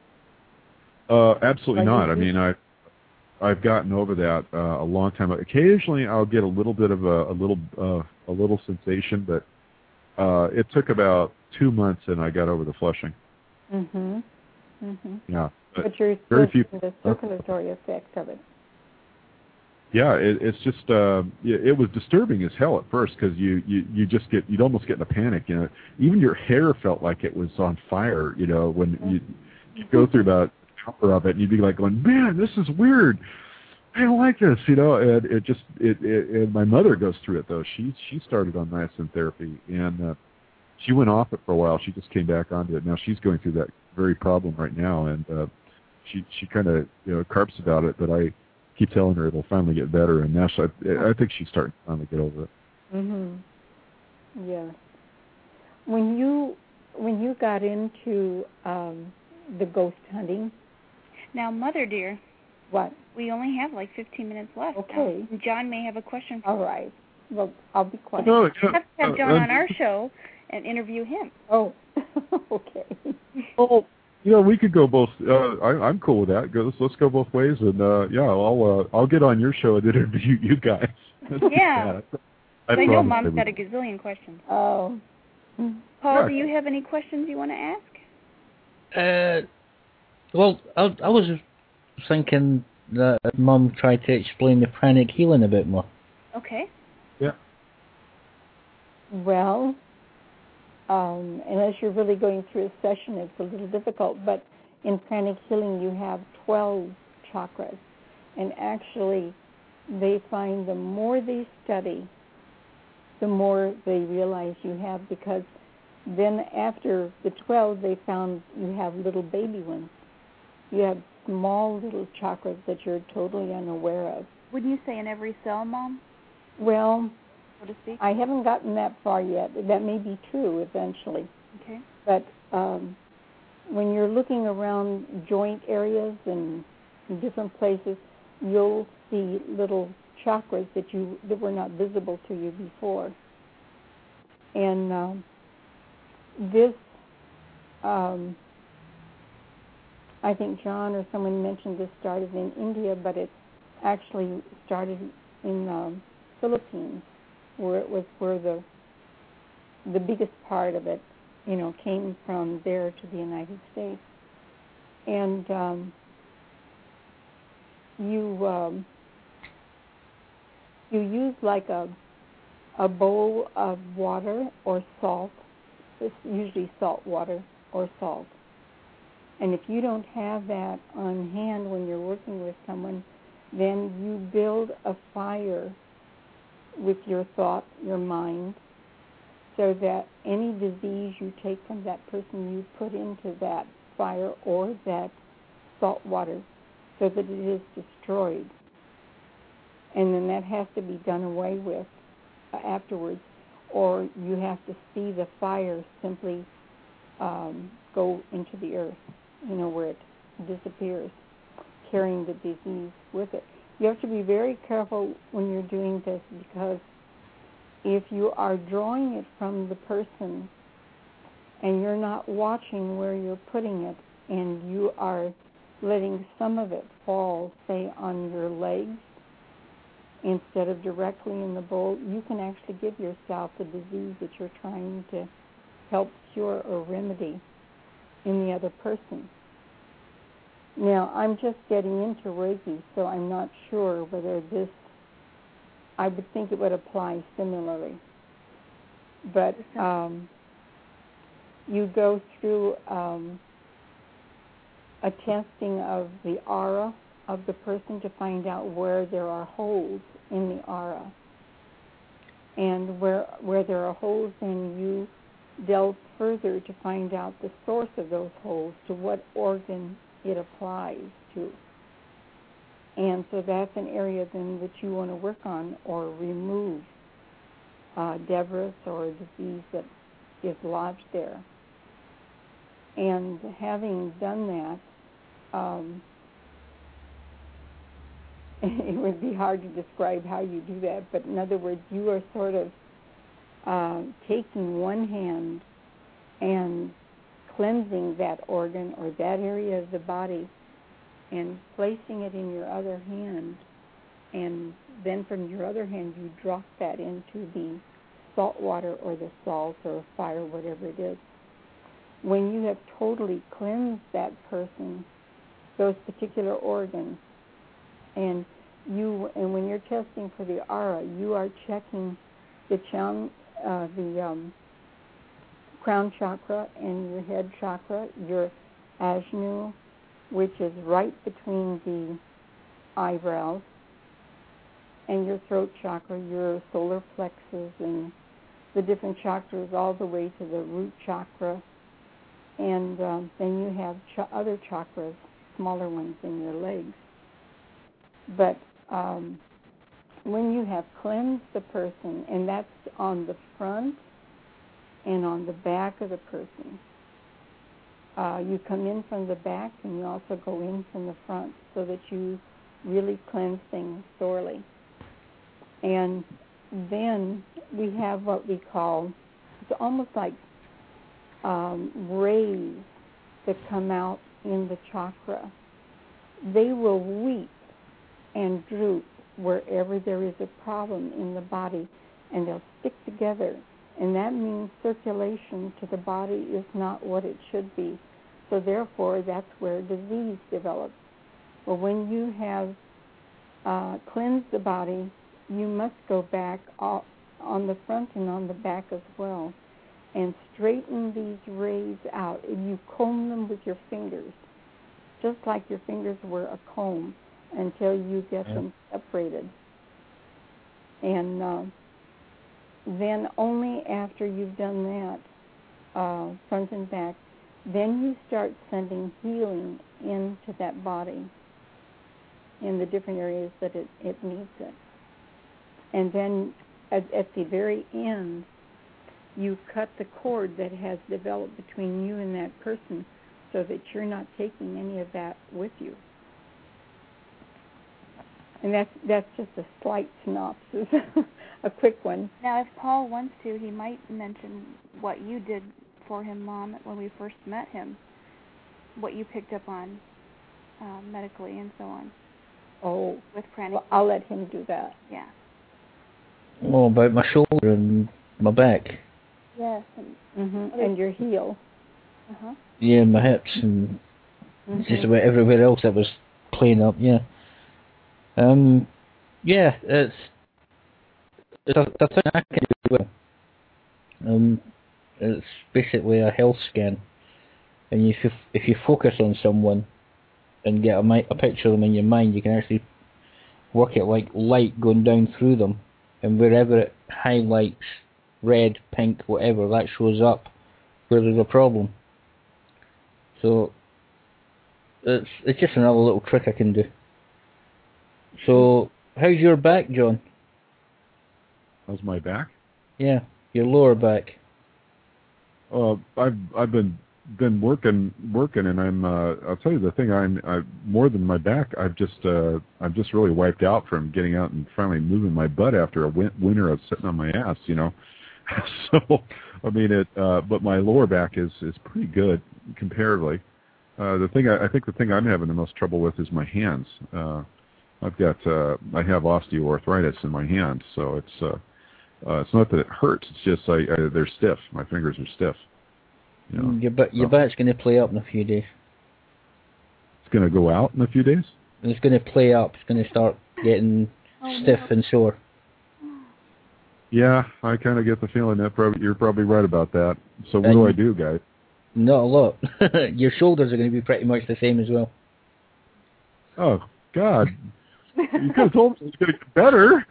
Uh, absolutely Like not. you I do? mean, I, I've gotten over that uh, a long time. Occasionally, I'll get a little bit of a, a little, uh, a little sensation, but uh, it took about two months, and I got over the flushing. Mm-hmm. Mm-hmm. Yeah, but, But you're very still few- seeing the circulatory effect of it. yeah, it, it's just, uh, it, it was disturbing as hell at first because you, you, you just get, you'd almost get in a panic. You know, even your hair felt like it was on fire. You know, when you, you go through about. Of it, and you'd be like going, man, this is weird. I don't like this, you know, and it just, it, it, and my mother goes through it, though. She she started on niacin therapy, and uh, she went off it for a while. She just came back onto it. Now she's going through that very problem right now, and uh, she she kind of, you know, carps about it, but I keep telling her it'll finally get better, and now she, I, I think she's starting to finally get over it. Mm-hmm. Yeah. When you, when you got into um, the ghost hunting... Now, Mother dear... What? We only have like fifteen minutes left. Okay. Now. John may have a question for All right. Well, I'll be quiet. No, we have to have uh, John uh, on our show and interview him. Oh, okay. Oh, yeah, we could go both. Uh, I, I'm cool with that. Go, let's, let's go both ways, and uh, yeah, I'll uh, I'll get on your show and interview you guys. Yeah. I, I know Mom's got a gazillion questions. Oh. Paul, Yeah. do you have any questions you want to ask? Uh, well, I, I was thinking that Mum tried to explain the pranic healing a bit more. Okay. Yeah. Well, um, unless you're really going through a session, it's a little difficult. But in pranic healing, you have twelve chakras. And actually, they find the more they study, the more they realize you have, because then after the twelve, they found you have little baby ones. You have small little chakras that you're totally unaware of. Wouldn't you say in every cell, Mom? Well, so to speak? I haven't gotten that far yet. That may be true eventually. Okay. But um, when you're looking around joint areas and different places, you'll see little chakras that you that were not visible to you before. And um, this, um, I think John or someone mentioned this started in India, but it actually started in um, Philippines, where it was where the the biggest part of it, you know, came from there to the United States. And um, you um, you use like a a bowl of water or salt. It's usually salt water or salt. And if you don't have that on hand when you're working with someone, then you build a fire with your thought, your mind, so that any disease you take from that person, you put into that fire or that salt water so that it is destroyed. And then that has to be done away with uh, afterwards, or you have to see the fire simply um, go into the earth, you know, where it disappears, carrying the disease with it. You have to be very careful when you're doing this, because if you are drawing it from the person and you're not watching where you're putting it, and you are letting some of it fall, say, on your legs instead of directly in the bowl, you can actually give yourself the disease that you're trying to help cure or remedy in the other person. Now, I'm just getting into Reiki, so I'm not sure whether this, I would think it would apply similarly. But um, you go through um, a testing of the aura of the person to find out where there are holes in the aura. And where where there are holes, then you delve further to find out the source of those holes, to what organ it applies to. And so that's an area then that you want to work on or remove uh, debris or disease that is lodged there. And having done that, um, it would be hard to describe how you do that, but in other words, you are sort of uh, taking one hand and cleansing that organ or that area of the body and placing it in your other hand, and then from your other hand you drop that into the salt water or the salt or fire, whatever it is. When you have totally cleansed that person, those particular organs, and you, and when you're testing for the aura, you are checking the cham, uh, the um, crown chakra and your head chakra, your ajnu, which is right between the eyebrows, and your throat chakra, your solar plexus, and the different chakras all the way to the root chakra. And um, then you have ch- other chakras, smaller ones in your legs. But um, when you have cleansed the person, and that's on the front and on the back of the person, uh, you come in from the back and you also go in from the front so that you really cleanse things thoroughly. And then we have what we call, it's almost like um, rays that come out in the chakra. They will weep and droop wherever there is a problem in the body, and they'll stick together. And that means circulation to the body is not what it should be. So therefore, that's where disease develops. Well, when you have uh, cleansed the body, you must go back all, on the front and on the back as well, and straighten these rays out. And you comb them with your fingers, just like your fingers were a comb, until you get yeah. them separated. And uh, then only after you've done that, uh, front and back, then you start sending healing into that body in the different areas that it, it needs it. And then at, at the very end, you cut the cord that has developed between you and that person so that you're not taking any of that with you. And that's, that's just a slight synopsis, a quick one. Now, if Paul wants to, he might mention what you did for him, Mom, when we first met him, what you picked up on uh, medically and so on. Oh, with pranic. Well, I'll let him do that. Yeah. Oh, about my shoulder and my back. Yes. And, mm-hmm. and your heel. Uh-huh. Yeah, my hips and mm-hmm. just about everywhere else that was playing up, yeah. Um, yeah, it's, it's a, a thing I can do well. Um, it's basically a health scan, and if you, if you focus on someone and get a, a picture of them in your mind, you can actually work it like light going down through them, and wherever it highlights red, pink, whatever, that shows up where there's a problem. So it's it's just another little trick I can do. So how's your back, John? How's my back? Yeah, your lower back. Uh, I've I've been been working working, and I'm uh, I'll tell you the thing. I'm I more than my back. I've just uh, I'm just really wiped out from getting out and finally moving my butt after a win- winter of sitting on my ass. You know, so I mean it. Uh, but my lower back is is pretty good comparatively. Uh, the thing I, I think the thing I'm having the most trouble with is my hands. Uh, I've got uh, I have osteoarthritis in my hands, so it's uh, uh, it's not that it hurts. It's just I, I they're stiff. My fingers are stiff. You know, your butt, your so. back's going to play up in a few days. It's going to go out in a few days? It's going to play up. It's going to start getting oh, stiff no. and sore. Yeah, I kind of get the feeling that probably you're probably right about that. So what and do I do, guys? Not a lot. Your shoulders are going to be pretty much the same as well. Oh, God. You could have told me it's going to get better.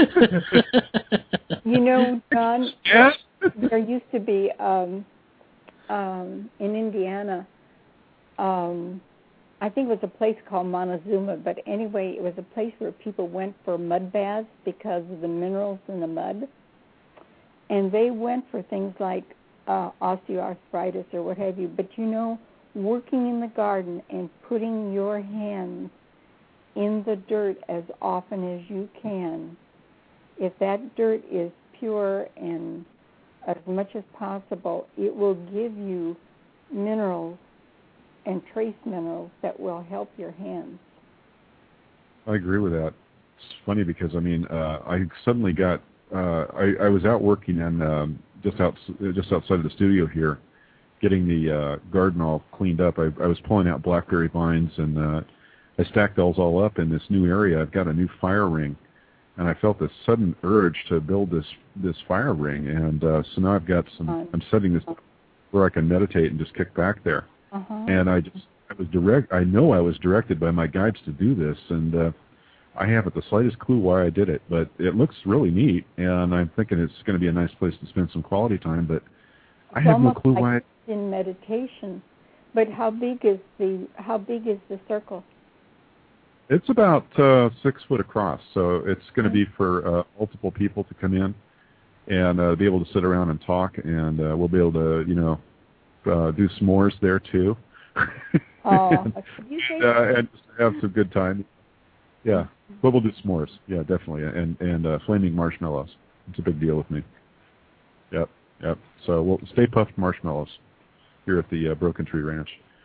You know, John, yeah? there used to be... Um, Um, in Indiana, um, I think it was a place called Montezuma, but anyway, it was a place where people went for mud baths because of the minerals in the mud. And they went for things like uh, osteoarthritis or what have you. But you know, working in the garden and putting your hands in the dirt as often as you can, if that dirt is pure and as much as possible, it will give you minerals and trace minerals that will help your hands. I agree with that. It's funny because, I mean, uh, I suddenly got, uh, I, I was out working and um, just out, just outside of the studio here, getting the uh, garden all cleaned up. I, I was pulling out blackberry vines, and uh, I stacked those all up in this new area. I've got a new fire ring. And I felt this sudden urge to build this this fire ring, and uh, so now I've got some. I'm setting this where I can meditate and just kick back there. Uh-huh. And I just I was direct. I know I was directed by my guides to do this, and uh, I haven't the slightest clue why I did it, but it looks really neat, and I'm thinking it's going to be a nice place to spend some quality time, but I It's have no almost clue like why. it's in meditation. But how big is the how big is the circle? It's about uh, six foot across, so it's going to Mm-hmm. be for uh, multiple people to come in and uh, be able to sit around and talk, and uh, we'll be able to, you know, uh, do s'mores there too. Oh, and, You say uh, and just have some good time. Yeah, but we'll do s'mores. Yeah, definitely, and and uh, flaming marshmallows. It's a big deal with me. Yep, yep. So we'll Stay Puft Marshmallows here at the uh, Broken Tree Ranch.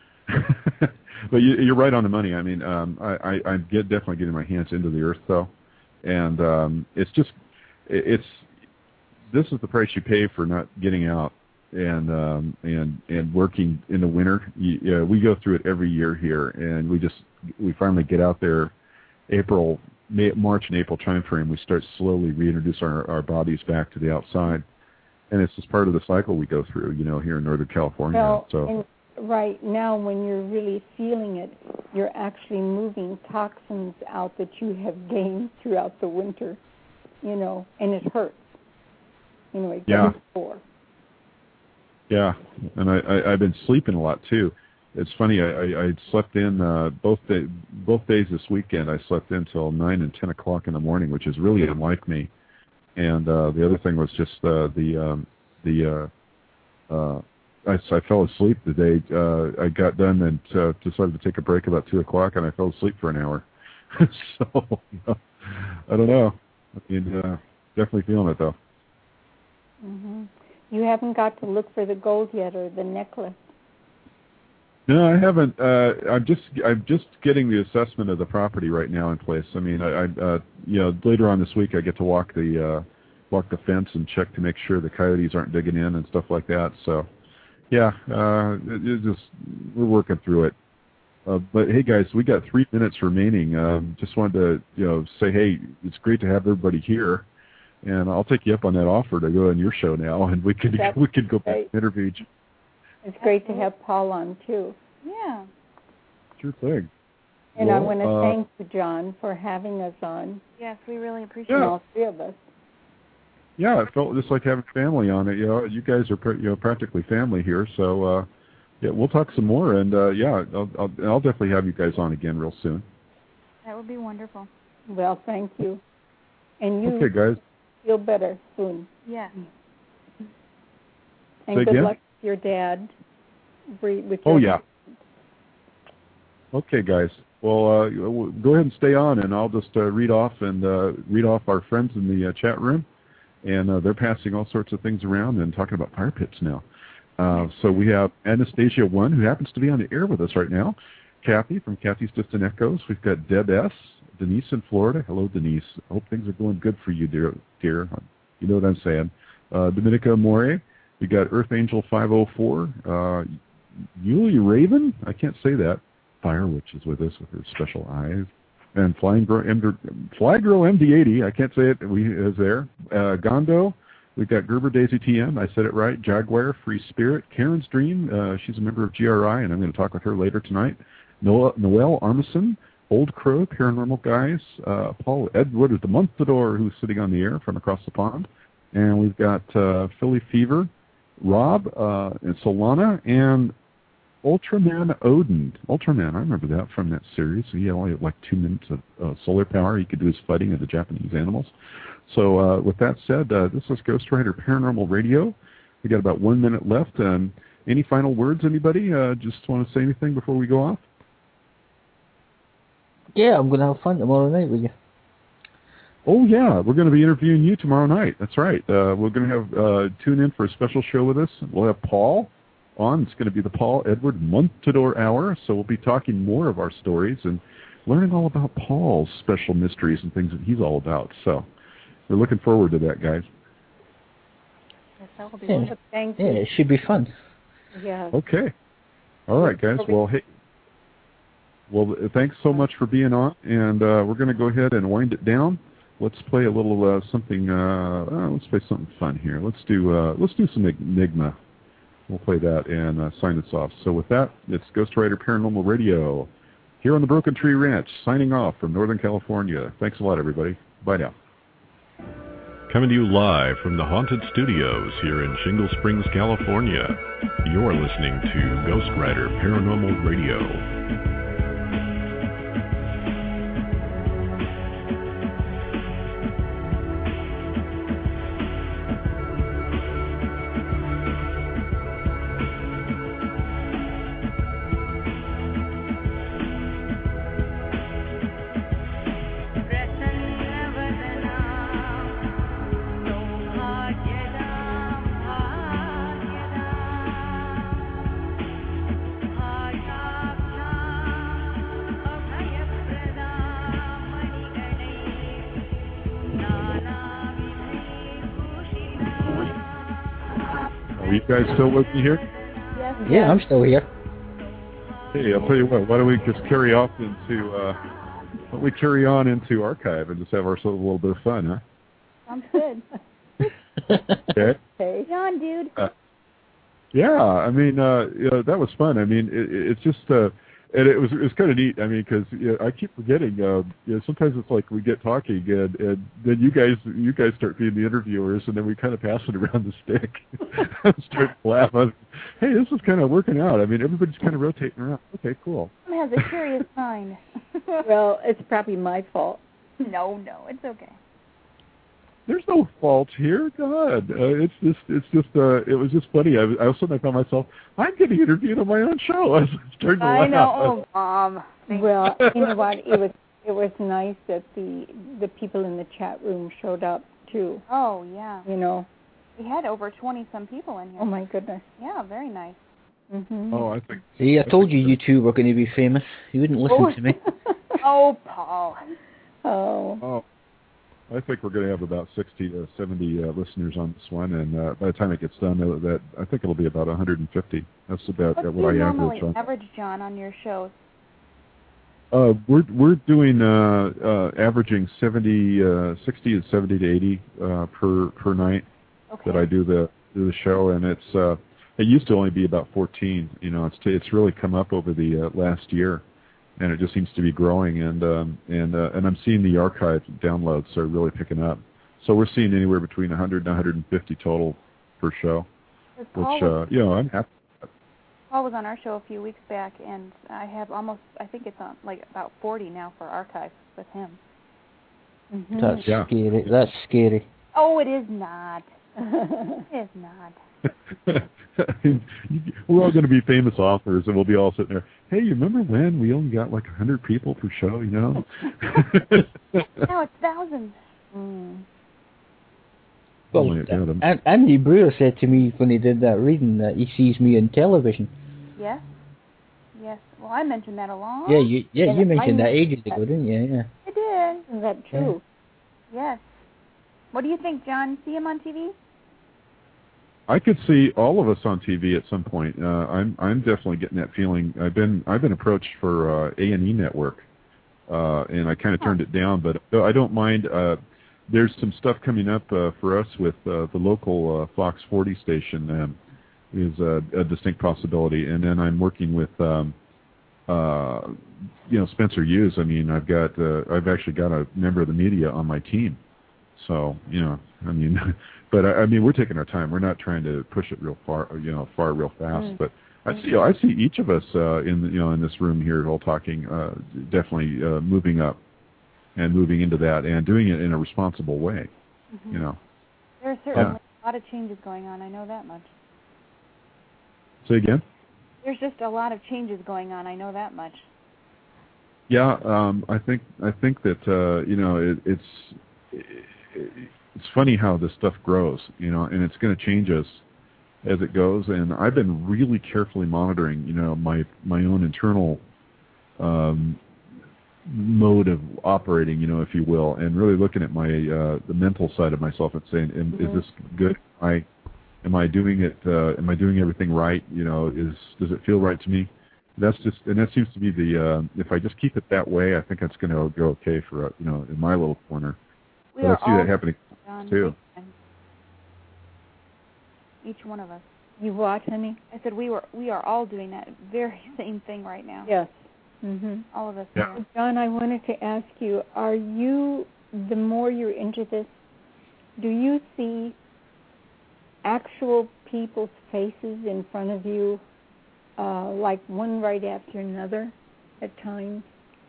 But you, you're right on the money. I mean, um, I, I, I'm get, definitely getting my hands into the earth, though, and um, it's just, it, it's, this is the price you pay for not getting out and um, and and working in the winter. You, yeah, we go through it every year here, and we just we finally get out there, April, May, March and April time frame. We start slowly reintroduce our, our bodies back to the outside, and it's just part of the cycle we go through. You know, here in Northern California. Well, so. and right now, when you're really feeling it, you're actually moving toxins out that you have gained throughout the winter, you know, and it hurts. You know, it Yeah. goes sore. Yeah, and I, I, I've been sleeping a lot, too. It's funny, I, I, I slept in uh, both day, both days this weekend. I slept in until nine and ten o'clock in the morning, which is really unlike me. And uh, the other thing was just uh, the, um, the uh, uh, I, I fell asleep the day uh, I got done and uh, decided to take a break about two o'clock, and I fell asleep for an hour. So, you know, I don't know. I mean, uh, definitely feeling it, though. Mm-hmm. You haven't got to look for the gold yet or the necklace. No, I haven't. Uh, I'm just I'm just getting the assessment of the property right now in place. I mean, I, I uh, you know later on this week I get to walk the uh, walk the fence and check to make sure the coyotes aren't digging in and stuff like that. So, yeah, uh, it, it's just we're working through it. Uh, but hey, guys, we got three minutes remaining. Um, just wanted to you know say, hey, it's great to have everybody here. And I'll take you up on that offer to go on your show now, and we could That's we could go back great. and interview each. It's great to have Paul on, too. yeah. Sure thing. And I Well, want to uh, thank you, John, for having us on, Yes, we really appreciate Yeah. all three of us. Yeah, it felt just like having family on it. You know, you guys are pr- you know practically family here. So uh, yeah, we'll talk some more, and uh, yeah, I'll, I'll I'll definitely have you guys on again real soon. That would be wonderful. Well, thank you. And you Okay, guys. feel better soon. Yes. And Say good again? luck with your dad. Bre- With Oh your yeah. Okay, guys. Well, uh, w- go ahead and stay on, and I'll just uh, read off and uh, read off our friends in the uh, chat room, and uh, they're passing all sorts of things around and talking about fire pits now. Uh, so we have Anastasia One, who happens to be on the air with us right now. Kathy from Kathy's Distant Echoes. We've got Deb S. Denise in Florida. Hello, Denise. I hope things are going good for you, dear. dear. You know what I'm saying. Uh, Dominica More. We got Earth Angel five oh four. Uh, Yuli Raven. I can't say that. Fire Witch is with us with her special eyes. And Flying Girl, M- Fly Girl M D eighty. I can't say it. We is there. Uh, Gondo. We've got Gerber Daisy T M. I said it right. Jaguar, Free Spirit. Karen's Dream. Uh, she's a member of G R I, and I'm going to talk with her later tonight. Noel, Noel Armisen. Old Crow, Paranormal Guys, uh, Paul Edward is the Montador, who's sitting on the air from across the pond. And we've got uh, Philly Fever, Rob, uh, and Solana, and Ultraman Odin. Ultraman, I remember that from that series. He only had like two minutes of uh, solar power. He could do his fighting of the Japanese animals. So uh, with that said, uh, this is Ghost Rider Paranormal Radio. We got about one minute left. Um, any final words, anybody? Uh, just want to say anything before we go off? Yeah, I'm going to have fun tomorrow night with you. Oh, yeah. We're going to be interviewing you tomorrow night. That's right. Uh, we're going to have uh, tune in for a special show with us. We'll have Paul on. It's going to be the Paul Edward Montador Hour. So we'll be talking more of our stories and learning all about Paul's special mysteries and things that he's all about. So we're looking forward to that, guys. Yes, that will be Yeah. wonderful. Thank Yeah, you. it should be fun. Yeah. Okay. All right, guys. Well, hey. Well, thanks so much for being on, and uh, we're going to go ahead and wind it down. Let's play a little uh, something. Uh, uh, let's play something fun here. Let's do uh, let's do some Enigma. We'll play that and uh, sign us off. So with that, it's Ghost Rider Paranormal Radio here on the Broken Tree Ranch, signing off from Northern California. Thanks a lot, everybody. Bye now. Coming to you live from the Haunted Studios here in Shingle Springs, California. You're listening to Ghost Rider Paranormal Radio. You guys still with me here? Yes. Yeah, I'm still here. Hey, I'll tell you what. Why don't we just carry off into? Uh, why don't we carry on into archive and just have ourselves a little bit of fun, huh? Sounds good. Okay. Hey. John, dude. Uh, yeah, I mean, uh, you know, that was fun. I mean, it, it's just, uh, and it was it was kind of neat. I mean, because you know, I keep forgetting. Uh, you know, sometimes it's like we get talking, and, and then you guys you guys start being the interviewers, and then we kind of pass it around the stick, start to laugh. I was, hey, this is kind of working out. I mean, everybody's kind of rotating around. Okay, cool. John has a curious mind. Well, it's probably my fault. No, no, it's okay. There's no fault here. God, uh, it's just, it's just, uh, it was just funny. I, was, I was suddenly found myself, I'm getting interviewed on my own show. I was starting to I laugh. know, oh, Mom. Well, you know what? It was it was nice that the the people in the chat room showed up too. Oh, yeah. You know. We had over twenty some people in here. Oh my goodness. Yeah, very nice. Mhm. Oh, I think. See, I told you you two were going to be famous. You wouldn't listen Oh. to me. Oh, Paul. Oh. Oh, I think we're going to have about sixty to seventy uh, listeners on this one, and uh, by the time it gets done, uh, that I think it'll be about one hundred fifty. That's about What uh, do what you I normally average on. average, John, on your shows? Uh, we're we're doing uh, uh, averaging seventy, uh, sixty to seventy to eighty uh, per per night Okay. that I do the do the show, and it's uh, it used to only be about fourteen. You know, it's it's really come up over the uh, last year, and it just seems to be growing. And um, and uh, and I'm seeing the archive downloads are really picking up. So we're seeing anywhere between one hundred and one hundred fifty total per show, Because which Paul was, uh, you know I'm happy. Paul was on our show a few weeks back, and I have almost, I think it's on like about forty now for archives with him. Mhm. That's Yeah. scary. That's scary. Oh, it is not. It is not. We're all going to be famous authors, and we'll be all sitting there. Hey, you remember when we only got like one hundred people per show? You know. Now it's thousands. Mm. Well, Only, yeah, the- An- Andy Brewer said to me when he did that reading that he sees me on television. Yes. Yes. Well, I mentioned that a lot. Yeah, you yeah And you mentioned I that know ages that. ago, didn't you? Yeah. I did. Isn't that true? Yes. What do you think, John? See him on T V? I could see all of us on T V at some point. Uh, I'm I'm definitely getting that feeling. I've been I've been approached for uh, A and E Network, uh, and I kind of turned it down. But I don't mind. Uh, there's some stuff coming up uh, for us with uh, the local uh, Fox forty station. Um, is a, a distinct possibility. And then I'm working with, um, uh, you know, Spencer Hughes. I mean, I've got uh, I've actually got a member of the media on my team. So you know, I mean. But I, I mean, we're taking our time. We're not trying to push it real far, you know, far real fast. Mm. But I see, I see each of us uh, in, the, you know, in this room here, all talking, uh, definitely uh, moving up and moving into that, and doing it in a responsible way. Mm-hmm. You know, there's certainly yeah. a lot of changes going on. I know that much. Say again. There's just a lot of changes going on. I know that much. Yeah, um, I think I think that uh, you know it, it's. It, It's funny how this stuff grows, you know, and it's going to change us as it goes. And I've been really carefully monitoring, you know, my my own internal um, mode of operating, you know, if you will, and really looking at my uh, the mental side of myself and saying, am, mm-hmm. is this good? Am I am I doing it? Uh, am I doing everything right? You know, is does it feel right to me? That's just, and that seems to be the. Uh, if I just keep it that way, I think it's going to go okay for uh, you know, in my little corner. We but are I see that happening. Too. Each one of us. You what, honey? I said we were we are all doing that very same thing right now. Yes. Mhm. All of us. Yeah. Yeah. John, I wanted to ask you: are you, the more you're into this, do you see actual people's faces in front of you, uh, like one right after another, at times?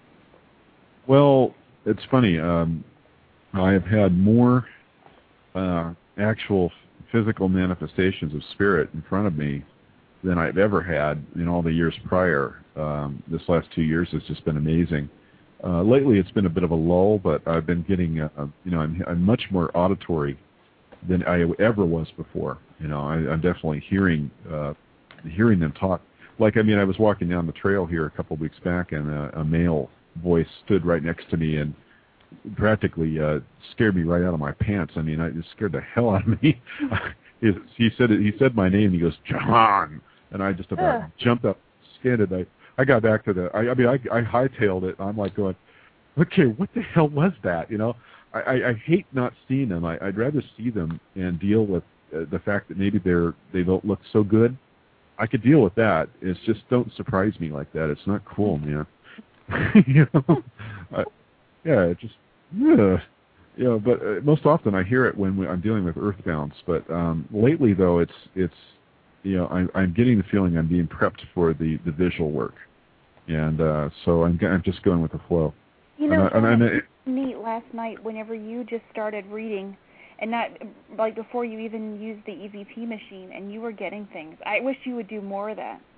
Well, it's funny. Um, I have had more uh, actual physical manifestations of spirit in front of me than I've ever had in all the years prior. Um, this last two years has just been amazing. Uh, lately, it's been a bit of a lull, but I've been getting, uh, you know, I'm, I'm much more auditory than I ever was before. You know, I, I'm definitely hearing uh, hearing them talk. Like, I mean, I was walking down the trail here a couple of weeks back, and a, a male voice stood right next to me and practically uh, scared me right out of my pants. I mean, I, it scared the hell out of me. he, he said it, he said my name. He goes, John, and I just about Ugh. jumped up, scanned it. I, I got back to the. I, I mean, I, I hightailed it. I'm like going, okay, what the hell was that? You know, I, I, I hate not seeing them. I, I'd rather see them and deal with uh, the fact that maybe they're they don't look so good. I could deal with that. It's just don't surprise me like that. It's not cool, man. you know, I, yeah, it just, yeah, you know. But uh, most often I hear it when we, I'm dealing with earthbounds. But um, lately, though, it's it's, you know, I, I'm getting the feeling I'm being prepped for the, the visual work, and uh, so I'm I'm just going with the flow. You know, and I, and I, it was neat last night whenever you just started reading, and not like before you even used the E V P machine, and you were getting things. I wish you would do more of that.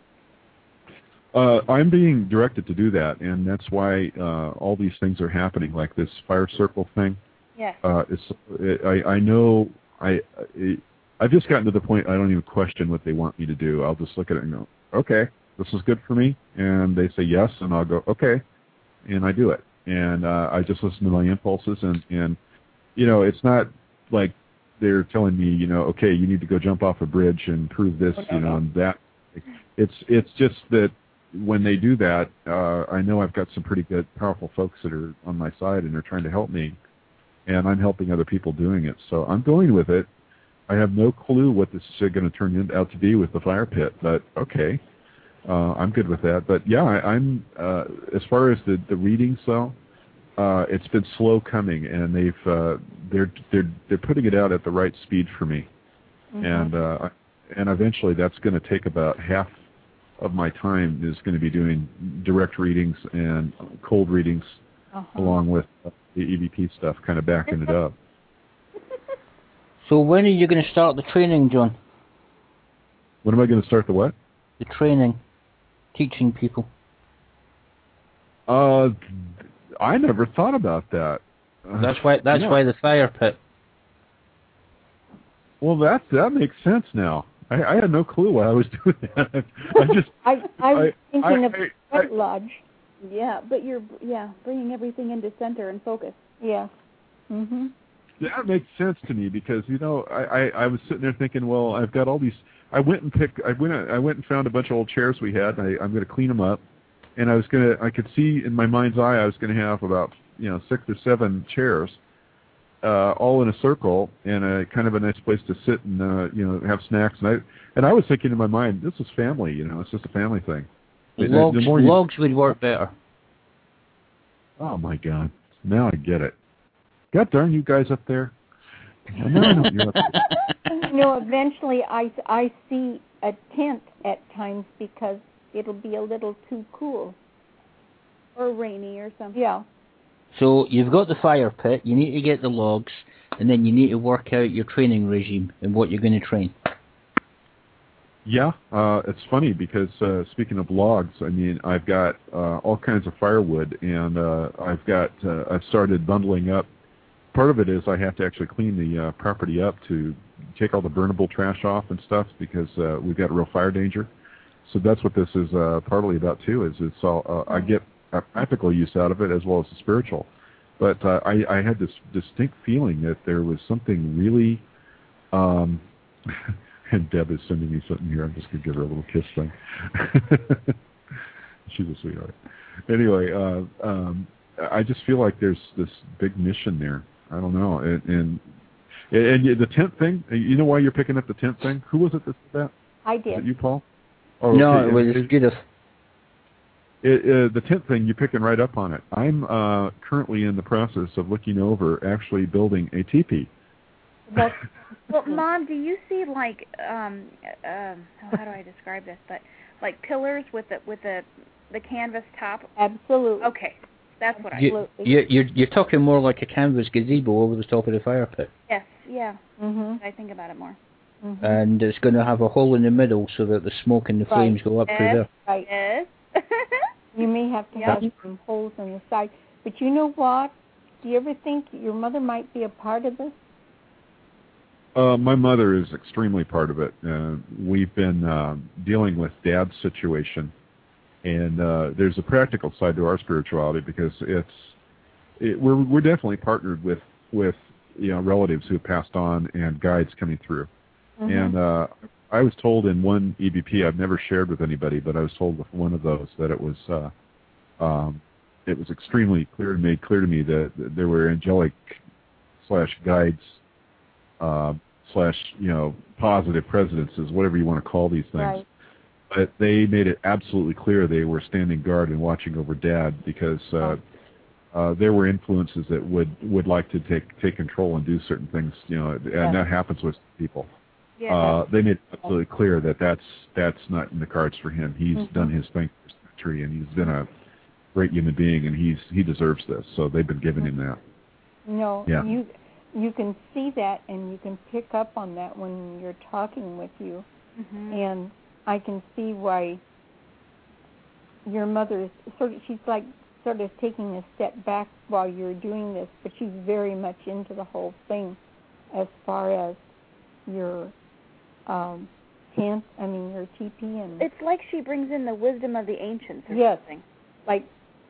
Uh, I'm being directed to do that, and that's why uh, all these things are happening, like this fire circle thing. Yes. Uh, it's, it, I, I know, I, it, I've just gotten to the point I don't even question what they want me to do. I'll just look at it and go, okay, this is good for me, and they say yes, and I'll go, okay, and I do it. And uh, I just listen to my impulses, and, and, you know, it's not like they're telling me, you know, okay, you need to go jump off a bridge and prove this, Oh, no, you know, no. and that. It's, it's just that when they do that, uh, I know I've got some pretty good, powerful folks that are on my side and are trying to help me, and I'm helping other people doing it. So I'm going with it. I have no clue what this is going to turn out to be with the fire pit, but okay, uh, I'm good with that. But yeah, I, I'm uh, as far as the, the readings, though, uh, it's been slow coming, and they've uh, they're they're they're putting it out at the right speed for me, Mm-hmm. and uh, and eventually that's going to take about half of my time is going to be doing direct readings and cold readings, Uh-huh. along with the E V P stuff, kind of backing it up. So when are you going to start the training, John? When am I going to start the what? The training, teaching people. Uh, I never thought about that. Uh, That's why. That's yeah. why the fire pit. Well, that that makes sense now. I, I had no clue why I was doing that. I just. I I was I- thinking I- of I- Sweat Lodge. Yeah, but you're yeah bringing everything into center and focus. Yeah. Mhm. That makes sense to me because you know I, I, I was sitting there thinking, well, I've got all these. I went and picked. I went. I went and found a bunch of old chairs we had. And I, I'm going to clean them up, and I was going to. I could see in my mind's eye I was going to have about you know six or seven chairs, uh, all in a circle, and a kind of a nice place to sit and uh, you know have snacks. And I and I was thinking in my mind, this is family. You know, it's just a family thing. The- the Logs, more you- logs would work better. Oh my God! Now I get it. God darn you guys up there. Now I know what you're up to. You know, eventually I, I see a tent at times because it'll be a little too cool. Or rainy or something. Yeah. So you've got the fire pit. You need to get the logs, and then you need to work out your training regime and what you're going to train. Yeah, uh, it's funny because uh, speaking of logs, I mean, I've got uh, all kinds of firewood, and uh, I've got uh, I've started bundling up. Part of it is I have to actually clean the uh, property up to take all the burnable trash off and stuff because uh, we've got real fire danger. So that's what this is uh, partly about too. Is it's all uh, I get a practical use out of it as well as the spiritual. But uh, I, I had this distinct feeling that there was something really. Um, And Deb is sending me something here. I'm just going to give her a little kiss thing. She's a sweetheart. Anyway, uh, um, I just feel like there's this big mission there. I don't know. And, and and the tent thing, you know why you're picking up the tent thing? Who was it that did that? I Was did. it you, Paul? Oh, No, okay. it was And- Judith. It, uh, the tenth thing, you're picking right up on it. I'm uh, currently in the process of looking over actually building a teepee. Well, well, Mom, do you see like um, uh, how do I describe this? But like pillars with the with the the canvas top. Absolutely. Okay, that's what I. You, you, you're you're talking more like a canvas gazebo over the top of the fire pit. Yes. Yeah. Mhm. I think about it more. Mhm. And it's going to have a hole in the middle so that the smoke and the flames Right. go up Yes. through there. Right. Yes. You may have to Yep. have some holes in the side. But you know what? Do you ever think your mother might be a part of this? Uh, my mother is extremely part of it. Uh, we've been uh, dealing with Dad's situation, and uh, there's a practical side to our spirituality because it's it, we're we're definitely partnered with with you know relatives who have passed on and guides coming through. Mm-hmm. And uh, I was told in one E B P I've never shared with anybody, but I was told with one of those that it was uh, um, it was extremely clear made clear to me that, that there were angelic slash guides. Uh, slash, you know, positive presidences, whatever you want to call these things. Right. But they made it absolutely clear they were standing guard and watching over Dad because uh, uh, there were influences that would, would like to take take control and do certain things, you know, and Yeah. that happens with people. Yeah. Uh, they made it absolutely clear that that's, that's not in the cards for him. He's Mm-hmm. done his thing for the country, and he's been a great human being, and he's he deserves this. So they've been giving him that. No, Yeah. you you can see that and you can pick up on that when you're talking with you. Mhm. And I can see why your mother is sort of, she's like sort of taking a step back while you're doing this, but she's very much into the whole thing as far as your um, tent, I mean your teepee and It's like she brings in the wisdom of the ancients or Yes. something. like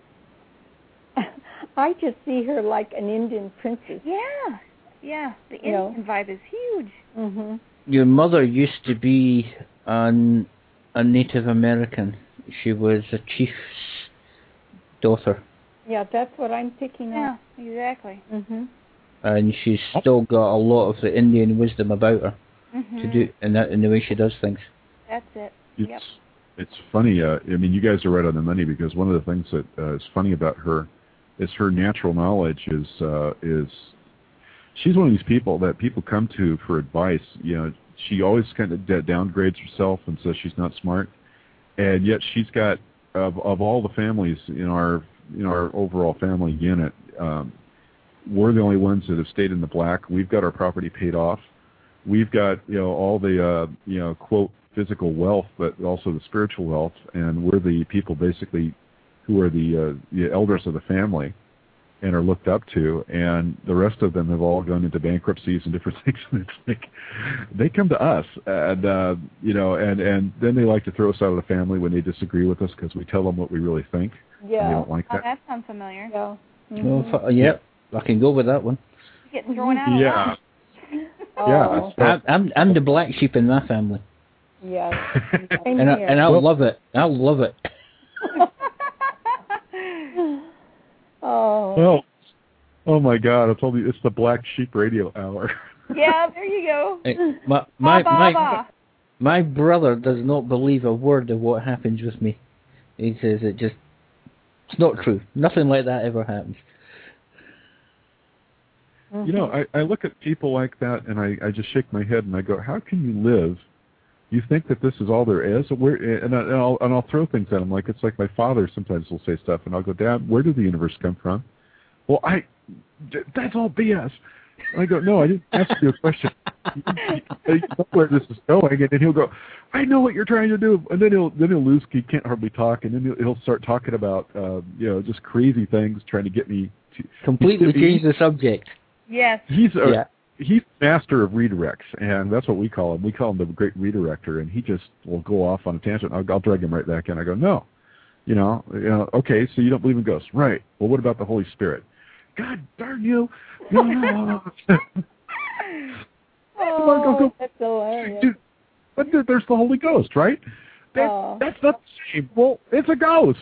I just see her like an Indian princess. Yeah. Yeah. The You know. Indian vibe is huge. Mhm. Your mother used to be an, a Native American. She was a chief's daughter, Yeah, that's what I'm picking Yeah. up. Exactly. Mhm. and she's still got a lot of the Indian wisdom about her Mhm. to do in that in the way she does things. That's it. It's Yep. it's funny. Uh, I mean, you guys are right on the money because one of the things that uh, is funny about her is her natural knowledge is uh, is she's one of these people that people come to for advice. You know, she always kind of d- downgrades herself and says she's not smart, and yet she's got of of all the families in our in our overall family unit. Um, we're the only ones that have stayed in the black. We've got our property paid off. We've got, you know, all the, uh, you know, quote, physical wealth, but also the spiritual wealth, and we're the people basically who are the, uh, the elders of the family and are looked up to, and the rest of them have all gone into bankruptcies and different things, and it's like, they come to us, and, uh, you know, and, and then they like to throw us out of the family when they disagree with us because we tell them what we really think, and they Yeah. don't like Oh, that. that sounds familiar. Yeah. Well, Mhm. f- yep, I can go with that one. You get thrown out. a Yeah. lot. Oh, Yeah. I'm, I'm I'm the black sheep in my family, yes. Same and I, here. and I Well- love it. I love it. Oh. Well, oh my God! I told you it's the Black Sheep Radio Hour. Yeah, there you go. Hey, My my Ba, ba, my, ba. my brother does not believe a word of what happens with me. He says it just it's not true. Nothing like that ever happens. You know, I, I look at people like that, and I, I just shake my head and I go, "How can you live? You think that this is all there is?" Where, and, I, and I'll and I'll throw things at him like it's like my father sometimes will say stuff, and I'll go, "Dad, where did the universe come from?" Well, I that's all B S. And I go, "No, I didn't ask you a question. You know where this is going." And then he'll go, "I know what you're trying to do," and then he'll then he'll lose. He can't hardly talk, and then he'll, he'll start talking about uh, you know just crazy things, trying to get me to Completely he- change the subject. Yes. He's a Yeah. he's master of redirects, and that's what we call him. We call him the great redirector, and he just will go off on a tangent. I'll, I'll drag him right back in. I go, no, you know, you know, okay, so you don't believe in ghosts, right? Well, what about the Holy Spirit? God darn you! No, no, no. Oh, that's hilarious. Dude, but there- there's the Holy Ghost, right? That, Oh. That's not the same. Well, it's a ghost.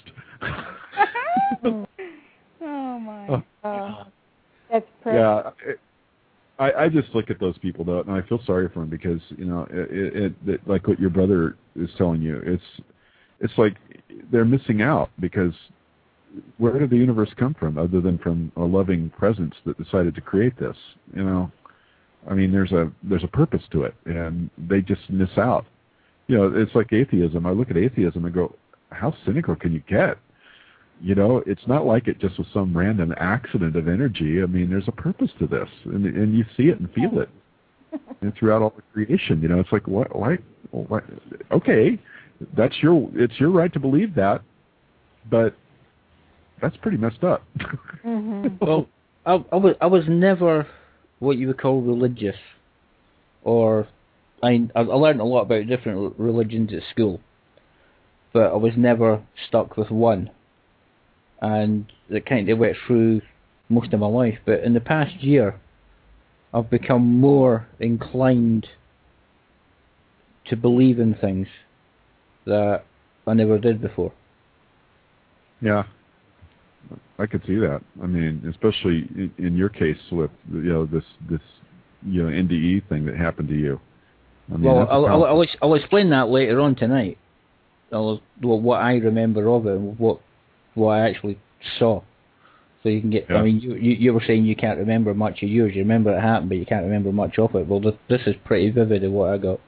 Oh my. Oh. Uh, that's perfect. Yeah, it, I, I just look at those people though, and I feel sorry for them because you know, it, it, it like what your brother is telling you. It's it's like they're missing out because where did the universe come from other than from a loving presence that decided to create this? You know, I mean, there's a there's a purpose to it, and they just miss out. You know, it's like atheism. I look at atheism and go, how cynical can you get? You know, it's not like it just was some random accident of energy. I mean, there's a purpose to this, and and you see it and feel it, and throughout all the creation. You know, it's like what? Why? why okay, that's your it's your right to believe that, but that's pretty messed up. Mm-hmm. Well, I, I was I was never what you would call religious, or I I learned a lot about different religions at school, but I was never stuck with one. And it kind of went through most of my life. But in the past year, I've become more inclined to believe in things that I never did before. Yeah, I could see that. I mean, especially in, in your case with you know this this you know N D E thing that happened to you. I mean, well, I'll, I'll, I'll, I'll explain that later on tonight. I'll, what I remember of it, and what. what I actually saw. So you can get, yeah. I mean, you, you you were saying you can't remember much of yours. You remember it happened, but you can't remember much of it. Well, this, this is pretty vivid of what I got.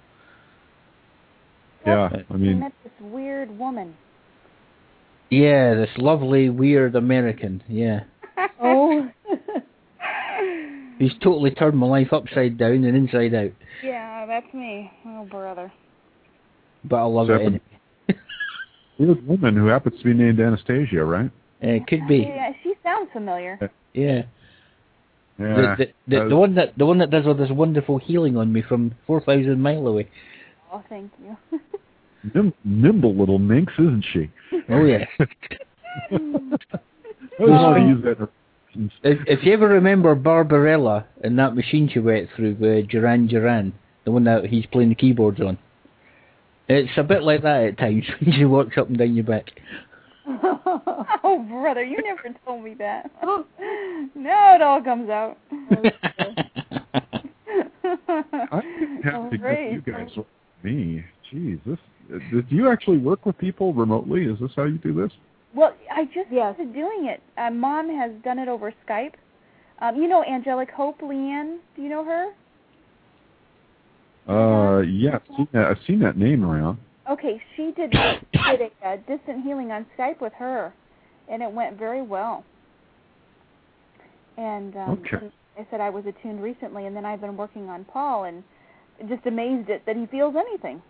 Yeah, That's, I mean... I met this weird woman. Yeah, this lovely, weird American, yeah. Oh. He's totally turned my life upside down and inside out. Yeah, that's me. Oh, brother. But I love it anyway. Weird woman who happens to be named Anastasia, right? Uh, it could be. Yeah, she sounds familiar. Yeah. Yeah. The, the, the, the one that the one that does all this wonderful healing on me from four thousand mile away. Oh, thank you. Nim- nimble little minx, isn't she? Oh yeah. I want to use that. If, if you ever remember Barbarella and that machine she went through with Duran Duran, the one that he's playing the keyboards on. It's a bit like that at times when she walks up and down your back. Oh, brother, you never told me that. Now it all comes out. I'm happy Oh, to great. get you guys with me. Jeez, this, do you actually work with people remotely? Is this how you do this? Well, I just Yes. started doing it. Uh, Mom has done it over Skype. Um, you know Angelic Hope Leanne? Do you know her? Uh, yeah, I've seen that, I've seen that name around. Okay, she did, did a uh, distant healing on Skype with her, and it went very well. And um, Okay. I said I was attuned recently, and then I've been working on Paul, and just amazed at that he feels anything.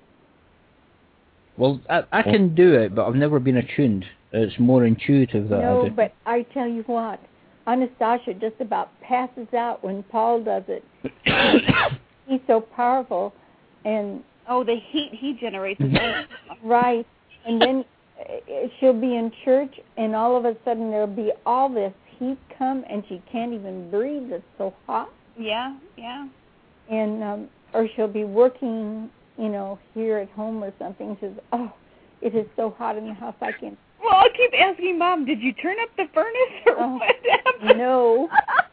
Well, I, I can do it, but I've never been attuned. It's more intuitive that No, I do. but I tell you what, Anastasia just about passes out when Paul does it. He's so powerful, and Oh, the heat he generates is right, and then uh, she'll be in church, and all of a sudden there'll be all this heat come, and she can't even breathe. It's so hot. Yeah, yeah. And um, or she'll be working, you know, here at home or something. She says, "Oh, it is so hot in the house. I can't." Well, I'll keep asking Mom, did you turn up the furnace or Oh, what happened? no.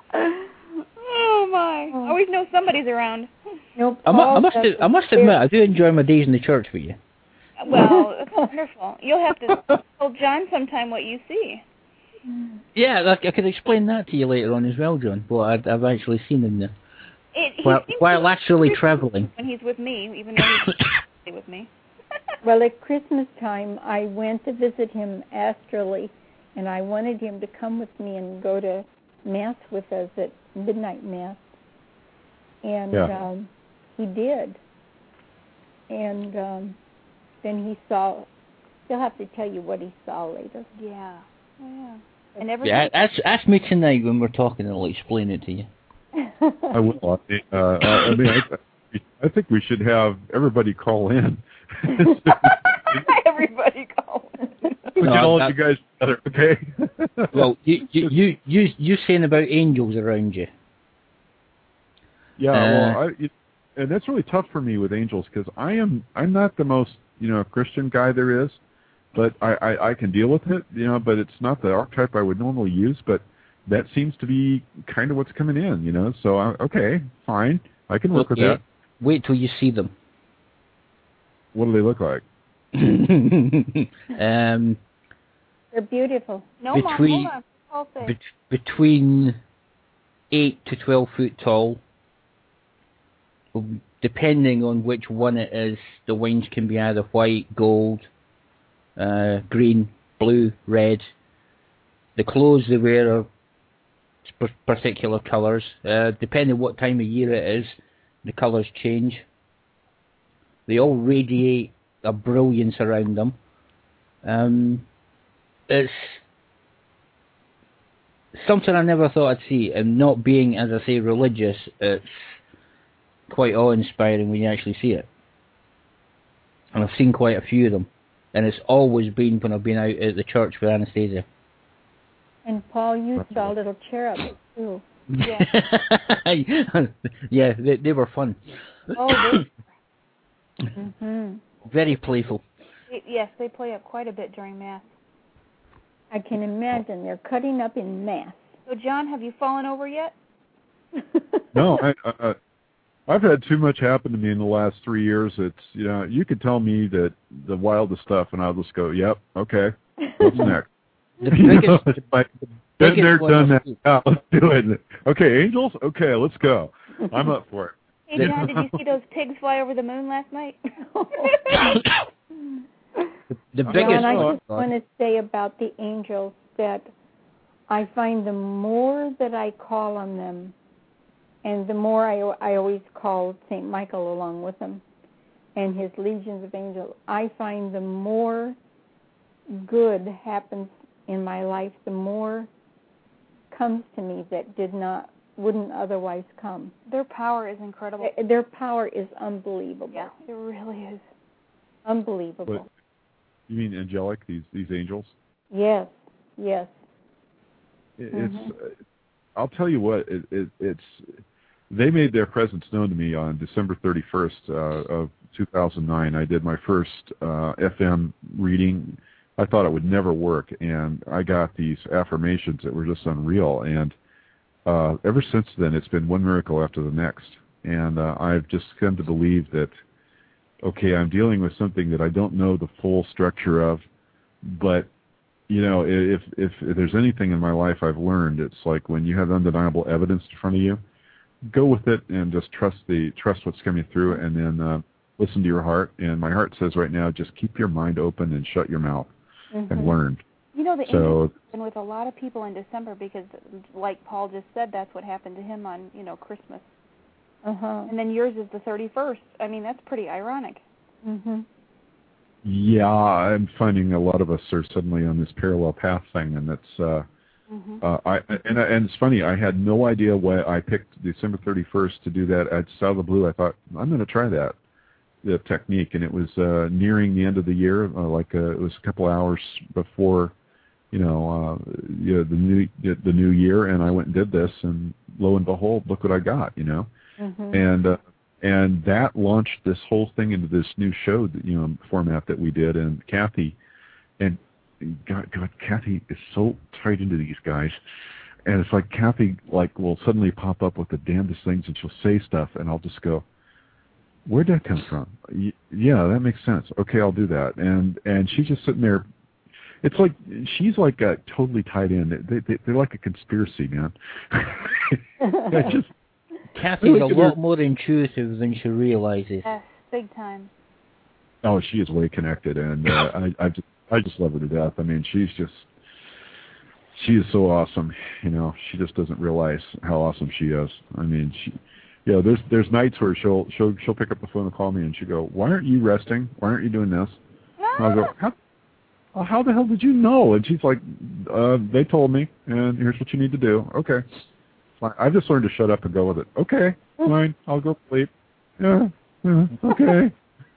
Oh my! I always know somebody's around. No, I, mu- I Paul must does I must it admit, I do enjoy my days in the church with you. Well, that's wonderful. You'll have to tell John sometime what you see. Yeah, I, I could explain that to you later on as well, John. What I'd, I've actually seen in there. It, he While, seems while to- actually travelling. when he's with me, even though he's with me. Well, at Christmas time, I went to visit him astrally, and I wanted him to come with me and go to Mass with us at midnight Mass. And Yeah. um, he did. And um, then he saw, he'll have to tell you what he saw later. Yeah, yeah. And every Yeah, ask, ask me tonight when we're talking and I'll explain it to you. I will. Uh, I mean, I, I think we should have everybody call in. everybody call. We No, get all that- of you guys together, okay? Well, you you you you you saying about angels around you? Yeah, Uh, well, I, it, and that's really tough for me with angels because I am I'm not the most you know Christian guy there is, but I, I I can deal with it, you know. But it's not the archetype I would normally use, but that seems to be kind of what's coming in, you know. So I, okay, fine, I can work with Okay. that. Wait till you see them. What do they look like? um, They're beautiful. No, between, Mom, hold on. bet- between eight to twelve foot tall. Depending on which one it is, the wings can be either white, gold, uh, green, blue, red. The clothes they wear are particular colours. Uh, depending what time of year it is, the colours change. They all radiate a brilliance around them. Um, it's something I never thought I'd see, and not being, as I say, religious, it's quite awe-inspiring when you actually see it. And I've seen quite a few of them, and it's always been when I've been out at the church with Anastasia. And Paul, you saw little cherubs too. Yeah. Yeah, they, they were fun. Oh, they, Mm-hmm. Very playful. they, yes, they play up quite a bit during Mass. I can imagine they're cutting up in mass. So, John, have you fallen over yet? No, I, I, I've had too much happen to me in the last three years. It's, you know, you could tell me that the wildest stuff, and I'll just go, yep, okay, what's next? The biggest, it's like, the been biggest there, one done was- that. Yeah, let's do it. Okay, angels? Okay, let's go. I'm up for it. Hey, John, did you see those pigs fly over the moon last night? the John, biggest I one. just want to say about the angels that I find the more that I call on them, and the more I, I always call Saint Michael along with them and his legions of angels, I find the more good happens in my life, the more comes to me that did not, wouldn't otherwise come. Their power is incredible. Their power is unbelievable. Yeah, it really is. Unbelievable. But, you mean angelic, these these angels? Yes, yes. It, Mm-hmm. It's. Uh, I'll tell you what. It, it, it's. They made their presence known to me on December thirty-first uh, of two thousand nine. I did my first uh, F M reading. I thought it would never work, and I got these affirmations that were just unreal. And uh, ever since then, it's been one miracle after the next. And uh, I've just come to believe that, okay, I'm dealing with something that I don't know the full structure of, but, you know, if, if, if there's anything in my life I've learned, it's like when you have undeniable evidence in front of you, go with it and just trust the trust what's coming through, and then uh, listen to your heart. And my heart says right now, just keep your mind open and shut your mouth. Mm-hmm. And learn. You know, the So, angels have been with a lot of people in December because, like Paul just said, that's what happened to him on, you know, Christmas. Uh-huh. And then yours is the thirty-first. I mean, that's pretty ironic. Mm-hmm. yeah, I'm finding a lot of us are suddenly on this parallel path thing, and that's. Uh, Mm-hmm. uh, I and, and it's funny. I had no idea why I picked December thirty-first to do that. It's out of the blue. I thought I'm going to try that. The technique, and it was uh, nearing the end of the year, uh, like uh, it was a couple hours before, you know, uh, you know, the new the new year, and I went and did this, and lo and behold, look what I got, you know, Mm-hmm. and uh, and that launched this whole thing into this new show, that, you know, format that we did, and Kathy, and God, God, Kathy is so tied into these guys, and it's like Kathy like will suddenly pop up with the damnedest things, and she'll say stuff, and I'll just go, where'd that come from? Y- yeah, that makes sense. Okay, I'll do that. And and she's just sitting there. It's like she's like uh, totally tied in. They, they, they're like a conspiracy, man. I just Kathy's really a good- lot more intuitive than she realizes. Yes, big time. oh, she is way connected, and uh, I I just I just love her to death. I mean, she's just she is so awesome. You know, she just doesn't realize how awesome she is. I mean, she. Yeah, you know, there's there's nights where she'll she'll she'll pick up the phone and call me, and she'll go, "Why aren't you resting? Why aren't you doing this?" And I'll go, "How, well, how the hell did you know?" And she's like, uh, "They told me, and here's what you need to do." Okay, fine. I've just learned to shut up and go with it. Okay, fine. I'll go sleep. Yeah, yeah okay.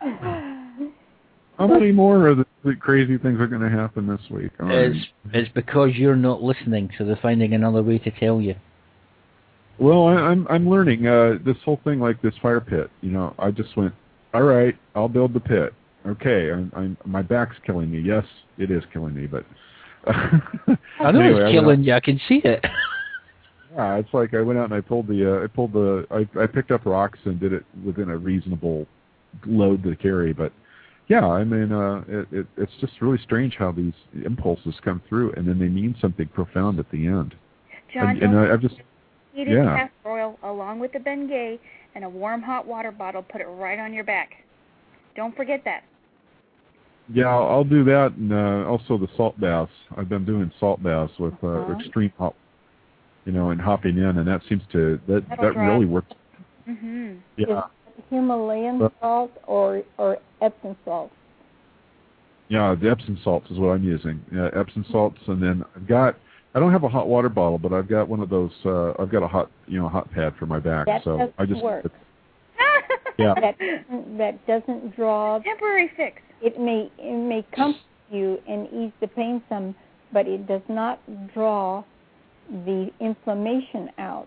How many more of the, the crazy things are going to happen this week? All right. It's, it's because you're not listening, so they're finding another way to tell you. Well, I, I'm I'm learning uh, this whole thing, like this fire pit. You know, I just went, all right, I'll build the pit. Okay, I'm, I'm my back's killing me. Yes, it is killing me, but I know anyway, it's killing you. I can see it. Yeah, it's like I went out and I pulled the uh, I pulled the I, I picked up rocks and did it within a reasonable load to carry, but Yeah, I mean, uh, it, it, it's just really strange how these impulses come through, and then they mean something profound at the end. John, and, and I, I've just heated yeah. castor oil along with the Bengay and a warm hot water bottle. Put it right on your back. Don't forget that. Yeah, I'll, I'll do that, and uh, also the salt baths. I've been doing salt baths with uh, Uh-huh. extreme hot, you know, and hopping in, and that seems to that That'll that draw. really works. Mhm. Yeah. Himalayan But- salt or or Epsom salt? Yeah, the Epsom salts is what I'm using. Yeah, Epsom salts, and then I've got. I don't have a hot water bottle, but I've got one of those. Uh, I've got a hot, you know, hot pad for my back. That so doesn't I just. work. Yeah. That doesn't, that doesn't draw. Temporary fix. It may it may comfort you and ease the pain some, but it does not draw the inflammation out.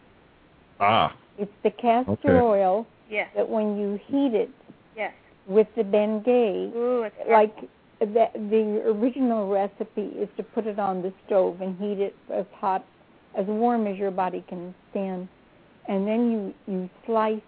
Ah. It's the castor Okay. oil Yes. that when you heat it Yes. with the Bengay, Ooh, it's like the, the original recipe is to put it on the stove and heat it as hot, as warm as your body can stand, and then you you slice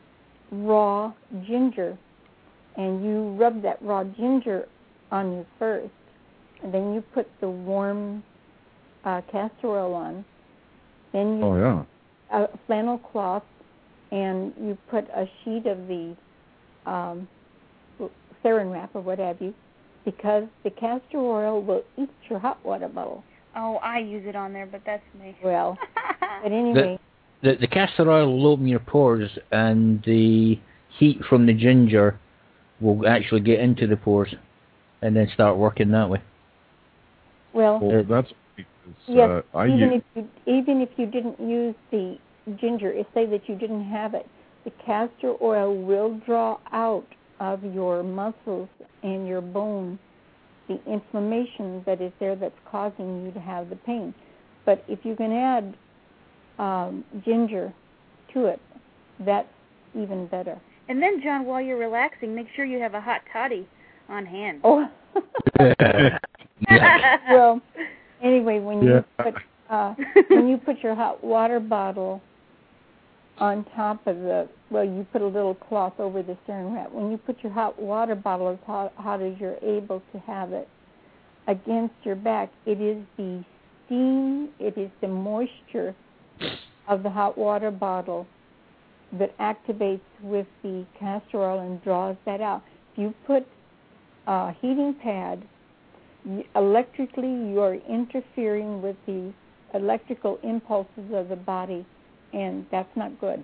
raw ginger, and you rub that raw ginger on you first, and then you put the warm uh, castor oil on. Then you Oh yeah. a flannel cloth, and you put a sheet of the um, saran wrap or what have you, because the castor oil will eat your hot water bottle. Oh, I use it on there, but that's me. Well, but anyway, The, the castor oil will open your pores, and the heat from the ginger will actually get into the pores, and then start working that way. well, Well, that's because yes. uh, I even use. if you even if you didn't use the ginger, if say that you didn't have it, the castor oil will draw out of your muscles and your bone the inflammation that is there that's causing you to have the pain. But if you can add um, ginger to it, that's even better. And then, John, while you're relaxing, make sure you have a hot toddy on hand. Oh. Well, anyway, when you Yeah. put uh, when you put your hot water bottle on top of the, well, you put a little cloth over the saran wrap. When you put your hot water bottle as hot, hot as you're able to have it against your back, it is the steam, it is the moisture of the hot water bottle that activates with the castor oil and draws that out. If you put a heating pad, you, electrically you are interfering with the electrical impulses of the body, and that's not good.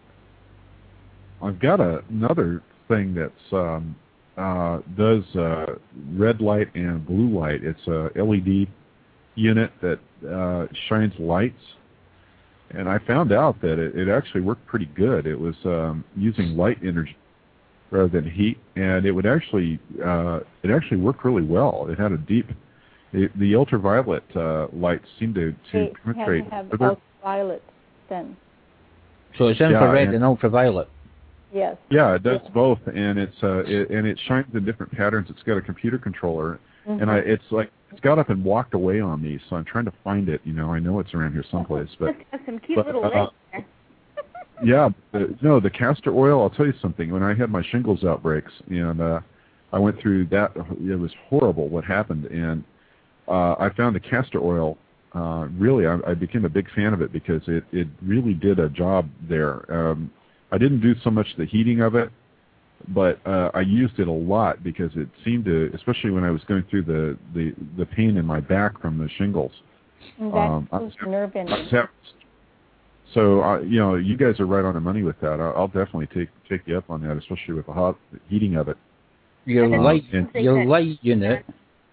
I've got a, another thing that's um, uh, does uh, red light and blue light. It's a L E D unit that uh, shines lights, and I found out that it, it actually worked pretty good. It was um, using light energy rather than heat, and it would actually uh, it actually worked really well. It had a deep it, the ultraviolet uh, lights seemed to, to They penetrate. have to have further. ultraviolet then. So it's infrared and- and ultraviolet. Yes. Yeah, it does both, and it's uh, it, and it shines in different patterns. It's got a computer controller, Mhm. and I it's like it's got up and walked away on me, so I'm trying to find it. You know, I know it's around here someplace, but Just have some cute but, little uh, legs there. yeah, the, no, the castor oil. I'll tell you something. When I had my shingles outbreaks, and uh, I went through that, it was horrible what happened, and uh, I found the castor oil. Uh, really, I, I became a big fan of it because it it really did a job there. Um, I didn't do so much the heating of it, but uh, I used it a lot because it seemed to, especially when I was going through the, the, the pain in my back from the shingles. And that Um, I includes was- nerve I was endings. having- So, uh, you know, you guys are right on the money with that. I'll, I'll definitely take take you up on that, especially with the hot the heating of it. Your And then- light, and- your light unit.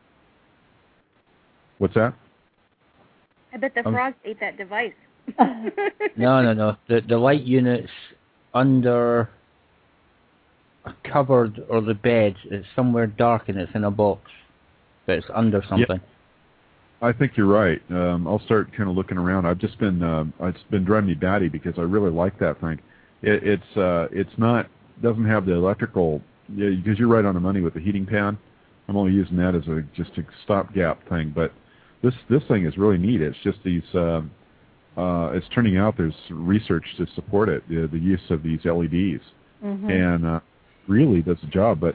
What's that? I bet the Um, frogs ate that device. No, no, no. The the light unit's under a cupboard or the bed. It's somewhere dark and it's in a box, but it's under something. I think you're right. Um, I'll start kind of looking around. I've just been um, it's been driving me batty because I really like that thing. It, it's uh, it's not doesn't have the electrical yeah, because you're right on the money with the heating pad. I'm only using that as a just a stopgap thing, but this this thing is really neat. It's just these. Um, uh, it's turning out there's research to support it, the, the use of these L E Ds, Mhm. and uh, really does the job. But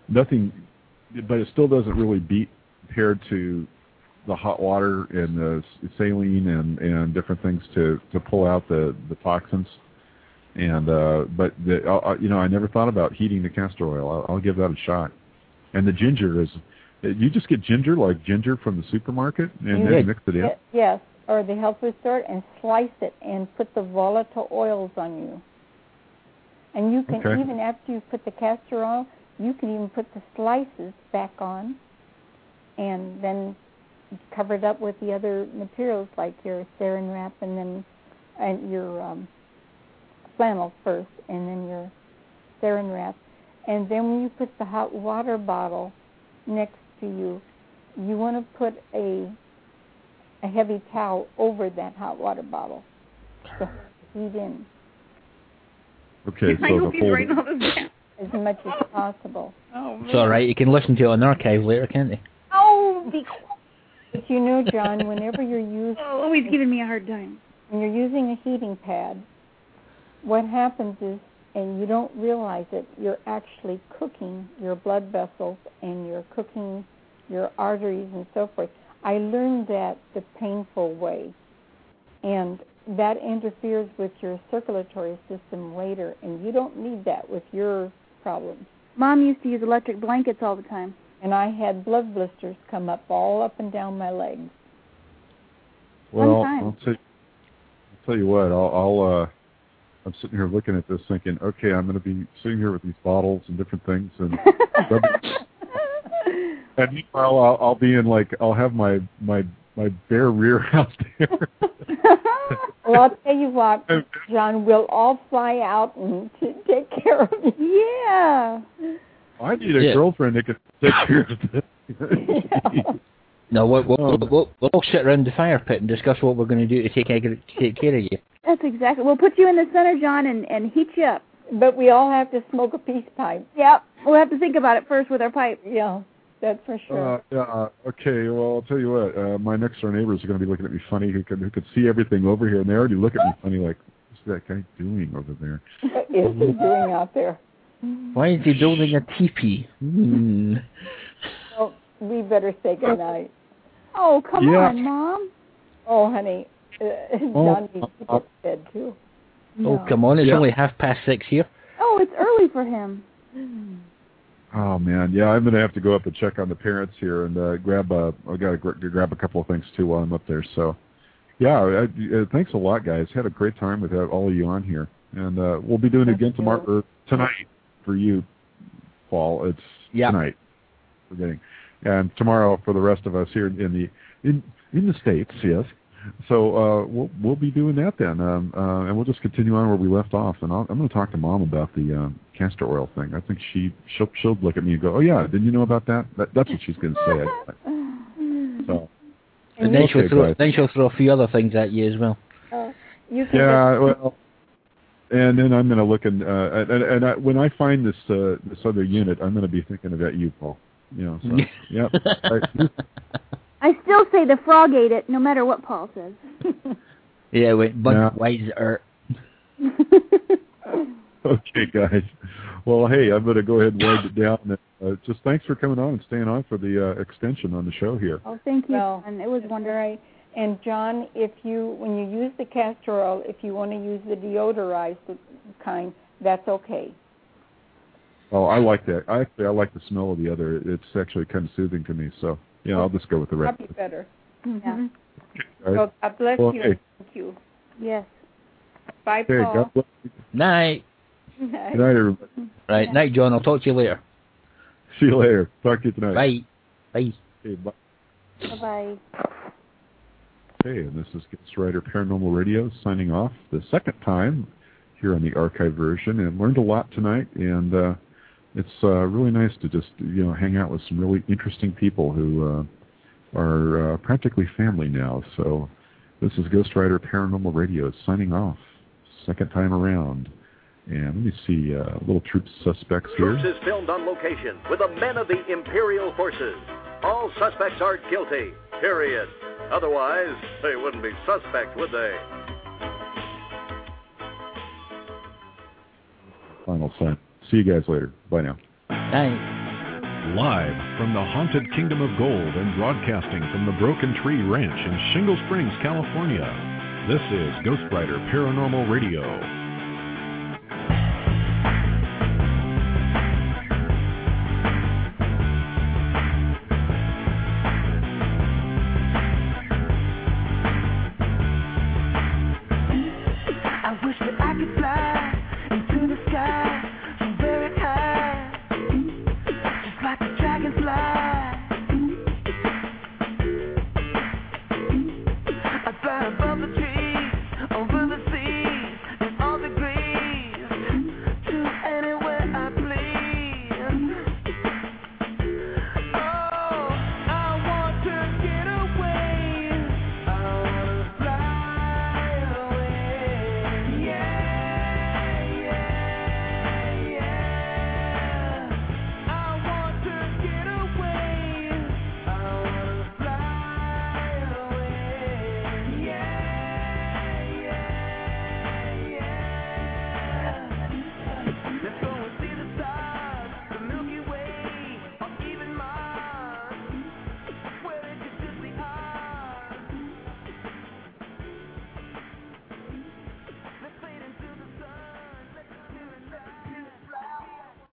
nothing, but it still doesn't really beat compared to the hot water and the saline and, and different things to, to pull out the, the toxins. And uh, but the, uh, you know, I never thought about heating the castor oil. I'll, I'll give that a shot. And the ginger is, you just get ginger like ginger from the supermarket and then mix it in. Yes, or the health food store, and slice it and put the volatile oils on you. And you can Okay. even after you put the castor oil, you can even put the slices back on, and then cover it up with the other materials like your saran wrap and then and your um, flannel first, and then your saran wrap. And then when you put the hot water bottle next to you, you want to put a a heavy towel over that hot water bottle to heat in. Okay, I so hope the he's whole, writing all this down. As much as possible. Oh, man. It's all right. You can listen to it on archive later, can't you? Oh, be But you know, John, whenever you're using oh, always giving me a hard time. when you're using a heating pad, what happens is, and you don't realize it, you're actually cooking your blood vessels and you're cooking your arteries and so forth. I learned that the painful way, and that interferes with your circulatory system later, and you don't need that with your problems. Mom used to use electric blankets all the time. And I had blood blisters come up all up and down my legs. well, time. I'll tell, I'll tell you what, I'll, I'll uh, I'm sitting here looking at this thinking, okay, I'm going to be sitting here with these bottles and different things, and and meanwhile, I'll, I'll be in like, I'll have my my my bare rear out there. Well, I'll tell you what, John, we'll all fly out and t- take care of you. Yeah. I need a Yeah. girlfriend that can take care of this. Yeah. No, we'll, we'll, Oh. we'll, we'll all sit around the fire pit and discuss what we're going to do to take, to take care of you. That's exactly. We'll put you in the center, John, and, and heat you up. But we all have to smoke a peace pipe. Yep. We'll have to think about it first with our pipe. Yeah, that's for sure. Uh, yeah. uh, Okay. Well, I'll tell you what. Uh, my next door neighbors are going to be looking at me funny. Who could who could see everything over here, and they already look at me funny, like, what's that guy doing over there? What is he doing out there? Why is he building a teepee? Hmm. Well, we better say goodnight. Oh, come Yeah. on, Mom. Oh, honey, uh, John needs to uh, get to bed, too. Oh, come on. It's Yeah. only half past six here. Oh, it's early for him. Oh man, yeah, I'm going to have to go up and check on the parents here and uh, grab a. I got to gr- grab a couple of things too while I'm up there. So, yeah, I, uh, thanks a lot, guys. Had a great time with uh, all of you on here, and uh, we'll be doing it again tomorrow or tonight for you, Paul. It's Yeah. tonight. Forgetting, and tomorrow for the rest of us here in the in in the States. Yes. So uh, we'll we'll be doing that then, um, uh, and we'll just continue on where we left off. And I'll, I'm going to talk to Mom about the uh, castor oil thing. I think she she'll, she'll look at me and go, "Oh yeah, didn't you know about that?" that that's what she's going to say. So And then, Okay, she'll throw, guys. then she'll throw a few other things at you as well. Uh, you can yeah, well, and then I'm going to look and uh, and, and I, when I find this uh, this other unit, I'm going to be thinking about you, Paul. You know, so yep. I, I still say the frog ate it, no matter what Paul says. Yeah, wait, but Yeah. wiser. Okay, guys. Well, hey, I'm going to go ahead and wind it down. And, uh, just thanks for coming on and staying on for the uh, extension on the show here. Oh, thank you, Well, John. It was That's wonderful. right. And John, if you when you use the castor oil, if you want to use the deodorized kind, that's okay. Oh, I like that. I actually I like the smell of the other. It's actually kind of soothing to me. So yeah, I'll just go with the rest. Probably better. Yeah. All right. Well, God bless Well, you. hey. Thank you. Yes. Bye, Okay, Paul. God bless you. Night. Good night, everybody. Right, night, John. I'll talk to you later. See you later. Talk to you tonight. Bye. Bye. Okay, bye. Bye-bye. Okay, and this is Ghost Rider Paranormal Radio signing off the second time here on the archive version, and learned a lot tonight. And uh, it's uh, really nice to just you know hang out with some really interesting people who uh, are uh, practically family now. So this is Ghost Rider Paranormal Radio signing off, second time around. And let me see, uh, little Troop Suspects here. Troops is filmed on location with the men of the Imperial Forces. All suspects are guilty, period. Otherwise, they wouldn't be suspect, would they? Final sign. See you guys later. Bye now. Night. Live from the haunted Kingdom of Gold and broadcasting from the Broken Tree Ranch in Shingle Springs, California, this is Ghost Rider Paranormal Radio.